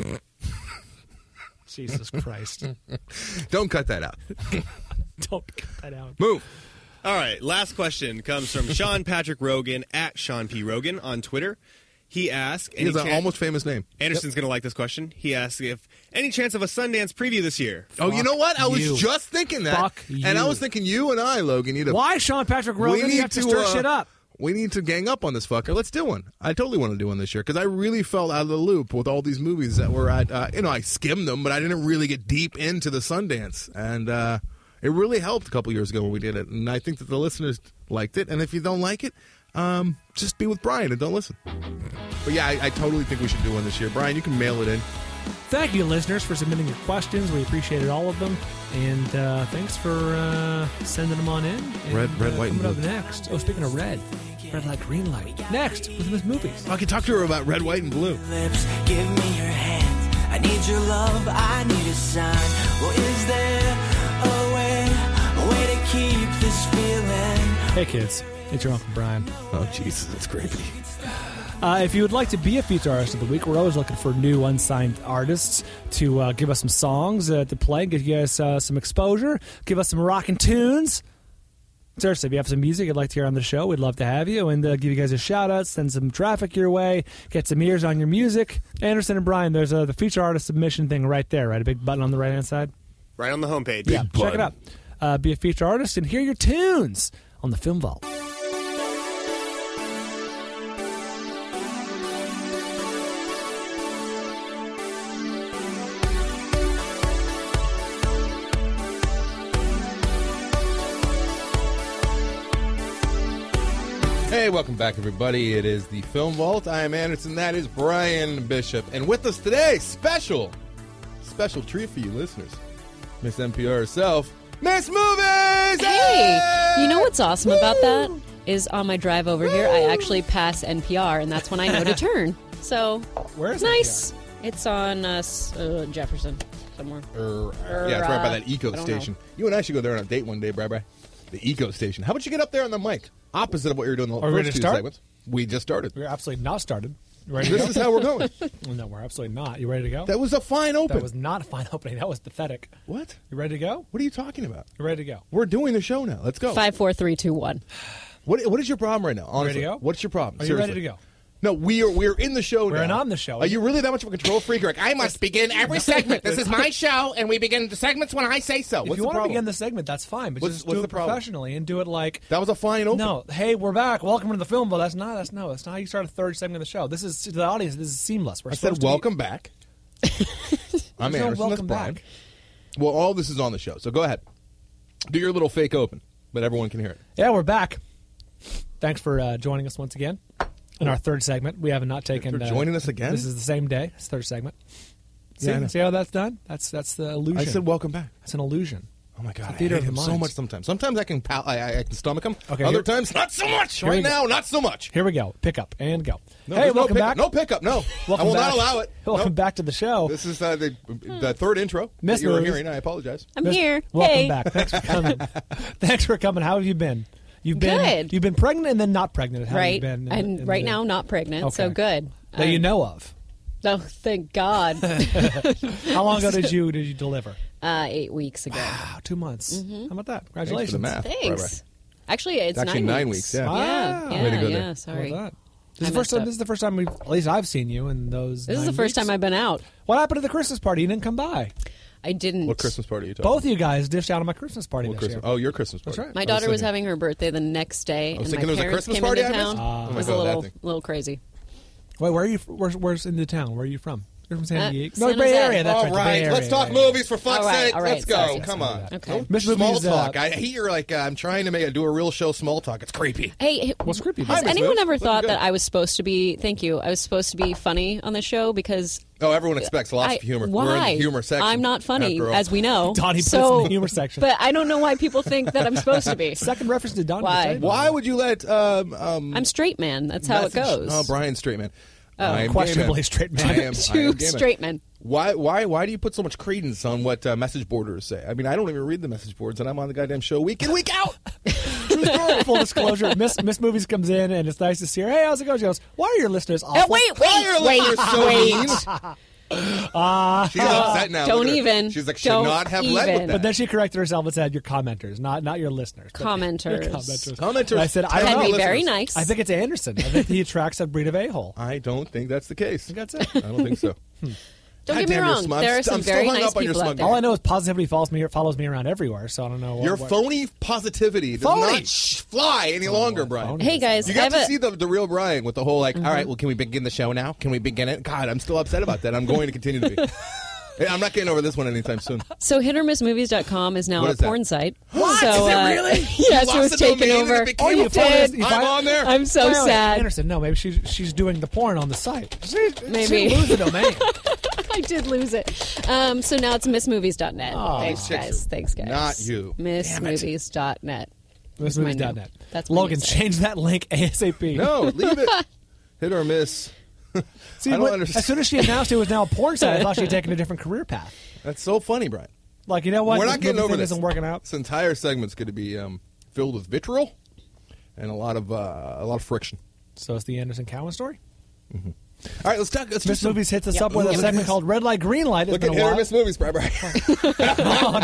Speaker 2: Jesus Christ.
Speaker 3: Don't cut that out.
Speaker 2: Don't cut that out.
Speaker 3: Move.
Speaker 4: All right, last question comes from Sean Patrick Rogan at Sean P. Rogan on Twitter. He asks...
Speaker 3: He has
Speaker 4: any
Speaker 3: an
Speaker 4: chan-
Speaker 3: almost famous name.
Speaker 4: Anderson's going to like this question. He asks if any chance of a Sundance preview this year.
Speaker 3: Oh, you know what? I was
Speaker 2: you.
Speaker 3: just thinking that.
Speaker 2: Fuck
Speaker 3: And I
Speaker 2: you.
Speaker 3: was thinking you and I, Logan, need to...
Speaker 2: Why, Sean Patrick Rogan?
Speaker 3: we need
Speaker 2: You have to,
Speaker 3: to
Speaker 2: stir
Speaker 3: uh,
Speaker 2: shit up.
Speaker 3: We need to gang up on this fucker. Let's do one. I totally want to do one this year because I really fell out of the loop with all these movies that were at. Uh, you know, I skimmed them, but I didn't really get deep into the Sundance, and uh, it really helped a couple years ago when we did it. And I think that the listeners liked it. And if you don't like it, um, just be with Brian and don't listen. But yeah, I, I totally think we should do one this year. Brian, you can mail it in.
Speaker 2: Thank you, listeners, for submitting your questions. We appreciated all of them. And uh, thanks for uh, sending them on in. And,
Speaker 3: Red- red,
Speaker 2: uh,
Speaker 3: white, and
Speaker 2: coming up
Speaker 3: blue.
Speaker 2: next. Oh, speaking of red. Red light, green light. Next, with Miss Movies.
Speaker 3: I can talk to her about red, white, and blue.
Speaker 5: Lips, give me your hand. I need your love, I need a sign. Well, is there a way, a way to keep this feeling?
Speaker 2: Hey, kids. It's your Uncle Brian.
Speaker 3: Oh, Jesus, that's creepy.
Speaker 2: Uh, if you would like to be a feature artist of the week, we're always looking for new unsigned artists to uh, give us some songs uh, to play, give you guys uh, some exposure, give us some rockin' tunes. Seriously, if you have some music you'd like to hear on the show, we'd love to have you and uh, give you guys a shout-out, send some traffic your way, get some ears on your music. Anderson and Brian, there's uh, the feature artist submission thing right there, right? A big button on the right-hand side?
Speaker 4: Right on the homepage.
Speaker 2: Yeah, check it out. Uh, be a feature artist and hear your tunes on the Film Vault.
Speaker 3: Hey, welcome back, everybody. It is the Film Vault. I am Anderson. That is Brian Bishop. And with us today, special, special treat for you listeners, Miss N P R herself, Miss Movies!
Speaker 6: Hey! You know what's awesome about that? Is on my drive over here, I actually pass N P R, and that's when I know to turn. So,
Speaker 2: Where is
Speaker 6: nice. It's on uh, s- uh, Jefferson somewhere.
Speaker 3: Er, yeah, it's right by that Eco
Speaker 6: I don't
Speaker 3: Station. You and I should go there on a date one day, bye bye. The Eco Station. How about you get up there on the mic? Opposite of what you were doing the
Speaker 2: Are we ready
Speaker 3: first
Speaker 2: to
Speaker 3: two
Speaker 2: start?
Speaker 3: segments. We just started.
Speaker 2: We're absolutely not started. You ready to
Speaker 3: This
Speaker 2: go?
Speaker 3: is how we're going.
Speaker 2: No, we're absolutely not. You ready to go?
Speaker 3: That was a fine open.
Speaker 2: That was not a fine opening. That was pathetic.
Speaker 3: What?
Speaker 2: You ready to go?
Speaker 3: What are you talking about?
Speaker 2: You ready to go?
Speaker 3: We're doing the show now. Let's go.
Speaker 6: Five, four, three, two, one.
Speaker 3: What What is your problem right now? Honestly,
Speaker 2: Ready to go?
Speaker 3: What's your problem?
Speaker 2: Are you ready
Speaker 3: Seriously.
Speaker 2: to go?
Speaker 3: No, we are. We're in the show
Speaker 2: We're
Speaker 3: now.
Speaker 2: on the show.
Speaker 3: Are you really that much of a control freak? You're like, I must begin every segment. This is my show, and we begin the segments when I say so.
Speaker 2: If
Speaker 3: What's
Speaker 2: you
Speaker 3: the
Speaker 2: want to
Speaker 3: problem?
Speaker 2: begin the segment, that's fine. But
Speaker 3: What's-
Speaker 2: just
Speaker 3: what's
Speaker 2: do
Speaker 3: the
Speaker 2: it
Speaker 3: problem?
Speaker 2: professionally and do it like
Speaker 3: That was a fine open.
Speaker 2: no. Hey, we're back. Welcome to the Film Vault. That's not. That's no. That's not how you start a third segment of the show. This is to the audience. This is seamless. We're
Speaker 3: I
Speaker 2: supposed
Speaker 3: said
Speaker 2: to be-
Speaker 3: welcome back. I'm
Speaker 2: There's no
Speaker 3: Anderson. That's
Speaker 2: welcome
Speaker 3: Brian.
Speaker 2: back.
Speaker 3: Well, all this is on the show, so go ahead. Do your little fake open, but everyone can hear it.
Speaker 2: Yeah, we're back. Thanks for uh, joining us once again in our third segment. We have not taken.
Speaker 3: For
Speaker 2: uh,
Speaker 3: joining us again?
Speaker 2: This is the same day. It's third segment. See,
Speaker 3: Yeah, I know.
Speaker 2: see how that's done? That's that's the illusion.
Speaker 3: I said welcome back.
Speaker 2: It's an illusion.
Speaker 3: Oh my god,
Speaker 2: It's a
Speaker 3: I
Speaker 2: theater
Speaker 3: hate
Speaker 2: of the
Speaker 3: him so
Speaker 2: mind.
Speaker 3: much. Sometimes, sometimes I can pal- I, I, I can stomach him.
Speaker 2: Okay,
Speaker 3: Other
Speaker 2: here-
Speaker 3: times, not so much.
Speaker 2: Here we
Speaker 3: Right
Speaker 2: go.
Speaker 3: now, not so much.
Speaker 2: Here we go. Pick up and go.
Speaker 3: No,
Speaker 2: hey,
Speaker 3: there's
Speaker 2: welcome
Speaker 3: no
Speaker 2: back.
Speaker 3: pickup. No pickup. No,
Speaker 2: Welcome
Speaker 3: I will
Speaker 2: back.
Speaker 3: not allow it.
Speaker 2: Welcome
Speaker 3: No.
Speaker 2: back to the show.
Speaker 3: This is uh, the the third intro
Speaker 2: Miss
Speaker 3: that you were
Speaker 2: Movies.
Speaker 3: hearing. I apologize.
Speaker 6: I'm
Speaker 2: Miss-
Speaker 6: here.
Speaker 2: Welcome
Speaker 6: hey.
Speaker 2: back. Thanks for coming. Thanks for coming. How have you been? You've been
Speaker 6: Good.
Speaker 2: You've been pregnant and then not pregnant. How have you
Speaker 6: Right.
Speaker 2: been in-
Speaker 6: and
Speaker 2: in
Speaker 6: right
Speaker 2: the-
Speaker 6: now, not pregnant, so
Speaker 2: Okay.
Speaker 6: good.
Speaker 2: that you
Speaker 6: Um,
Speaker 2: know of.
Speaker 6: Oh, thank God.
Speaker 2: How long ago did you did you deliver?
Speaker 6: uh, eight weeks ago.
Speaker 2: Wow, two months.
Speaker 6: Mm-hmm.
Speaker 2: How about that?
Speaker 3: Thanks for
Speaker 2: Congratulations.
Speaker 3: the math.
Speaker 6: Thanks.
Speaker 3: Right, right.
Speaker 6: Actually, it's,
Speaker 3: It's actually nine weeks, yeah.
Speaker 6: Yeah,
Speaker 2: Wow.
Speaker 6: yeah,
Speaker 3: Way to go
Speaker 6: yeah.
Speaker 3: there.
Speaker 2: How
Speaker 6: Sorry.
Speaker 2: about that? This
Speaker 6: I
Speaker 2: is the first
Speaker 6: messed
Speaker 2: time.
Speaker 6: up.
Speaker 2: This is the first time we've. At least I've seen you in those.
Speaker 6: This is the
Speaker 2: nine
Speaker 6: first
Speaker 2: weeks.
Speaker 6: time I've been out.
Speaker 2: What happened to the Christmas party? You didn't come by.
Speaker 6: I didn't.
Speaker 3: What Christmas party are you talking
Speaker 2: Both of you guys dished out on my Christmas party
Speaker 3: What
Speaker 2: this
Speaker 3: Christmas?
Speaker 2: year.
Speaker 3: Oh, your Christmas party.
Speaker 2: That's right.
Speaker 6: My
Speaker 3: I
Speaker 6: daughter was
Speaker 3: thinking-
Speaker 6: having her birthday the next day,
Speaker 3: I was
Speaker 6: and
Speaker 3: thinking
Speaker 6: my
Speaker 3: there was a
Speaker 6: parents
Speaker 3: Christmas
Speaker 6: came
Speaker 3: party
Speaker 6: into
Speaker 3: I
Speaker 6: town.
Speaker 3: missed?
Speaker 2: Ah.
Speaker 6: it
Speaker 3: Oh my
Speaker 6: was
Speaker 3: God,
Speaker 6: a
Speaker 3: that
Speaker 6: little,
Speaker 3: thing.
Speaker 6: little crazy.
Speaker 2: Wait, where are you? Where's, where's in the town? Where are you from? You're from San
Speaker 6: Uh,
Speaker 2: Diego.
Speaker 6: San
Speaker 2: no, Bay
Speaker 6: Jose.
Speaker 2: Area. That's
Speaker 3: All
Speaker 2: right. the
Speaker 3: right,
Speaker 2: Bay Area,
Speaker 3: let's talk
Speaker 2: yeah, yeah.
Speaker 3: movies for fuck's
Speaker 6: All right,
Speaker 3: sake.
Speaker 6: all right,
Speaker 3: Let's go.
Speaker 6: sorry,
Speaker 3: Come
Speaker 2: sorry.
Speaker 3: on.
Speaker 6: Okay.
Speaker 3: No
Speaker 2: Miss
Speaker 3: small
Speaker 2: Movies, uh,
Speaker 3: talk. I hear like uh, I'm trying to make a, do a real show small talk. It's creepy.
Speaker 6: Hey,
Speaker 2: What's creepy about
Speaker 6: has
Speaker 2: it?
Speaker 3: Miss
Speaker 6: anyone
Speaker 3: Moves.
Speaker 6: ever
Speaker 3: Looking
Speaker 6: thought
Speaker 3: good.
Speaker 6: that I was supposed to be? Thank you. I was supposed to be funny on the show because
Speaker 3: Oh, everyone expects lots
Speaker 6: I,
Speaker 3: of humor.
Speaker 6: Why?
Speaker 3: We're in the humor section.
Speaker 6: I'm not funny,
Speaker 3: after all.
Speaker 6: as we know.
Speaker 2: Donnie puts
Speaker 6: so,
Speaker 2: in the humor section.
Speaker 6: But I don't know why people think that I'm supposed to be.
Speaker 2: Second reference to Don.
Speaker 6: Why?
Speaker 3: Why would you let um, um,
Speaker 6: I'm straight man. That's how it
Speaker 3: message-
Speaker 6: goes.
Speaker 3: Oh, Brian Straight Man.
Speaker 6: Oh.
Speaker 3: I am
Speaker 2: Questionably
Speaker 3: gay man.
Speaker 2: straight man.
Speaker 3: I am, I
Speaker 6: Two
Speaker 3: am gay man.
Speaker 6: straight men.
Speaker 3: Why, why, why do you put so much credence on what uh, message boarders say? I mean, I don't even read the message boards, and I'm on the goddamn show week in, week out. True story.
Speaker 2: Full disclosure, Miss Miss Movies comes in and it's nice to see her. Hey, how's it going? She goes, why are your listeners awful?
Speaker 6: Oh, wait,
Speaker 3: Why are
Speaker 6: wait,
Speaker 3: listeners
Speaker 6: wait,
Speaker 3: so
Speaker 6: wait.
Speaker 3: mean? She's upset now.
Speaker 6: Don't
Speaker 3: Look at her.
Speaker 6: even.
Speaker 3: She's like, should
Speaker 6: Don't
Speaker 3: not have led
Speaker 6: even.
Speaker 3: with that.
Speaker 2: But then she corrected herself and said, "Your commenters, not not your listeners." But-
Speaker 6: Commenters.
Speaker 2: Your commenters.
Speaker 3: Commenters
Speaker 2: And I said, "I
Speaker 3: tell
Speaker 2: don't
Speaker 6: Can
Speaker 2: know."
Speaker 6: be
Speaker 3: listeners.
Speaker 6: very nice.
Speaker 2: I think it's Anderson. I think he attracts a breed of a hole.
Speaker 3: I don't think that's the case.
Speaker 2: That's it.
Speaker 3: I don't think so.
Speaker 6: Don't
Speaker 3: God
Speaker 6: get me
Speaker 3: damn, you're
Speaker 6: wrong.
Speaker 3: smart.
Speaker 6: There are
Speaker 3: I'm
Speaker 6: some
Speaker 3: still
Speaker 6: very
Speaker 3: hung
Speaker 6: nice
Speaker 3: up on your
Speaker 6: people out
Speaker 3: smug
Speaker 6: there.
Speaker 2: All I know is positivity follows me follows me around everywhere. So I don't know. What,
Speaker 3: Your
Speaker 2: what-
Speaker 3: phony positivity does
Speaker 2: Phony.
Speaker 3: not sh- fly any longer, Brian.
Speaker 2: phony.
Speaker 6: Hey guys,
Speaker 3: You
Speaker 6: I
Speaker 3: got
Speaker 6: have
Speaker 3: to
Speaker 6: a,
Speaker 3: see the, the real Brian with the whole like, all right, well, can we begin the show now? Can we begin it? God, I'm still upset about that. I'm going to continue to be. Hey, I'm not getting over this one anytime soon.
Speaker 6: so hit or miss movies dot com is now
Speaker 3: What
Speaker 6: a
Speaker 3: is that?
Speaker 6: porn site.
Speaker 3: What?
Speaker 6: So,
Speaker 3: Is it
Speaker 6: uh,
Speaker 3: really?
Speaker 6: yes,
Speaker 3: You
Speaker 6: it was
Speaker 3: lost the
Speaker 6: taken
Speaker 3: domain and
Speaker 6: over.
Speaker 3: it became
Speaker 6: Oh,
Speaker 3: a
Speaker 6: you
Speaker 3: porn
Speaker 6: did.
Speaker 3: site? I'm on there.
Speaker 6: I'm so
Speaker 2: Wait, wait, wait.
Speaker 6: sad.
Speaker 2: Anderson, no, maybe she's she's doing the porn on the site. She,
Speaker 6: Maybe.
Speaker 2: she lose the domain.
Speaker 6: I did lose it. Um, so now it's miss movies dot net.
Speaker 2: Oh.
Speaker 6: Thanks,
Speaker 3: Chicks
Speaker 6: guys.
Speaker 3: are
Speaker 6: Thanks, guys.
Speaker 3: not you.
Speaker 6: miss movies dot net.
Speaker 2: Miss
Speaker 6: my
Speaker 2: Movies
Speaker 6: new-
Speaker 2: dot net.
Speaker 6: that's my new
Speaker 2: Logan.
Speaker 6: site.
Speaker 2: Change that link ASAP.
Speaker 3: No, leave it. Hit or miss.
Speaker 2: See,
Speaker 3: I don't
Speaker 2: what-
Speaker 3: understand.
Speaker 2: as soon as she announced it was now a porn site, I thought she had taken a different career path.
Speaker 3: That's so funny, Brian.
Speaker 2: Like, you know what?
Speaker 3: We're
Speaker 2: This
Speaker 3: not getting
Speaker 2: movie
Speaker 3: over
Speaker 2: thing
Speaker 3: this.
Speaker 2: Isn't working out.
Speaker 3: This entire segment's going to be um, filled with vitriol and a lot of uh, a lot of friction.
Speaker 2: So it's the Anderson Cowan story.
Speaker 3: Mm-hmm. All right, let's talk. Let's do
Speaker 2: Miss
Speaker 3: some
Speaker 2: Movies hits us
Speaker 6: Yep.
Speaker 2: up with a
Speaker 3: Look at
Speaker 2: segment
Speaker 3: this.
Speaker 2: called Red Light, Green Light. It's
Speaker 3: Look
Speaker 2: been
Speaker 3: at
Speaker 2: a
Speaker 3: hit or
Speaker 2: while.
Speaker 3: miss movies, Bri Bri.
Speaker 2: Oh,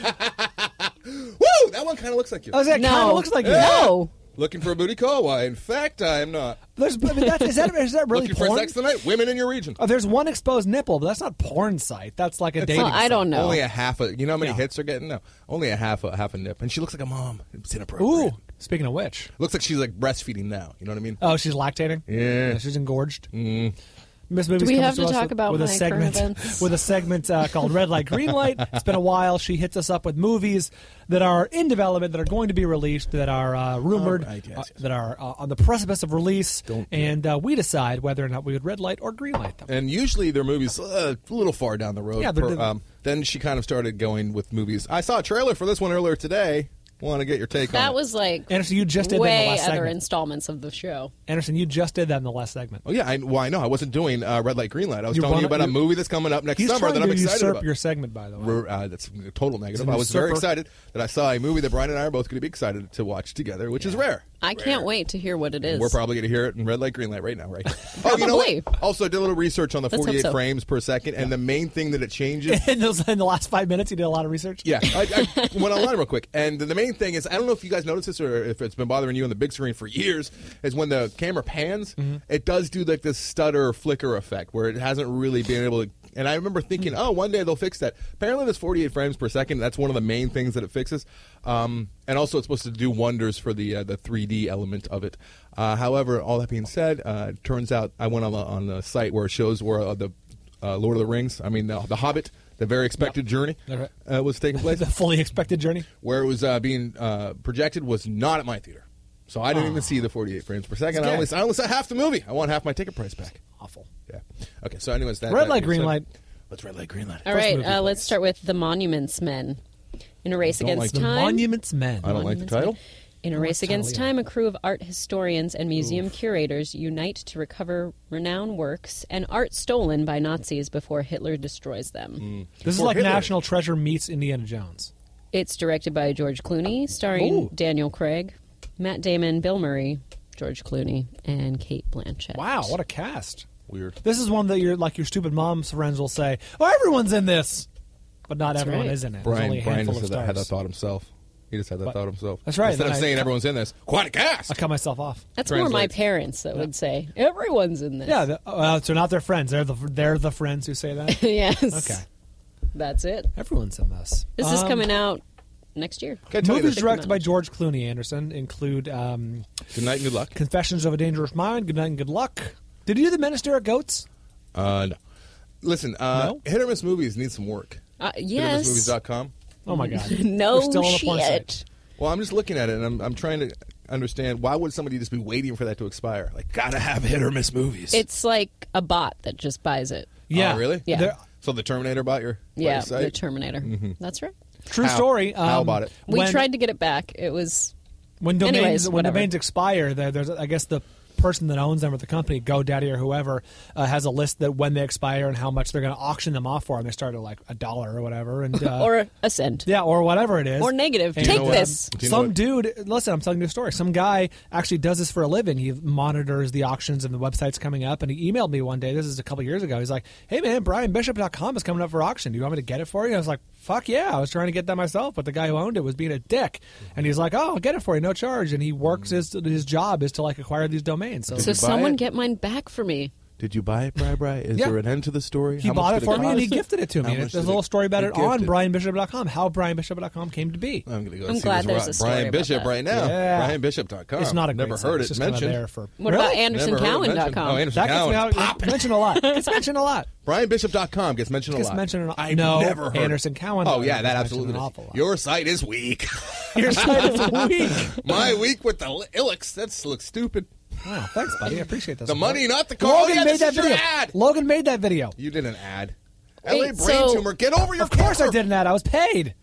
Speaker 2: no.
Speaker 3: Woo! That one kind of looks like you.
Speaker 2: I was like,
Speaker 6: No.
Speaker 2: kind of looks like you.
Speaker 6: No.
Speaker 3: Looking for a booty call? Why, in fact, I am not.
Speaker 2: There's, I mean, that's, is, that, is that really
Speaker 3: Looking
Speaker 2: porn?
Speaker 3: for sex tonight? Women in your region.
Speaker 2: Oh, there's one exposed nipple, but that's not porn site. That's like a dating
Speaker 6: Well, I
Speaker 2: site.
Speaker 6: don't know.
Speaker 3: Only a half a. You know how many
Speaker 2: Yeah.
Speaker 3: hits are getting? No, only a half a half a nip, and she looks like a mom. It's inappropriate.
Speaker 2: Ooh, speaking of which.
Speaker 3: Looks like she's like breastfeeding now. You know what I mean?
Speaker 2: Oh, she's lactating?
Speaker 3: Yeah.
Speaker 2: She's engorged.
Speaker 3: Mm.
Speaker 2: Miss Movies
Speaker 6: we
Speaker 2: comes
Speaker 6: have to
Speaker 2: us
Speaker 6: talk
Speaker 2: with,
Speaker 6: about
Speaker 2: with a
Speaker 6: my
Speaker 2: segment
Speaker 6: current events?
Speaker 2: with a segment uh, called Red Light, Green Light. It's been a while. She hits us up with movies that are in development, that are going to be released, that are uh, rumored,
Speaker 3: Oh, right, yes,
Speaker 2: uh,
Speaker 3: yes.
Speaker 2: that are uh, on the precipice of release,
Speaker 3: Don't-
Speaker 2: and uh, we decide whether or not we would red light or green light them.
Speaker 3: And usually their movies uh, a little far down the road.
Speaker 2: Yeah, they're-
Speaker 3: Per- um, then she kind of started going with movies. I saw a trailer for this one earlier today. Want to get your take on
Speaker 6: That
Speaker 3: it?
Speaker 6: was like
Speaker 2: Anderson, you just did that in the
Speaker 6: way
Speaker 2: last
Speaker 6: other
Speaker 2: segment.
Speaker 6: installments of the show.
Speaker 2: Anderson, you just did that in the last segment.
Speaker 3: Oh yeah, I, well I know I wasn't doing uh, red light, green light. I was
Speaker 2: You
Speaker 3: telling you
Speaker 2: wanna-
Speaker 3: about a
Speaker 2: you-
Speaker 3: movie that's coming up next
Speaker 2: He's
Speaker 3: summer
Speaker 2: trying
Speaker 3: that I'm
Speaker 2: to
Speaker 3: excited
Speaker 2: usurp
Speaker 3: about.
Speaker 2: your segment, by the way.
Speaker 3: We're, uh, that's a total negative.
Speaker 2: It's an
Speaker 3: I was very
Speaker 2: usurper.
Speaker 3: excited that I saw a movie that Brian and I are both going to be excited to watch together, which is rare.
Speaker 6: I can't wait to hear what it is.
Speaker 3: We're probably going to hear it in red light, green light right now, right? Oh, you know
Speaker 6: Probably.
Speaker 3: what? Also, I did a little research on the
Speaker 6: Let's hope
Speaker 3: forty-eight
Speaker 6: so.
Speaker 3: frames per second, and the main thing that it changes.
Speaker 2: in, those, in the last five minutes, you did a lot of research?
Speaker 3: Yeah, I, I went online real quick, and the main thing is I don't know if you guys noticed this or if it's been bothering you on the big screen for years. Is when the camera pans,
Speaker 2: Mm-hmm.
Speaker 3: it does do like this stutter flicker effect where it hasn't really been able to. And I remember thinking, oh, one day they'll fix that. Apparently, this forty-eight frames per second. That's one of the main things that it fixes. Um, and also, it's supposed to do wonders for the uh, the three D element of it. Uh, however, all that being said, uh, it turns out I went on the, on the site where it shows where uh, the uh, Lord of the Rings, I mean the, the Hobbit, the very expected journey
Speaker 2: Okay.
Speaker 3: uh, was taking place.
Speaker 2: The fully expected journey?
Speaker 3: Where it was uh, being uh, projected was not at my theater. So I didn't
Speaker 2: Oh.
Speaker 3: even see the forty-eight frames per second.
Speaker 2: It's
Speaker 3: I only,
Speaker 2: good.
Speaker 3: I only saw half the movie. I want half my ticket price back.
Speaker 2: Awful.
Speaker 3: Yeah. Okay, so anyways, that
Speaker 2: Red
Speaker 3: that
Speaker 2: light,
Speaker 3: being
Speaker 2: green
Speaker 3: said-
Speaker 2: light.
Speaker 3: Let's red light, green light.
Speaker 6: All
Speaker 2: First
Speaker 6: right,
Speaker 2: movie,
Speaker 6: uh, let's
Speaker 2: please.
Speaker 6: start with The Monuments Men. In a race
Speaker 3: Don't
Speaker 6: against
Speaker 3: like
Speaker 2: The
Speaker 3: them.
Speaker 6: time.
Speaker 2: Monuments Men.
Speaker 3: I don't like the
Speaker 6: Monuments Men.
Speaker 3: title.
Speaker 6: In a
Speaker 2: What's
Speaker 6: race
Speaker 2: the title,
Speaker 6: against
Speaker 2: yeah.
Speaker 6: time, a crew of art historians and museum curators unite to recover renowned works and art stolen by Nazis before Hitler destroys them.
Speaker 3: Mm.
Speaker 2: This is
Speaker 3: Before
Speaker 2: like
Speaker 3: Hitler.
Speaker 2: National Treasure meets Indiana Jones.
Speaker 6: It's directed by George Clooney, starring
Speaker 2: Ooh.
Speaker 6: Daniel Craig, Matt Damon, Bill Murray, George Clooney, and Kate Blanchett.
Speaker 2: Wow, what a cast.
Speaker 3: Weird.
Speaker 2: This is one that you're like your stupid mom's friends will say, "Oh, everyone's in this," but not
Speaker 6: That's
Speaker 2: everyone
Speaker 6: right.
Speaker 2: is in it. There's only
Speaker 3: Brian,
Speaker 2: a
Speaker 3: Brian
Speaker 2: handful
Speaker 3: just
Speaker 2: of
Speaker 3: had that, had that
Speaker 2: stars.
Speaker 3: thought himself. He just had that
Speaker 2: What?
Speaker 3: thought himself.
Speaker 2: That's right,
Speaker 3: Instead
Speaker 2: then
Speaker 3: of
Speaker 2: I-
Speaker 3: saying everyone's in this, quite a cast.
Speaker 2: I cut myself off.
Speaker 6: That's more my
Speaker 3: Translates.
Speaker 6: parents that would say, everyone's in this.
Speaker 2: Yeah, the, uh, so not their friends. They're the they're the friends who say that.
Speaker 6: yes.
Speaker 2: Okay,
Speaker 6: That's it.
Speaker 2: everyone's in this.
Speaker 6: This is
Speaker 2: Um,
Speaker 6: coming out next year.
Speaker 3: Can I tell you
Speaker 2: Movies
Speaker 3: this?
Speaker 2: directed by George Clooney. Anderson include um,
Speaker 3: Good night and good luck.
Speaker 2: Confessions of a Dangerous Mind, Good Night and Good Luck. Did you do the Minister of Goats?
Speaker 3: Uh, no. Listen, uh,
Speaker 2: No?
Speaker 3: hit or miss movies need some work.
Speaker 6: Uh,
Speaker 3: hit or miss
Speaker 6: yes.
Speaker 3: movies dot com.
Speaker 2: Oh my God!
Speaker 6: No
Speaker 2: We're still on the porn
Speaker 6: shit.
Speaker 2: site.
Speaker 3: Well, I'm just looking at it, and I'm, I'm trying to understand why would somebody just be waiting for that to expire? Like, gotta have hit or miss movies.
Speaker 6: It's like a bot that just buys it.
Speaker 2: Yeah,
Speaker 3: Oh, really?
Speaker 6: Yeah.
Speaker 2: There-
Speaker 3: So the Terminator bought your, bought
Speaker 6: Yeah,
Speaker 3: your site?
Speaker 6: the Terminator. That's right.
Speaker 2: True
Speaker 3: How?
Speaker 2: story. Um,
Speaker 3: How about it?
Speaker 6: We
Speaker 2: when,
Speaker 6: tried to get it back. It was
Speaker 2: when domains
Speaker 6: Anyways,
Speaker 2: when
Speaker 6: whatever.
Speaker 2: domains expire. There, there's I guess the person that owns them or the company, GoDaddy or whoever, uh, has a list that when they expire and how much they're going to auction them off for, and they start at like a dollar or whatever, and uh,
Speaker 6: or a cent.
Speaker 2: yeah, or whatever it is,
Speaker 6: Or negative.
Speaker 2: And,
Speaker 6: Take
Speaker 3: you know what?
Speaker 6: this.
Speaker 3: Do you know
Speaker 2: Some
Speaker 3: what-
Speaker 2: dude, listen, I'm telling you a story. Some guy actually does this for a living. He monitors the auctions and the websites coming up. And he emailed me one day. This is a couple years ago. He's like, "Hey man, Brian Bishop dot com is coming up for auction. Do you want me to get it for you?" I was like, "Fuck yeah!" I was trying to get that myself, but the guy who owned it was being a dick. And he's like, "Oh, I'll get it for you, no charge." And he works his his job is to like acquire these domains. So,
Speaker 6: So
Speaker 3: you buy
Speaker 6: someone
Speaker 3: it?
Speaker 6: get mine back for me.
Speaker 3: Did you buy it, Bri Bri? Is
Speaker 2: Yeah.
Speaker 3: there an end to the story?
Speaker 2: he
Speaker 3: How much
Speaker 2: bought it
Speaker 3: did
Speaker 2: for me and he
Speaker 3: cost?
Speaker 2: gifted it to
Speaker 3: How
Speaker 2: me.
Speaker 3: much
Speaker 2: And there's
Speaker 3: did
Speaker 2: a little
Speaker 3: it-
Speaker 2: story about
Speaker 3: he
Speaker 2: it on
Speaker 3: gifted?
Speaker 2: Brian Bishop dot com. How Brian Bishop dot com came to be.
Speaker 3: I'm going to go
Speaker 6: I'm
Speaker 3: see
Speaker 6: glad
Speaker 3: this
Speaker 6: there's
Speaker 3: right-
Speaker 6: a story
Speaker 3: Brian
Speaker 6: about
Speaker 3: Bishop
Speaker 6: that.
Speaker 3: right now.
Speaker 2: Yeah.
Speaker 3: Brian Bishop dot com.
Speaker 2: It's not a great
Speaker 3: Never
Speaker 2: site.
Speaker 3: heard
Speaker 2: It's
Speaker 3: it
Speaker 2: just kinda
Speaker 3: mentioned.
Speaker 2: there for
Speaker 6: What
Speaker 2: Really?
Speaker 6: about
Speaker 3: Never
Speaker 6: Anderson
Speaker 3: heard it
Speaker 6: Cowan dot
Speaker 3: mentioned.
Speaker 6: com?
Speaker 3: Oh, Anderson
Speaker 2: That gets me
Speaker 3: Cowan.
Speaker 2: out, mentioned a lot. It's mentioned a lot.
Speaker 3: Brian Bishop dot com gets mentioned a
Speaker 2: Gets
Speaker 3: lot.
Speaker 2: mentioned a lot.
Speaker 3: I've
Speaker 2: No,
Speaker 3: never heard
Speaker 2: Anderson
Speaker 3: it.
Speaker 2: Cowan
Speaker 3: Oh,
Speaker 2: dot
Speaker 3: yeah,
Speaker 2: com
Speaker 3: that
Speaker 2: gets
Speaker 3: absolutely
Speaker 2: mentioned an
Speaker 3: is.
Speaker 2: awful lot.
Speaker 3: Your site is weak.
Speaker 2: Your site is weak.
Speaker 3: My week with the Illics. That looks stupid.
Speaker 2: Wow, thanks, buddy. I appreciate that.
Speaker 3: The
Speaker 2: support.
Speaker 3: money, not the car.
Speaker 2: Logan
Speaker 3: Oh, yeah,
Speaker 2: made
Speaker 3: this
Speaker 2: that
Speaker 3: is your
Speaker 2: video.
Speaker 3: ad.
Speaker 2: Logan made that video.
Speaker 3: You did an ad. L A
Speaker 6: Wait,
Speaker 3: brain
Speaker 6: so-
Speaker 3: tumor. Get over your
Speaker 2: Of course, I
Speaker 3: cancer.
Speaker 2: did an ad. I was paid.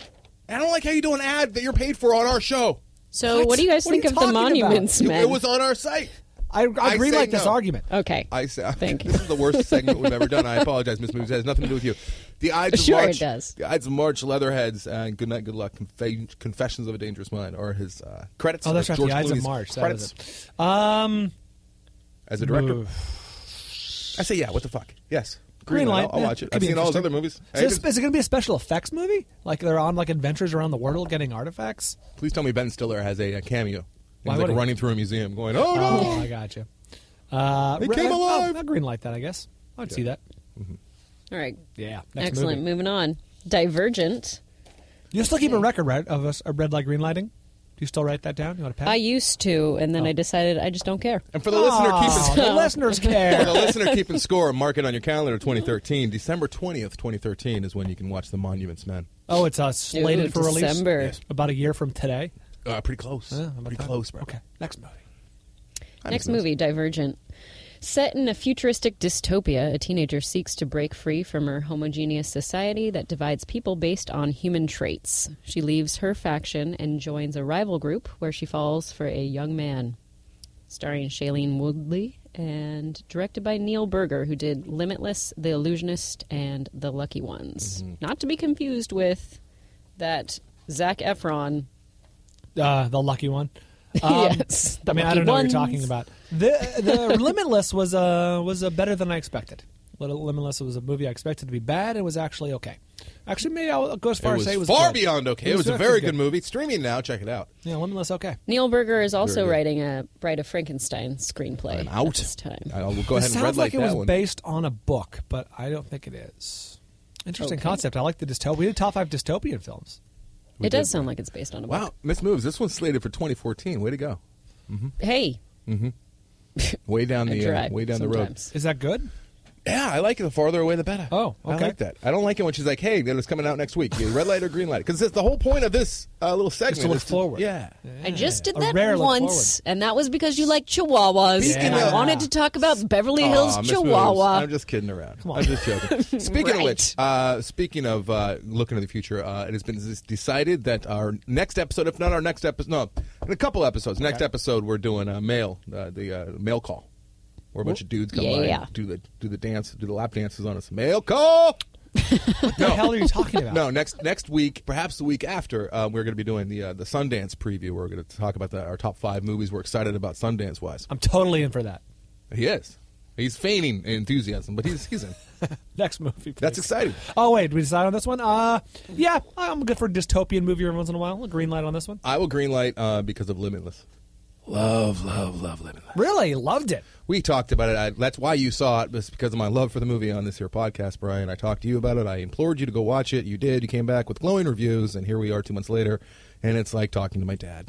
Speaker 3: I don't like how you do an ad that you're paid for on our show.
Speaker 6: So
Speaker 2: What?
Speaker 6: what do you guys
Speaker 2: What are
Speaker 6: think
Speaker 2: you
Speaker 6: of the
Speaker 2: talking about?
Speaker 6: Monuments
Speaker 3: It-
Speaker 6: Men?
Speaker 3: It was on our site.
Speaker 2: I, I,
Speaker 3: I
Speaker 2: agree
Speaker 3: say
Speaker 2: like this
Speaker 3: no.
Speaker 2: argument.
Speaker 6: Okay.
Speaker 3: I say,
Speaker 6: Thank you.
Speaker 3: This is the worst segment we've ever done. I apologize, Miss Moves. It has nothing to do with you. The Ides of
Speaker 6: Sure it
Speaker 3: March.
Speaker 6: does.
Speaker 3: The Ides of March, Leatherheads, and Good Night, Good Luck, Conf- Confessions of a Dangerous Mind, or his uh, credits.
Speaker 2: Oh, that's
Speaker 3: or
Speaker 2: right.
Speaker 3: George
Speaker 2: The Ides of
Speaker 3: Clooney's
Speaker 2: March. That
Speaker 3: Credits
Speaker 2: was it. Um,
Speaker 3: as a director.
Speaker 2: oof.
Speaker 3: I say, yeah, what the fuck? Yes.
Speaker 2: Green
Speaker 3: Greenlight.
Speaker 2: light.
Speaker 3: I'll, I'll
Speaker 2: yeah,
Speaker 3: watch it.
Speaker 2: could
Speaker 3: I've
Speaker 2: be
Speaker 3: seen all those
Speaker 2: interesting.
Speaker 3: other movies.
Speaker 2: So
Speaker 3: Hey,
Speaker 2: is,
Speaker 3: just-
Speaker 2: is it going to be a special effects movie? Like they're on like adventures around the world getting artifacts?
Speaker 3: Please tell me Ben Stiller has a, a cameo.
Speaker 2: Why
Speaker 3: He's
Speaker 2: would
Speaker 3: like
Speaker 2: he?
Speaker 3: running through a museum going, oh, no.
Speaker 2: Oh, I got you. Uh,
Speaker 3: They
Speaker 2: re-
Speaker 3: came
Speaker 2: I'll-
Speaker 3: alive.
Speaker 2: I'll green light that, I guess. I'd see that.
Speaker 6: All right.
Speaker 2: Yeah. Next
Speaker 6: Excellent.
Speaker 2: movie.
Speaker 6: Moving on. Divergent.
Speaker 2: You still keep a record, right, of us of red light, green lighting? Do you still write that down? You want to pass?
Speaker 6: I used to, and
Speaker 2: Oh.
Speaker 6: then I decided I just don't care.
Speaker 3: And for the listener keeping
Speaker 2: the listeners
Speaker 3: For the
Speaker 2: care.
Speaker 3: listener keeping score, mark it on your calendar. twenty thirteen, December twentieth, twenty thirteen is when you can watch The Monuments Men.
Speaker 2: Oh, it's uh, slated
Speaker 6: Ooh,
Speaker 2: for release
Speaker 6: December.
Speaker 3: Yes.
Speaker 2: about a year from today.
Speaker 3: Uh, pretty close.
Speaker 2: Uh, how about
Speaker 3: pretty
Speaker 2: that?
Speaker 3: close, bro.
Speaker 2: Okay, next movie.
Speaker 6: Next movie, Divergent. Set in a futuristic dystopia, a teenager seeks to break free from her homogeneous society that divides people based on human traits. She leaves her faction and joins a rival group where she falls for a young man. Starring Shailene Woodley and directed by Neil Berger, who did Limitless, The Illusionist, and The Lucky Ones.
Speaker 3: Mm-hmm.
Speaker 6: Not to be confused with that Zac Efron.
Speaker 2: Uh, the lucky one. Um,
Speaker 6: yes,
Speaker 2: I
Speaker 6: The
Speaker 2: mean, I
Speaker 6: Lucky
Speaker 2: don't know
Speaker 6: Ones.
Speaker 2: what you're talking about. The the Limitless was uh, was uh, better than I expected. Little Limitless was a movie I expected to be bad. It was actually okay. Actually, maybe I'll go as far
Speaker 3: It
Speaker 2: as
Speaker 3: was
Speaker 2: say it was
Speaker 3: far
Speaker 2: good.
Speaker 3: beyond okay. It was, a
Speaker 2: actually
Speaker 3: very good movie. It's streaming now. Check it out.
Speaker 2: Yeah, Limitless okay.
Speaker 6: Neil Berger is also
Speaker 3: Very good.
Speaker 6: writing a Bride of Frankenstein screenplay
Speaker 3: I'm out.
Speaker 6: at this time.
Speaker 3: I will go
Speaker 2: It
Speaker 3: ahead and
Speaker 2: sounds
Speaker 3: red
Speaker 2: like
Speaker 3: light
Speaker 2: it
Speaker 3: that
Speaker 2: was
Speaker 3: one.
Speaker 2: based on a book, but I don't think it is. Interesting
Speaker 6: Okay.
Speaker 2: concept. I like the dystopia. We did top five dystopian films.
Speaker 3: We
Speaker 6: It does
Speaker 3: did.
Speaker 6: sound like it's based on a book.
Speaker 3: Wow, Miss Moves. This one's slated for twenty fourteen. Way to go.
Speaker 6: Hey,
Speaker 3: Way down
Speaker 6: I
Speaker 3: the uh,
Speaker 6: try
Speaker 3: way down the road.
Speaker 6: sometimes.
Speaker 2: Is that good?
Speaker 3: Yeah, I like it. The farther away, the better.
Speaker 2: Oh,
Speaker 3: I
Speaker 2: okay.
Speaker 3: like that. I don't like it when she's like, "Hey, then it's coming out next week. You red light or green light?" Because the whole point of this uh, little segment
Speaker 2: to look
Speaker 3: is
Speaker 2: forward.
Speaker 3: Yeah.
Speaker 6: I just did
Speaker 2: A
Speaker 6: that
Speaker 2: rare look
Speaker 6: once, and that was because you like Chihuahuas,
Speaker 3: Speaking
Speaker 6: and
Speaker 2: of-
Speaker 6: I wanted to talk about Beverly Hills
Speaker 3: Aw, Miss
Speaker 6: Chihuahua.
Speaker 3: Moves. I'm just kidding around.
Speaker 2: Come on.
Speaker 3: I'm just joking. Speaking of
Speaker 6: Right.
Speaker 3: which, uh, speaking of uh, looking to the future, uh, it has been s- decided that our next episode, if not our next episode, no, in a couple episodes, next
Speaker 2: Okay.
Speaker 3: episod we're doing a mail, uh, the uh, mail call, where a bunch of dudes come by
Speaker 6: Yeah.
Speaker 3: and do the do the dance, do the lap dances on us. Mail call.
Speaker 2: What the hell are you talking about?
Speaker 3: No, next next week, perhaps the week after, uh, we're going to be doing the uh, the Sundance preview. We're going to talk about the, our top five movies we're excited about Sundance wise.
Speaker 2: I'm totally in for that.
Speaker 3: He is. He's feigning enthusiasm, but he's he's in.
Speaker 2: Next movie, please.
Speaker 3: That's exciting.
Speaker 2: Oh wait, did we decide on this one? Uh, yeah, I'm good for a dystopian movie every once in a while. A green light on this one.
Speaker 3: I will green light uh, because of Limitless. Love, love, love Limitless.
Speaker 2: Really loved it.
Speaker 3: We talked about it. I, that's why you saw it. It's because of my love for the movie on this here podcast, Brian. I talked to you about it. I implored you to go watch it. You did. You came back with glowing reviews, and here we are two months later, and it's like talking to my dad.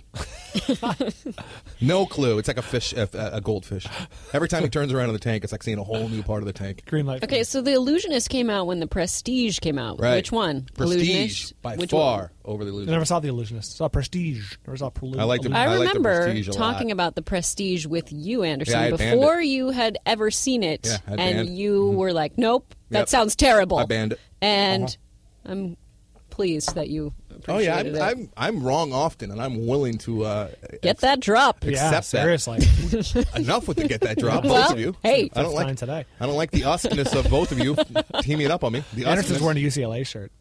Speaker 3: No clue. It's like a fish, a, a goldfish. Every time he turns around in the tank, it's like seeing a whole new part of the tank.
Speaker 2: Green light.
Speaker 6: Okay, so The Illusionist came out when The Prestige came out.
Speaker 3: Right.
Speaker 6: Which one?
Speaker 3: Prestige,
Speaker 6: Illusionist?
Speaker 3: by
Speaker 6: Which
Speaker 3: far,
Speaker 6: one?
Speaker 3: over the
Speaker 2: I
Speaker 3: Illusionist.
Speaker 2: never saw The Illusionist. Saw Prestige. Never saw Prelude.
Speaker 3: I like the-
Speaker 6: I
Speaker 3: I like The
Speaker 6: remember
Speaker 3: Prestige a lot.
Speaker 6: talking about The Prestige with you, Anderson,
Speaker 3: Yeah, I had banned
Speaker 6: before
Speaker 3: it.
Speaker 6: you had ever seen it,
Speaker 3: Yeah, I had
Speaker 6: and
Speaker 3: banned. Mm-hmm.
Speaker 6: you were like, "Nope, that
Speaker 3: Yep.
Speaker 6: sounds terrible."
Speaker 3: I banned it.
Speaker 6: and
Speaker 3: Uh-huh.
Speaker 6: I'm pleased that you
Speaker 3: Oh yeah,
Speaker 6: appreciated
Speaker 3: I'm,
Speaker 6: it.
Speaker 3: I'm I'm wrong often, and I'm willing to uh,
Speaker 6: Get that drop.
Speaker 2: Yeah,
Speaker 3: accept that.
Speaker 2: seriously.
Speaker 3: enough with the get that drop.
Speaker 6: Well,
Speaker 3: both of you.
Speaker 6: hey.
Speaker 3: I don't
Speaker 2: Fifth
Speaker 3: like
Speaker 2: time today.
Speaker 3: I don't like the uskiness of both of you teaming up on me. The
Speaker 2: Anderson's
Speaker 3: uskiness.
Speaker 2: wearing a U C L A shirt.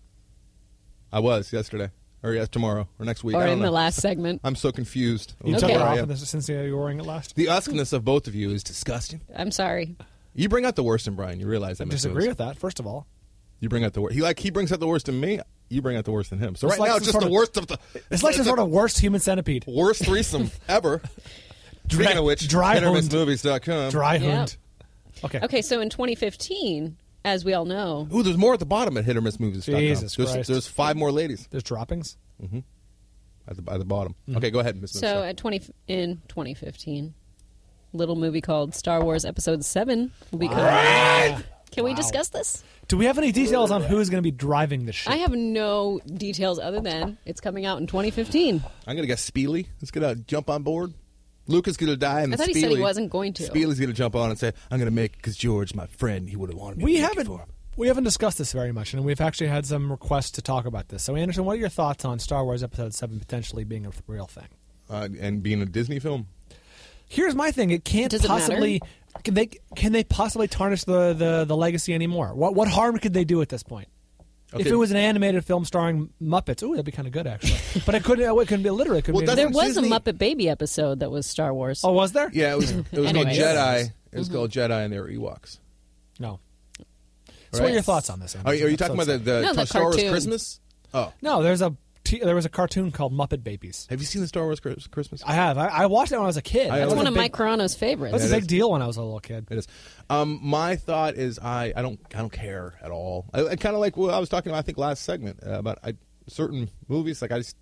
Speaker 3: I was yesterday, or yes, tomorrow, or next week.
Speaker 6: Or
Speaker 3: I don't
Speaker 6: in
Speaker 3: know.
Speaker 6: the last segment.
Speaker 3: I'm so confused.
Speaker 2: You
Speaker 3: with
Speaker 2: took
Speaker 6: Okay.
Speaker 2: it
Speaker 3: where I
Speaker 2: off
Speaker 3: am.
Speaker 2: of this since you were wearing it last.
Speaker 3: The uskiness of both of you is disgusting.
Speaker 6: I'm sorry.
Speaker 3: You bring out the worst in Brian. You realize that.
Speaker 2: I
Speaker 3: Miss
Speaker 2: disagree
Speaker 3: Rose.
Speaker 2: with that. First of all,
Speaker 3: You bring out the worst. He like he brings out the worst in me. You bring out the worst in him. So
Speaker 2: It's
Speaker 3: right
Speaker 2: like
Speaker 3: now,
Speaker 2: some
Speaker 3: it's just
Speaker 2: sort
Speaker 3: the
Speaker 2: of-
Speaker 3: worst of the.
Speaker 2: it's like some
Speaker 3: the
Speaker 2: sort of worst human centipede.
Speaker 3: worst threesome ever. Speaking of which,
Speaker 2: Dry
Speaker 3: hit or miss
Speaker 2: honed.
Speaker 3: movies dot com.
Speaker 2: Dry
Speaker 6: Yeah.
Speaker 2: hound. Okay.
Speaker 6: Okay, so in twenty fifteen, as we all know,
Speaker 3: Ooh, there's more at the bottom at hit or miss movies dot com.
Speaker 2: Jesus
Speaker 3: there's,
Speaker 2: Christ.
Speaker 3: there's five more ladies
Speaker 2: There's droppings.
Speaker 3: at the, at the bottom.
Speaker 2: Mm-hmm.
Speaker 3: Okay, go ahead, Miss Moves.
Speaker 6: so at twenty in twenty fifteen, little movie called Star Wars Episode Seven will be coming. Can we
Speaker 2: Wow.
Speaker 6: discuss this?
Speaker 2: Do we have any details on who is going to be driving the ship?
Speaker 6: I have no details other than it's coming out in twenty fifteen.
Speaker 3: I'm gonna guess Spieley is gonna jump on board. Luke is gonna die, and
Speaker 6: I thought he
Speaker 3: Spieley,
Speaker 6: said he wasn't going to.
Speaker 3: Spieley's gonna jump on and say, "I'm gonna make because George, my friend, he would have wanted me."
Speaker 2: we
Speaker 3: to make it
Speaker 2: haven't
Speaker 3: for him."
Speaker 2: we haven't discussed this very much, and we've actually had some requests to talk about this. So, Anderson, what are your thoughts on Star Wars Episode Seven potentially being a real thing?
Speaker 3: uh, and being a Disney film.
Speaker 2: Here's my thing: it can't
Speaker 6: Does it
Speaker 2: possibly. Can they can they possibly tarnish the, the, the legacy anymore? What what harm could they do at this point? If
Speaker 3: Okay.
Speaker 2: it was an animated film starring Muppets, ooh, that'd be kind of good actually. But it couldn't. It couldn't be literally. It couldn't
Speaker 3: Well,
Speaker 2: be.
Speaker 3: that's
Speaker 6: There
Speaker 3: what
Speaker 6: was
Speaker 3: Disney-
Speaker 6: a Muppet Baby episode that was Star Wars.
Speaker 2: Oh, was there?
Speaker 3: Yeah, it was. It was
Speaker 6: Anyways.
Speaker 3: called Jedi. It was
Speaker 6: Mm-hmm.
Speaker 3: called Jedi, and they were Ewoks.
Speaker 2: No. So,
Speaker 3: Right.
Speaker 2: what are your thoughts on this?
Speaker 3: Are, you- are you talking about the, the,
Speaker 6: No, the
Speaker 3: Star Wars
Speaker 6: cartoon.
Speaker 3: Christmas? Oh,
Speaker 2: No, there's a t- there was a cartoon called Muppet Babies.
Speaker 3: have you seen the Star Wars Chris- Christmas?
Speaker 2: I have. I, I watched it when I was a kid.
Speaker 3: I-
Speaker 2: That's
Speaker 6: It's one
Speaker 2: a
Speaker 6: of
Speaker 2: big,
Speaker 6: Mike Carano's favorites.
Speaker 2: That's
Speaker 3: It
Speaker 2: a big
Speaker 3: is.
Speaker 2: deal when I was a little kid.
Speaker 3: It is. Um, my thought is I, I don't I don't care at all. I, I kind of like what I was talking about. I think last segment uh, about I, certain movies like I just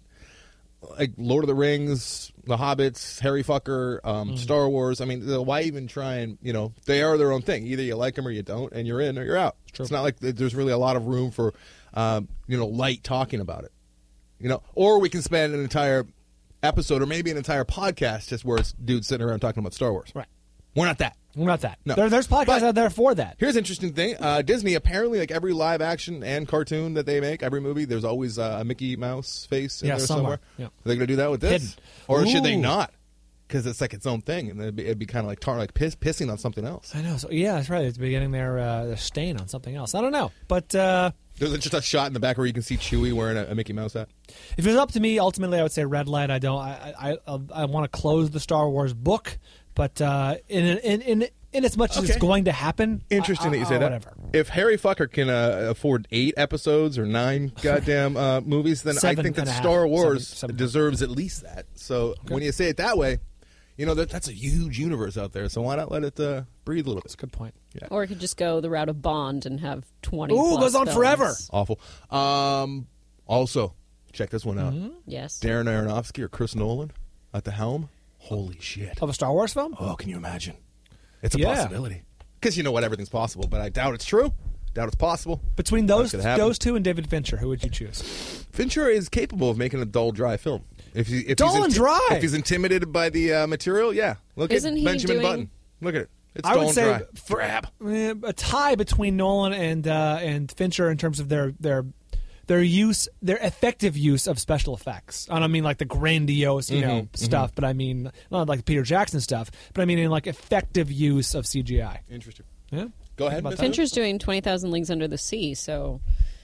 Speaker 3: like Lord of the Rings, The Hobbits, Harry Fucker, um, Star Wars. I mean, the- why even try and you know they are their own thing. Either you like them or you don't, and you're in or you're out. It's not like th- there's really a lot of room for um, you know light talking about it. You know, or we can spend an entire episode or maybe an entire podcast just where it's dudes sitting around talking about Star Wars.
Speaker 2: Right.
Speaker 3: We're not that.
Speaker 2: We're not that.
Speaker 3: No.
Speaker 2: There, there's podcasts
Speaker 3: But-
Speaker 2: out there for that.
Speaker 3: Here's an interesting thing. Uh, Disney, apparently, like every live action and cartoon that they make, every movie, there's always uh, a Mickey Mouse face in
Speaker 2: Yeah,
Speaker 3: there
Speaker 2: somewhere.
Speaker 3: somewhere.
Speaker 2: Yeah.
Speaker 3: Are they going to do that with this?
Speaker 2: Hidden.
Speaker 3: Or should they
Speaker 2: Ooh.
Speaker 3: not? Because it's like its own thing, and it'd be, it'd be kind of like tar- like piss, pissing on something else.
Speaker 2: I know. So yeah, that's right. It's beginning their uh, their stain on something else. I don't know, but uh,
Speaker 3: There's just a shot in the back where you can see Chewie wearing a, a Mickey Mouse hat.
Speaker 2: if it was up to me, ultimately, I would say red light. I don't. I I I, I want to close the Star Wars book, but uh, in in in in as much as it's
Speaker 3: Okay.
Speaker 2: going to happen,
Speaker 3: Interesting
Speaker 2: I,
Speaker 3: that you
Speaker 2: I,
Speaker 3: say
Speaker 2: uh,
Speaker 3: that.
Speaker 2: Whatever.
Speaker 3: If Harry Fucker can uh, afford eight episodes or nine goddamn uh, movies, then
Speaker 2: Seven
Speaker 3: I think that
Speaker 2: and a half.
Speaker 3: Star Wars
Speaker 2: Seven- seven.
Speaker 3: deserves at least that. So when you say it that way, you know that that's a huge universe out there. So why not let it uh, breathe a little bit?
Speaker 2: Good point.
Speaker 6: Or it could just go the route of Bond and have twenty.
Speaker 2: Ooh,
Speaker 6: plus
Speaker 2: goes on
Speaker 6: films.
Speaker 2: forever.
Speaker 3: Awful. Um, also, check this one out.
Speaker 2: Mm-hmm.
Speaker 6: Yes.
Speaker 3: Darren Aronofsky or Chris Nolan at the helm. Holy shit.
Speaker 2: Of a Star Wars film?
Speaker 3: Oh, can you imagine? It's a
Speaker 2: Yeah.
Speaker 3: possibility. Because you know what, everything's possible, but I doubt it's true. Doubt it's possible.
Speaker 2: Between those
Speaker 3: That's gonna happen.
Speaker 2: those two and David Fincher, who would you choose?
Speaker 3: Fincher is capable of making a dull, dry film. If, he, if
Speaker 2: Dull
Speaker 3: he's
Speaker 2: and dry?
Speaker 3: If he's intimidated by the uh, material, yeah. Look
Speaker 6: Isn't
Speaker 3: at
Speaker 6: he
Speaker 3: Benjamin
Speaker 6: doing-
Speaker 3: Button. Look at it. It's
Speaker 2: I
Speaker 3: dull
Speaker 2: would
Speaker 3: and
Speaker 2: say
Speaker 3: dry.
Speaker 2: for
Speaker 3: Grab.
Speaker 2: eh, a tie between Nolan and uh, and Fincher in terms of their their their use, their effective use of special effects. I don't mean like the grandiose, you know, stuff, but I mean not like Peter Jackson stuff, but I mean in like effective use of C G I.
Speaker 3: Interesting.
Speaker 2: Yeah.
Speaker 3: Go ahead,
Speaker 2: About
Speaker 3: Miss
Speaker 2: that?
Speaker 6: Fincher's doing twenty thousand Leagues Under the Sea, so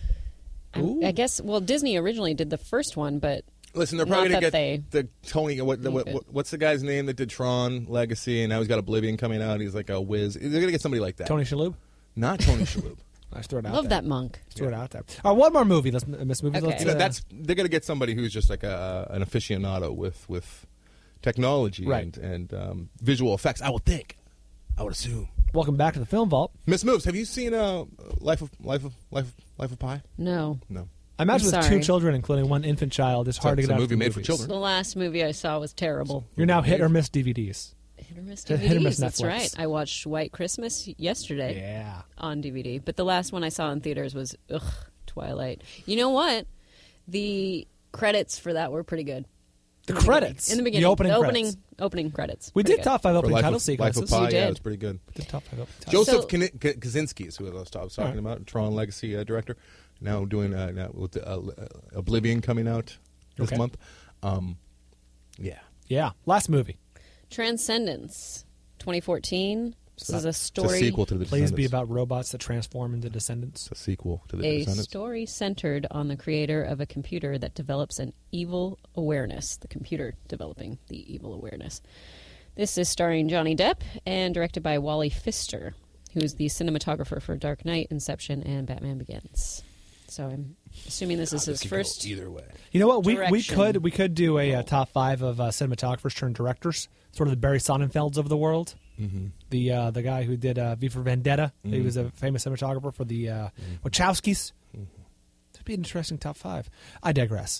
Speaker 6: I'm- I guess. Well, Disney originally did the first one, but
Speaker 3: Listen, they're
Speaker 6: Not
Speaker 3: probably going to
Speaker 6: that
Speaker 3: get the Tony. What, the, what,
Speaker 6: Make it.
Speaker 3: what- what's the guy's name that did Tron Legacy, and now he's got Oblivion coming out. He's like a whiz. They're going to get somebody like that.
Speaker 2: Tony Shalhoub.
Speaker 3: Not Tony Shalhoub.
Speaker 2: I just throw it out
Speaker 6: love
Speaker 2: there.
Speaker 6: that monk.
Speaker 2: Just throw it out there. All right, one more movie. Let's miss movies.
Speaker 6: Okay.
Speaker 2: Let's,
Speaker 3: You know,
Speaker 2: uh,
Speaker 3: that's they're going to get somebody who's just like a, an aficionado with with technology
Speaker 2: Right.
Speaker 3: and and um, visual effects. I would think. I would assume.
Speaker 2: welcome back to the Film Vault.
Speaker 3: Miss Moves, have you seen uh, Life of Life of Life of Life of Pi?
Speaker 6: No.
Speaker 3: No.
Speaker 2: I imagine
Speaker 6: I'm
Speaker 2: with
Speaker 6: sorry.
Speaker 2: two children, including one infant child, it's hard
Speaker 3: it's
Speaker 2: to get
Speaker 3: a
Speaker 2: out
Speaker 3: movie
Speaker 2: of the
Speaker 3: made for
Speaker 2: movies.
Speaker 3: children.
Speaker 6: The last movie I saw was terrible.
Speaker 2: You're now hit or miss D V Ds.
Speaker 6: Hit or miss
Speaker 2: Hit-
Speaker 6: D V Ds.
Speaker 2: hit or miss
Speaker 6: That's
Speaker 2: Netflix.
Speaker 6: right. I watched White Christmas yesterday
Speaker 2: Yeah.
Speaker 6: on D V D, but the last one I saw in theaters was ugh, Twilight. You know what? The credits for that were pretty good.
Speaker 2: The
Speaker 6: In the
Speaker 2: credits.
Speaker 6: beginning. in the beginning,
Speaker 2: The opening
Speaker 6: opening
Speaker 2: credits.
Speaker 6: opening credits.
Speaker 2: We
Speaker 6: Pretty
Speaker 2: did
Speaker 6: good.
Speaker 2: top five
Speaker 3: For
Speaker 2: opening
Speaker 3: Life
Speaker 2: title
Speaker 3: of, Life
Speaker 2: sequences.
Speaker 3: of Pi,
Speaker 6: You
Speaker 3: yeah,
Speaker 6: did.
Speaker 3: it was pretty good.
Speaker 2: We did top five opening titles.
Speaker 3: Joseph
Speaker 6: So-
Speaker 3: Kni- K- Kaczynski is who I was I was talking
Speaker 2: All right.
Speaker 3: about, Tron Legacy uh, director. Now doing uh, now with uh, Oblivion coming out this
Speaker 2: Okay.
Speaker 3: month. Um, yeah.
Speaker 2: Yeah. Last movie.
Speaker 6: Transcendence, twenty fourteen. This is a
Speaker 3: It's
Speaker 6: story.
Speaker 3: a sequel to the
Speaker 2: Please be
Speaker 3: Descendants.
Speaker 2: about robots that transform into descendants.
Speaker 3: It's a sequel to the
Speaker 6: A
Speaker 3: Descendants.
Speaker 6: story centered on the creator of a computer that develops an evil awareness. The computer developing the evil awareness. This is starring Johnny Depp and directed by Wally Pfister, who is the cinematographer for Dark Knight, Inception, and Batman Begins. So I'm assuming this is
Speaker 3: God,
Speaker 6: his
Speaker 3: could go
Speaker 6: first.
Speaker 3: either way.
Speaker 2: You know what? We we
Speaker 6: Direction.
Speaker 2: could we could do a uh, top five of uh, cinematographers turned directors, sort of the Barry Sonnenfelds of the world. Mm-hmm. The uh, the guy who did uh, V for Vendetta.
Speaker 3: Mm-hmm.
Speaker 2: He was a famous cinematographer for the uh, Wachowskis. That'd be an interesting top five. I digress.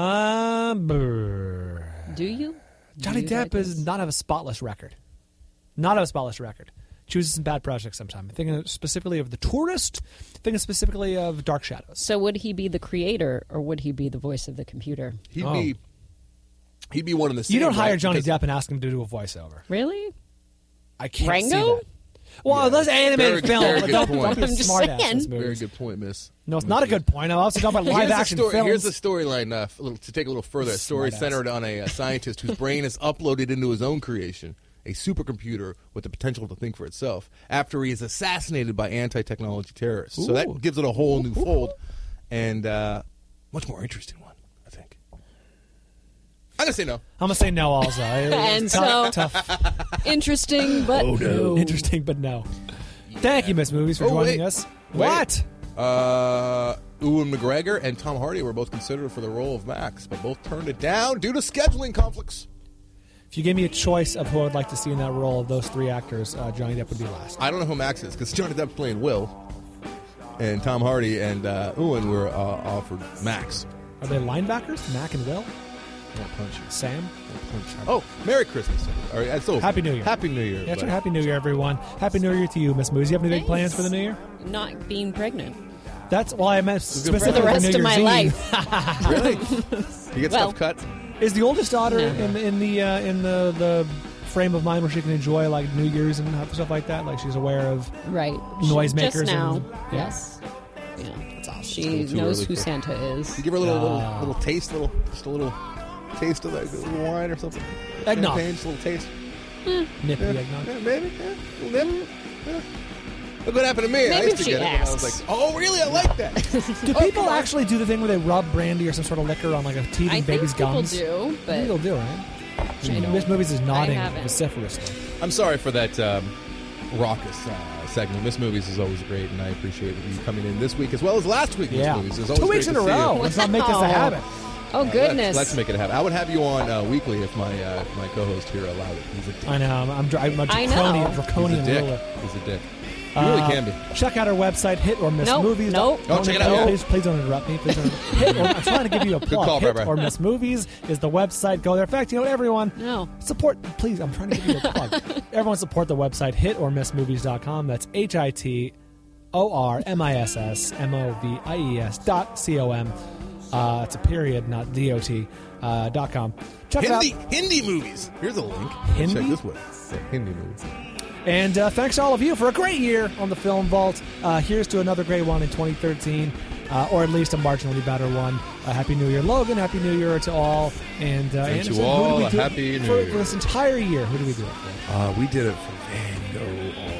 Speaker 2: Um, brr.
Speaker 6: Do you?
Speaker 2: Johnny
Speaker 6: Do you
Speaker 2: Depp does
Speaker 6: digress?
Speaker 2: not have a spotless record. Not have a spotless record. Chooses some bad projects sometime. I'm thinking specifically of The Tourist. Thinking specifically of Dark Shadows.
Speaker 6: So would he be the creator, or would he be the voice of the computer?
Speaker 3: He'd
Speaker 2: Oh.
Speaker 3: be he'd be one of the.
Speaker 2: You don't
Speaker 3: same,
Speaker 2: hire
Speaker 3: right?
Speaker 2: Johnny
Speaker 3: Because-
Speaker 2: Depp and ask him to do a voiceover.
Speaker 6: Really?
Speaker 2: I can't
Speaker 6: Rango?
Speaker 2: see that. Well,
Speaker 3: Yeah.
Speaker 2: that's animated
Speaker 3: Very-
Speaker 2: film.
Speaker 3: very
Speaker 2: but
Speaker 3: good
Speaker 2: don't,
Speaker 3: point.
Speaker 2: don't be a
Speaker 6: I'm just
Speaker 2: smart ass in
Speaker 6: saying.
Speaker 2: this
Speaker 3: Very
Speaker 2: movie.
Speaker 3: good point, Miss.
Speaker 2: No, it's not a good point. I'm also talking about live
Speaker 3: Here's a
Speaker 2: action
Speaker 3: story,
Speaker 2: films.
Speaker 3: Here's a storyline uh, a little, to take a little further. A story
Speaker 2: Smartass.
Speaker 3: centered on a, a scientist whose brain is uploaded into his own creation, a supercomputer with the potential to think for itself, after he is assassinated by anti-technology terrorists. So
Speaker 2: Ooh.
Speaker 3: that gives it a whole new fold and uh, much more interesting one, I think. I'm going to say no.
Speaker 2: I'm gonna say no. Also,
Speaker 6: And
Speaker 2: It's
Speaker 6: so-
Speaker 2: tough, tough.
Speaker 6: Interesting, but no.
Speaker 2: Interesting, but no. Thank you, Miss Movies, for
Speaker 3: Oh,
Speaker 2: joining
Speaker 3: wait.
Speaker 2: us.
Speaker 3: Wait.
Speaker 2: What?
Speaker 3: Uh, Ewan McGregor and Tom Hardy were both considered for the role of Max, but both turned it down due to scheduling conflicts.
Speaker 2: If you gave me a choice of who I'd like to see in that role of those three actors, uh, Johnny Depp would be last.
Speaker 3: I don't know who Max is because Johnny Depp's playing Will, and Tom Hardy and uh, Ewan were uh, offered Max.
Speaker 2: Are they linebackers? Mac and Will?
Speaker 3: I'll punch you.
Speaker 2: Sam?
Speaker 3: I'll punch you. Oh, Merry Christmas! All right, that's over.
Speaker 2: Happy New Year.
Speaker 3: Happy New Year.
Speaker 2: Yeah,
Speaker 3: buddy.
Speaker 2: sure. Happy New Year, everyone. Happy New Year to you, Miss Moose. You have any big plans
Speaker 6: Thanks.
Speaker 2: for the New Year?
Speaker 6: Not being pregnant.
Speaker 2: That's well, I meant
Speaker 3: good
Speaker 2: specifically
Speaker 6: For the rest
Speaker 2: New
Speaker 6: of
Speaker 2: Year's
Speaker 6: my
Speaker 2: Eve.
Speaker 6: life.
Speaker 3: Really? You get
Speaker 6: Well-
Speaker 3: stuff cut?
Speaker 2: Is the oldest daughter
Speaker 6: No.
Speaker 2: in in the uh, in the the frame of mind where she can enjoy like New Year's and stuff like that? Like she's aware of
Speaker 6: Right.
Speaker 2: noisemakers
Speaker 6: Just now.
Speaker 2: and- yeah.
Speaker 6: Yes. Yeah.
Speaker 2: That's awesome.
Speaker 6: She
Speaker 3: little too
Speaker 6: knows
Speaker 3: early
Speaker 6: who
Speaker 3: for-
Speaker 6: Santa is.
Speaker 3: You give her a little
Speaker 2: Ah.
Speaker 3: little, little taste, little just a little taste of that little wine or something.
Speaker 2: Eggnog.
Speaker 3: Champagne, just a little taste.
Speaker 2: Nippy
Speaker 3: Yeah,
Speaker 2: eggnog.
Speaker 3: yeah, maybe. Yeah, a little nip. Yeah. Look what happened to me. I
Speaker 6: Maybe
Speaker 3: used to
Speaker 6: she
Speaker 3: get it. And I was
Speaker 6: asks.
Speaker 3: like, oh, really? I like that.
Speaker 2: Do people actually do the thing where they rub brandy or some sort of liquor on like a teething
Speaker 6: I
Speaker 2: baby's
Speaker 6: think people
Speaker 2: gums?
Speaker 6: do, but
Speaker 2: Maybe they'll do, right?
Speaker 6: I don't-
Speaker 2: Miss Movies is nodding
Speaker 6: haven't.
Speaker 2: vociferously.
Speaker 3: I'm sorry for that um, raucous uh, segment. Miss Movies is always great, and I appreciate you coming in this week as well as last week. Miss
Speaker 2: Yeah.
Speaker 3: Movies. It's always
Speaker 2: Two weeks
Speaker 3: great
Speaker 2: in a
Speaker 3: to see you.
Speaker 2: row. Let's not make this a
Speaker 6: Wow.
Speaker 2: habit.
Speaker 6: oh goodness.
Speaker 3: Let's, let's make it happen. I would have you on uh, weekly if my uh, my co-host here allowed it. He's a dick.
Speaker 2: I know. I'm, I'm, dr- I'm a
Speaker 6: I
Speaker 2: draconian,
Speaker 6: know.
Speaker 3: He's
Speaker 2: draconian
Speaker 3: a dick.
Speaker 2: ruler.
Speaker 3: He's a dick. He really
Speaker 2: Uh,
Speaker 3: can be.
Speaker 2: Check out our website, Hit or Miss
Speaker 6: Nope,
Speaker 2: Movies.
Speaker 6: nope.
Speaker 3: Oh, check it out,
Speaker 2: No,
Speaker 3: yeah.
Speaker 2: please, please don't interrupt me. Please don't Hit or, I'm trying to give you a plug.
Speaker 3: call,
Speaker 2: Hit
Speaker 3: Barbara.
Speaker 2: or Miss Movies is the website. Go there. In fact, you know what, everyone?
Speaker 6: No.
Speaker 2: Support, please. I'm trying to give you a plug. Everyone support the website, hit or miss movies dot com. That's H I T O R M I S S M O V I E S dot C O M. Uh, it's a period, not D O T, uh, dot com. Check
Speaker 3: Hindi
Speaker 2: it out.
Speaker 3: Hindi movies. Here's a link.
Speaker 2: Hindi?
Speaker 3: Check this way. Yeah, Hindi movies.
Speaker 2: And uh, thanks to all of you for a great year on the Film Vault. Uh, here's to another great one in twenty thirteen, uh, or at least a marginally better one. Uh, Happy New Year, Logan. Happy New Year to all. And uh,
Speaker 3: And to
Speaker 2: Anderson,
Speaker 3: all,
Speaker 2: who do we
Speaker 3: a
Speaker 2: do it
Speaker 3: Happy New
Speaker 2: for,
Speaker 3: Year.
Speaker 2: for this entire year? Who do we do it for?
Speaker 3: Uh, we did it for Van Gogh.